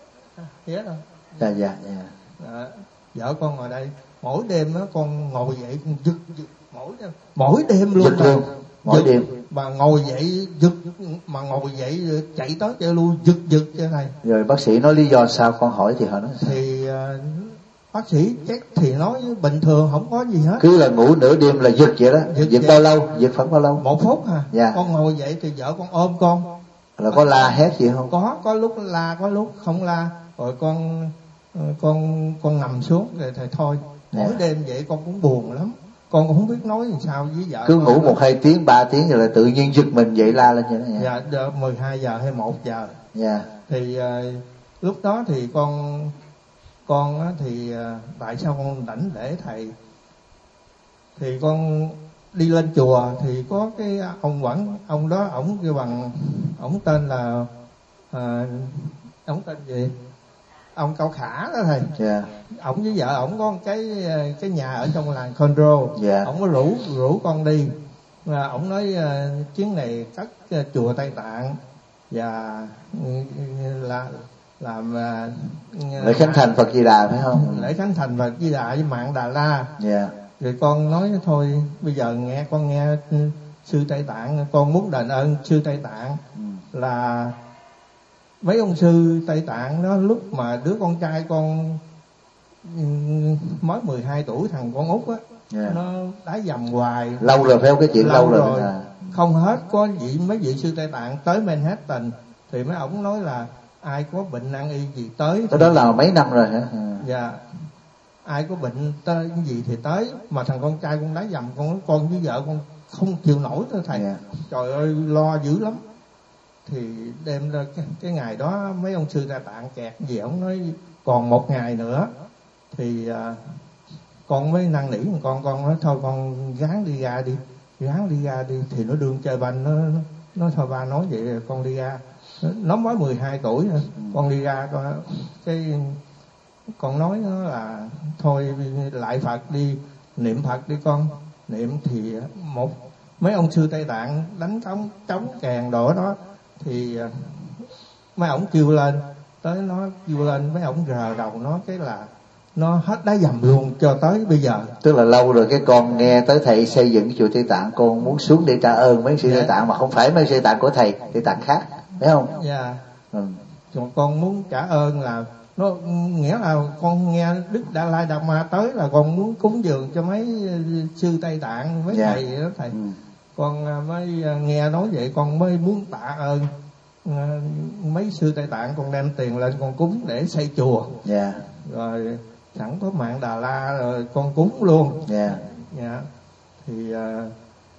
Yes không? Dạ dạ dạ. Dạ, vợ con ngồi đây. Mỗi đêm đó con ngồi dậy con giật, giật mỗi đêm, mỗi đêm luôn. Giật luôn. Mỗi giật, đêm mà ngồi dậy giật, mà ngồi dậy chạy tới chạy lui giật giật cho thầy. Rồi bác sĩ nói lý do sao, con hỏi thì họ nói sao? Thì uh, bác sĩ chắc thì nói bình thường không có gì hết, cứ là ngủ nửa đêm là giật vậy đó. Giật, giật bao lâu? Giật khoảng bao lâu? Một phút hả? Dạ. Con ngồi dậy thì vợ con ôm con. Là có la hét gì không? Có, có lúc la, có lúc không la. Rồi con con con nằm xuống rồi thầy thôi. Mỗi dạ. Đêm vậy con cũng buồn lắm, con cũng không biết nói làm sao với vợ. Cứ ngủ một hai tiếng ba tiếng rồi là tự nhiên giật mình dậy la lên vậy đó. Dạ, dạ mười hai giờ hay một giờ. Dạ. Thì uh, lúc đó thì con con á, thì uh, tại sao con đảnh lễ thầy, thì con đi lên chùa thì có cái ông vẫn ông đó, ổng kêu bằng ổng tên là uh, ổng tên gì, ông Cao Khả đó thầy. Yeah. Ổng với vợ ổng có cái cái nhà ở trong làng Conro. Yeah. Ổng có rủ rủ con đi. Ổng nói uh, chuyến này cất uh, chùa Tây Tạng và uh, là làm uh, lễ khánh thành Phật Di Đà phải không? Lễ khánh thành Phật Di Đà với mạng Đà La. Yeah. Rồi con nói thôi bây giờ nghe con nghe sư Tây Tạng, con muốn đền ơn sư Tây Tạng. Ừ. Là mấy ông sư Tây Tạng đó, lúc mà đứa con trai con mới mười hai tuổi, thằng con út á, yeah. nó đá dầm hoài lâu rồi, phải không? Cái chuyện lâu, lâu rồi, rồi. À. Không hết. Có vị mấy vị sư Tây Tạng tới Manhattan thì mấy ổng nói là ai có bệnh nan y gì tới. Cái đó là mấy năm rồi hả? À. Dạ. Ai có bệnh tới cái gì thì tới. Mà thằng con trai con đá dầm, con nói con với vợ con không chịu nổi thôi thầy. Yeah. Trời ơi lo dữ lắm. Thì đêm ra cái, cái ngày đó mấy ông sư Tây Tạng kẹt gì, ổng nói còn một ngày nữa thì uh, con mới năn nỉ con con nói thôi con gắng đi ra đi, gắng đi ra đi. Thì nó đương chơi banh, nó nó thôi ba nói vậy con đi ra. Nó mới mười hai tuổi nữa. Ừ. Con đi ra con cái con nói nó là thôi lại Phật đi, niệm Phật đi con. Niệm thì một mấy ông sư Tây Tạng đánh trống trống kèn đổ đó thì uh, mấy ổng kêu lên, tới nó kêu lên mấy ổng rờ đầu nó, cái là nó hết đá dầm luôn cho tới bây giờ. Tức là lâu rồi cái con nghe tới thầy xây dựng cái chùa Tây Tạng, con muốn xuống để trả ơn mấy sư Tây Tạng, mà không phải mấy sư Tây Tạng của thầy, Tây Tạng khác, phải không? Dạ. Ừ. Con muốn trả ơn là nó nghĩa là con nghe Đức Đa Lai Đa Ma tới là con muốn cúng dường cho mấy sư Tây Tạng, mấy yeah. thầy đó thầy. Ừ. Con mới nghe nói vậy con mới muốn tạ ơn mấy sư Tây Tạng, con đem tiền lên con cúng để xây chùa. Yeah. Rồi sẵn có mạng Đà La rồi con cúng luôn. Yeah. Yeah. Thì uh,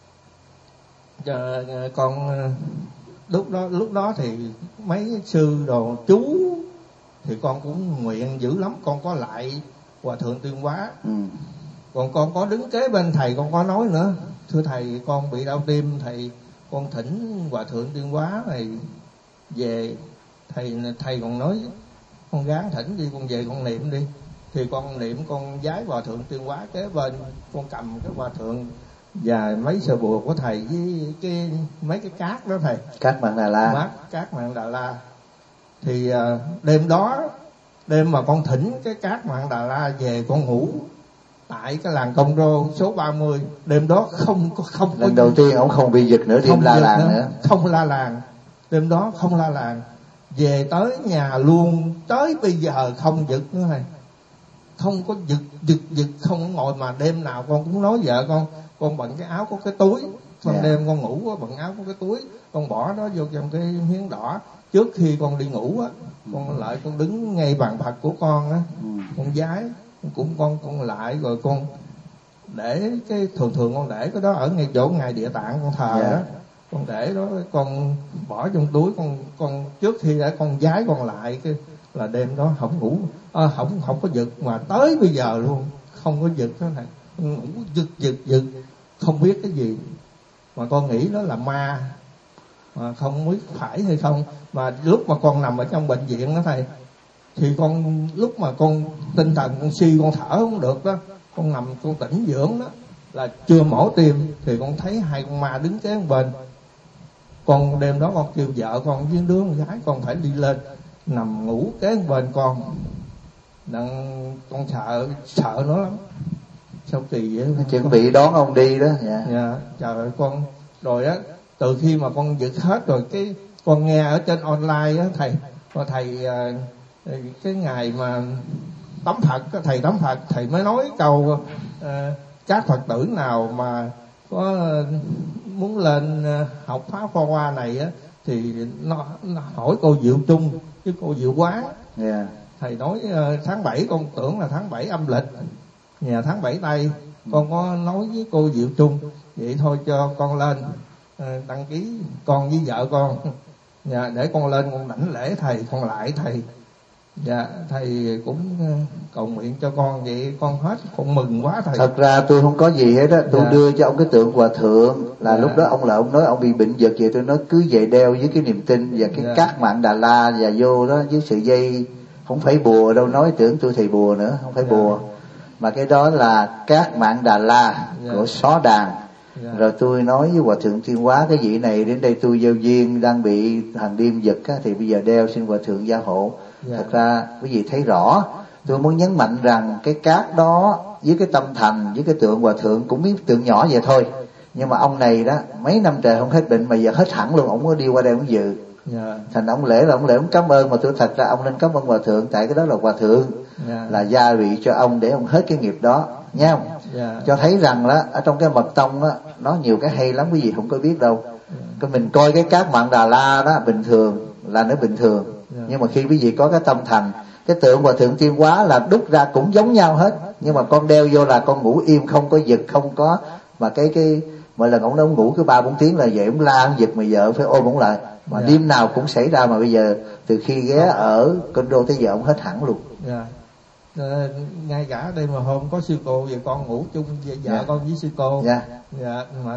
uh, con uh, lúc đó lúc đó thì mấy sư đồ chú thì con cũng nguyện dữ lắm. Con có lại Hòa Thượng Tuyên Hóa. Ừ. Còn con có đứng kế bên thầy, con có nói nữa, thưa thầy con bị đau tim, thầy con thỉnh Hòa Thượng Tuyên Hóa này về. Thầy thầy còn nói con gắng thỉnh đi, con về con niệm đi. Thì con niệm, con vái Hòa Thượng Tuyên Hóa kế bên, con cầm cái Hòa Thượng và mấy sờ bùa của thầy với cái mấy cái cát đó thầy, cát mạng Đà La, Mát, cát mạng Đà La. Thì uh, đêm đó, đêm mà con thỉnh cái cát mạng Đà La về, con ngủ tại cái làng Công Rô số ba mươi. Đêm đó không có không lần đầu tiên ông không bị giật nữa, thêm la làng nữa. nữa Không la làng. Đêm đó không la làng. Về tới nhà luôn, tới bây giờ không giật nữa này, không có giật giật giật không ngồi. Mà đêm nào con cũng nói vợ con, con bận cái áo có cái túi, ban yeah. đêm con ngủ bận áo có cái túi, con bỏ nó vô trong cái miếng đỏ. Trước khi con đi ngủ á, con lại con đứng ngay bàn Phật của con á, ừ. con vái cũng con con lại rồi con để cái thường thường con để cái đó ở ngay chỗ ngài Địa Tạng con thờ yeah. đó, con để đó, con bỏ trong túi. Con con trước khi để con vái con lại cái là đêm đó không ngủ, à, không không có giật, mà tới bây giờ luôn không có giật đó này, ngủ giật giật giật không biết cái gì, mà con nghĩ đó là ma, mà không biết phải hay không. Mà lúc mà con nằm ở trong bệnh viện đó thầy, thì con lúc mà con tinh thần con suy, con thở không được đó, con nằm con tỉnh dưỡng đó, là chưa mổ tim thì con thấy hai con ma đứng kế bên. Con đêm đó con kêu vợ con với đứa con gái con phải đi lên nằm ngủ kế bên con, đặng con sợ sợ nó lắm. Sao kỳ vậy? Chuẩn bị đón ông đi đó. Dạ. Dạ. Trời ơi con rồi á, từ khi mà con giật hết rồi, cái con nghe ở trên online á thầy, con thầy cái ngày mà tắm Phật, thầy tắm Phật thầy mới nói câu uh, các Phật tử nào mà có muốn lên học Pháp Hoa Hoa này á thì nó, nó hỏi cô Diệu Trung với cô Diệu Quán. Yeah. Thầy nói uh, tháng bảy, con tưởng là tháng bảy âm lịch, nhà tháng bảy Tây. Con có nói với cô Diệu Trung vậy thôi cho con lên uh, đăng ký con với vợ con, dạ, để con lên con đảnh lễ thầy, con lại thầy. Dạ, thầy cũng cầu nguyện cho con vậy, con hết con mừng quá thầy. Thật ra tôi không có gì hết á, tôi dạ. đưa cho ông cái tượng Hòa Thượng là dạ. lúc đó ông là ông nói ông bị bệnh giật vậy, tôi nói cứ về đeo với cái niềm tin và cái dạ. cát mạng Đà La và vô đó với sự dây, không phải bùa đâu, nói tưởng tôi thầy bùa nữa, không phải dạ. bùa, mà cái đó là cát mạng Đà La dạ. của Xó Đàn. Yeah. Rồi tôi nói với Hòa Thượng Tuyên Hóa cái vị này đến đây tôi giao duyên đang bị thằng điên giật á, thì bây giờ đeo xin Hòa Thượng gia hộ. Yeah. Thật ra quý vị thấy rõ, tôi muốn nhấn mạnh rằng cái cát đó với cái tâm thành với cái tượng hòa thượng cũng biết tượng nhỏ vậy thôi, nhưng mà ông này đó mấy năm trời không hết bệnh mà giờ hết hẳn luôn, ông có đi qua đây ông dự. Yeah. Thành ông lễ là ông lễ ông cảm ơn, mà tôi thật ra ông nên cảm ơn hòa thượng, tại cái đó là hòa thượng yeah. là gia vị cho ông để ông hết cái nghiệp đó nha. Yeah. Cho thấy rằng đó ở trong cái mật tông đó nó nhiều cái hay lắm, quý vị không có biết đâu. Yeah. Cái mình coi cái cát Mạn Đà La đó bình thường là nó bình thường, yeah. nhưng mà khi quý vị có cái tâm thành, cái tượng hòa thượng Tiên Hóa là đúc ra cũng giống nhau hết, nhưng mà con đeo vô là con ngủ im, không có giật, không có mà cái cái mỗi lần ông nó ngủ cứ ba bốn tiếng là vậy, ông la ông giật mà vợ phải ôm ông lại, mà yeah. đêm nào cũng xảy ra, mà bây giờ từ khi ghé ở condo tới giờ ông hết hẳn luôn. Yeah. À, ngay cả đây mà hôm có sư cô và con ngủ chung với vợ yeah. con với sư cô, dạ yeah. yeah, mà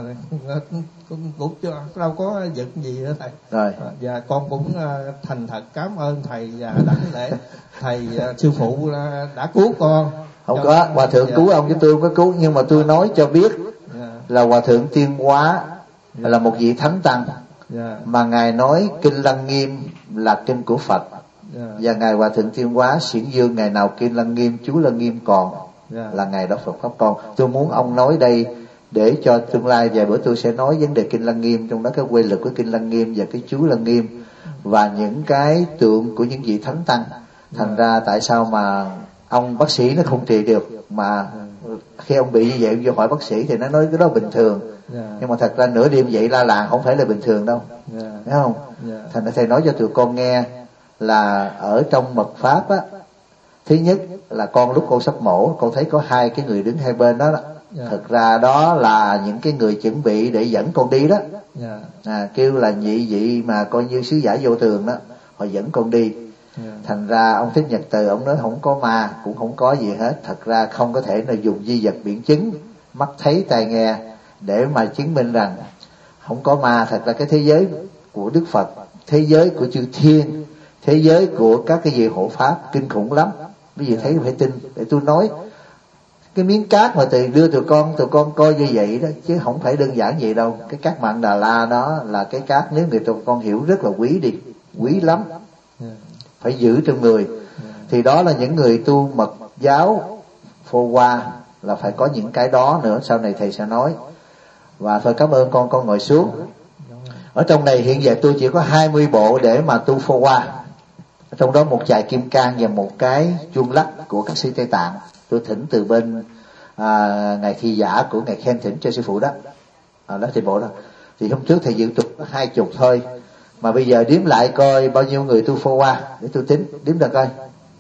cũng ngủ chưa đâu có giật gì nữa thầy. Rồi. À, và con cũng uh, thành thật cảm ơn thầy và đảnh lễ thầy uh, sư phụ uh, đã cứu con. Không cho có hòa thượng yeah. cứu ông chứ tôi không có cứu, nhưng mà tôi nói cho biết yeah. là hòa thượng Tiên Hóa yeah. là một vị thánh tăng yeah. mà ngài nói kinh Lăng Nghiêm là kinh của Phật. Yeah. Và ngài hòa thượng Tiên Hóa Xiển Dương ngày nào kinh Lăng Nghiêm chú Lăng Nghiêm còn yeah. là ngày đó Phật pháp con. Tôi muốn ông nói đây để cho tương lai vài bữa tôi sẽ nói vấn đề kinh Lăng Nghiêm, trong đó cái quy lực của kinh Lăng Nghiêm và cái chú Lăng Nghiêm và những cái tượng của những vị thánh tăng. Thành yeah. ra tại sao mà ông bác sĩ nó không trị được, mà yeah. khi ông bị như vậy ông vô hỏi bác sĩ thì nó nói cái đó bình thường. Yeah. Nhưng mà thật ra nửa đêm vậy la làng không phải là bình thường đâu. Yeah. Thấy không? Yeah. Thành ra thầy nói cho tụi con nghe là ở trong mật pháp á, thứ nhất là con lúc con sắp mổ con thấy có hai cái người đứng hai bên đó, đó. Yeah. Thực ra đó là những cái người chuẩn bị để dẫn con đi đó. Yeah. À, kêu là nhị vị mà coi như sứ giả vô tường đó, họ dẫn con đi. Yeah. Thành ra ông Thích Nhật Từ ông nói không có ma cũng không có gì hết, thật ra không có thể nào dùng di vật biện chứng mắt thấy tai nghe để mà chứng minh rằng không có ma. Thật ra cái thế giới của Đức Phật, thế giới của chư thiên, thế giới của các cái vị hộ pháp kinh khủng lắm. Quý vị thấy phải tin để tôi nói cái miếng cát mà từ đưa tụi con tụi con coi như vậy đó, chứ không phải đơn giản vậy đâu. Cái cát Mạn Đà La đó là cái cát nếu người tụi con hiểu rất là quý đi, quý lắm, phải giữ trong người. Thì đó là những người tu mật giáo Phô Hoa là phải có những cái đó nữa, sau này thầy sẽ nói. Và thôi cảm ơn con con ngồi xuống. Ở trong này hiện giờ tôi chỉ có hai mươi bộ để mà tu Phô Hoa, trong đó một chài kim cang và một cái chuông lắc của các sư Tây Tạng. Tôi thỉnh từ bên à, ngài Thi Giả của ngài Khen thỉnh cho sư phụ đó. À, đó thì bộ đó. Thì hôm trước thầy dự tục có hai chục thôi, mà bây giờ đếm lại coi bao nhiêu người tu Phô Hoa để tôi tính, đếm được coi.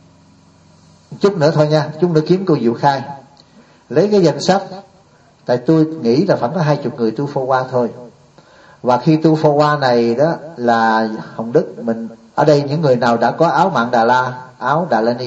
Chút nữa thôi nha, chút nữa kiếm cô Diệu Khai lấy cái danh sách, tại tôi nghĩ là khoảng có hai chục người tu Phô Hoa thôi. Và khi tu Phô Hoa này đó là Hồng Đức mình ở đây, những người nào đã có áo Mạn Đà La, áo Đà La Ni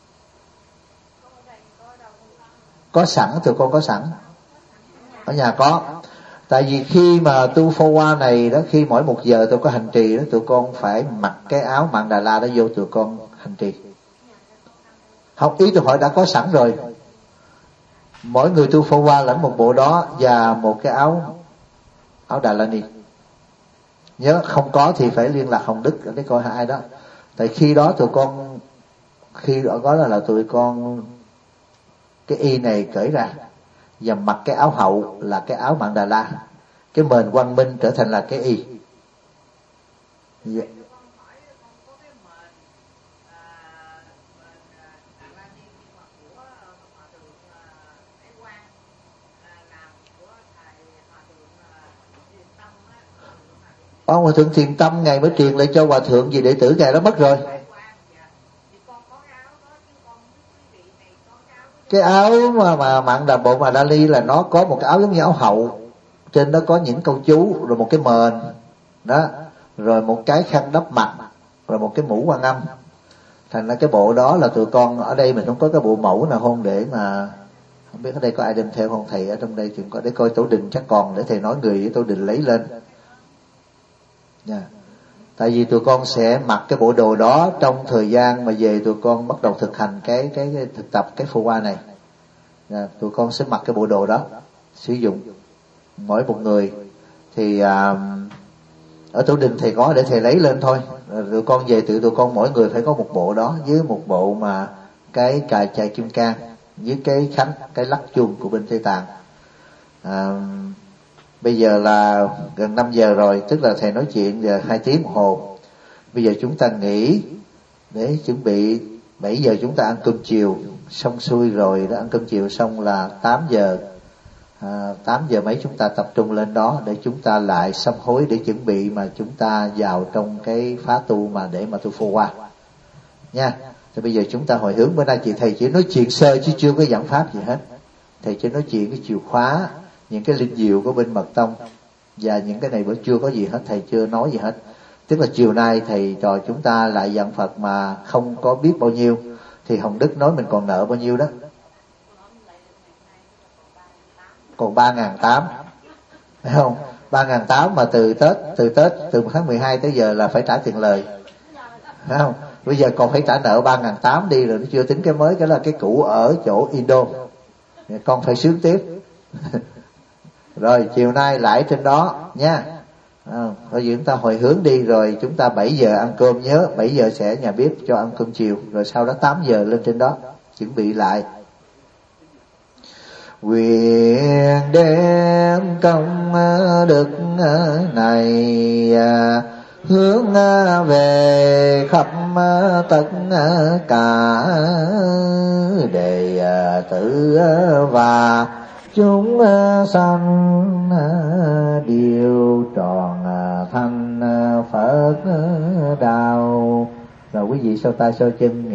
có sẵn, tụi con có sẵn ở nhà có. Tại vì khi mà tu Phô Hoa này đó, khi mỗi một giờ tôi có hành trì đó, tụi con phải mặc cái áo Mạn Đà La đó vô tụi con hành trì. Học ý tôi hỏi đã có sẵn rồi, mỗi người tu Phô Hoa lãnh một bộ đó và một cái áo áo Đà La Ni. Nhớ không có thì phải liên lạc Hồng Đức để coi ai đó. Tại khi đó tụi con, khi đó có là, là tụi con cái y này cởi ra và mặc cái áo hậu là cái áo Mạn Đà La, cái mền quang minh trở thành là cái y. Yeah. Ông Hòa thượng Thiền Tâm ngày mới truyền lại cho Hòa thượng vì đệ tử ngài đó mất rồi. Cái áo mà mà Mạn Đà bộ mà Đa Ly là nó có một cái áo giống như áo hậu, trên đó có những câu chú, rồi một cái mền đó, rồi một cái khăn đắp mặt, rồi một cái mũ Quan Âm. Thành ra cái bộ đó là tụi con ở đây mình không có cái bộ mẫu nào không, để mà không biết ở đây có ai đem theo không. Thầy ở trong đây chuyện có để coi Tổ Đình chắc còn, để thầy nói người với Tổ Đình lấy lên. Yeah. Tại vì tụi con sẽ mặc cái bộ đồ đó trong thời gian mà về tụi con bắt đầu thực hành cái cái, cái thực tập cái Phô Hoa này. Yeah. Tụi con sẽ mặc cái bộ đồ đó sử dụng mỗi một người. Thì à, ở Tổ Đình thầy có để thầy lấy lên thôi, tụi con về tự tụi con mỗi người phải có một bộ đó, với một bộ mà cái cài chài kim cang, với cái khánh, cái lắc chuông của bên Tây Tạng. À, bây giờ là gần năm giờ rồi, tức là thầy nói chuyện giờ hai tiếng một hồ. Bây giờ chúng ta nghỉ để chuẩn bị bảy giờ chúng ta ăn cơm chiều, xong xuôi rồi đó, ăn cơm chiều xong là tám giờ. À, tám giờ mấy chúng ta tập trung lên đó để chúng ta lại sám hối để chuẩn bị mà chúng ta vào trong cái phá tu mà để mà tu phô qua nha. Thì bây giờ chúng ta hồi hướng. Bữa nay chị thầy chỉ nói chuyện sơ chứ chưa có giảng pháp gì hết. Thầy chỉ nói chuyện cái chìa khóa, những cái linh diệu của bên mật tông và những cái này vẫn chưa có gì hết, thầy chưa nói gì hết. Tức là chiều nay thầy trò chúng ta lại giảng Phật mà không có biết bao nhiêu, thì Hồng Đức nói mình còn nợ bao nhiêu đó, còn ba ngàn tám, phải không? Ba ngàn tám mà từ Tết, từ Tết từ tháng mười hai tới giờ là phải trả tiền lời, phải không? Bây giờ còn phải trả nợ ba ngàn tám đi, rồi nó chưa tính cái mới, cái là cái cũ ở chỗ Indo, con phải sướng tiếp. Rồi chiều nay lại trên đó nha. À, bây giờ chúng ta hồi hướng đi, rồi chúng ta bảy giờ ăn cơm, nhớ bảy giờ sẽ nhà bếp cho ăn cơm chiều, rồi sau đó tám giờ lên trên đó chuẩn bị lại. Nguyện đem công đức này hướng về khắp tất cả đệ tử và chúng sanh đều tròn thành Phật đạo. Rồi quý vị sau tay sau chân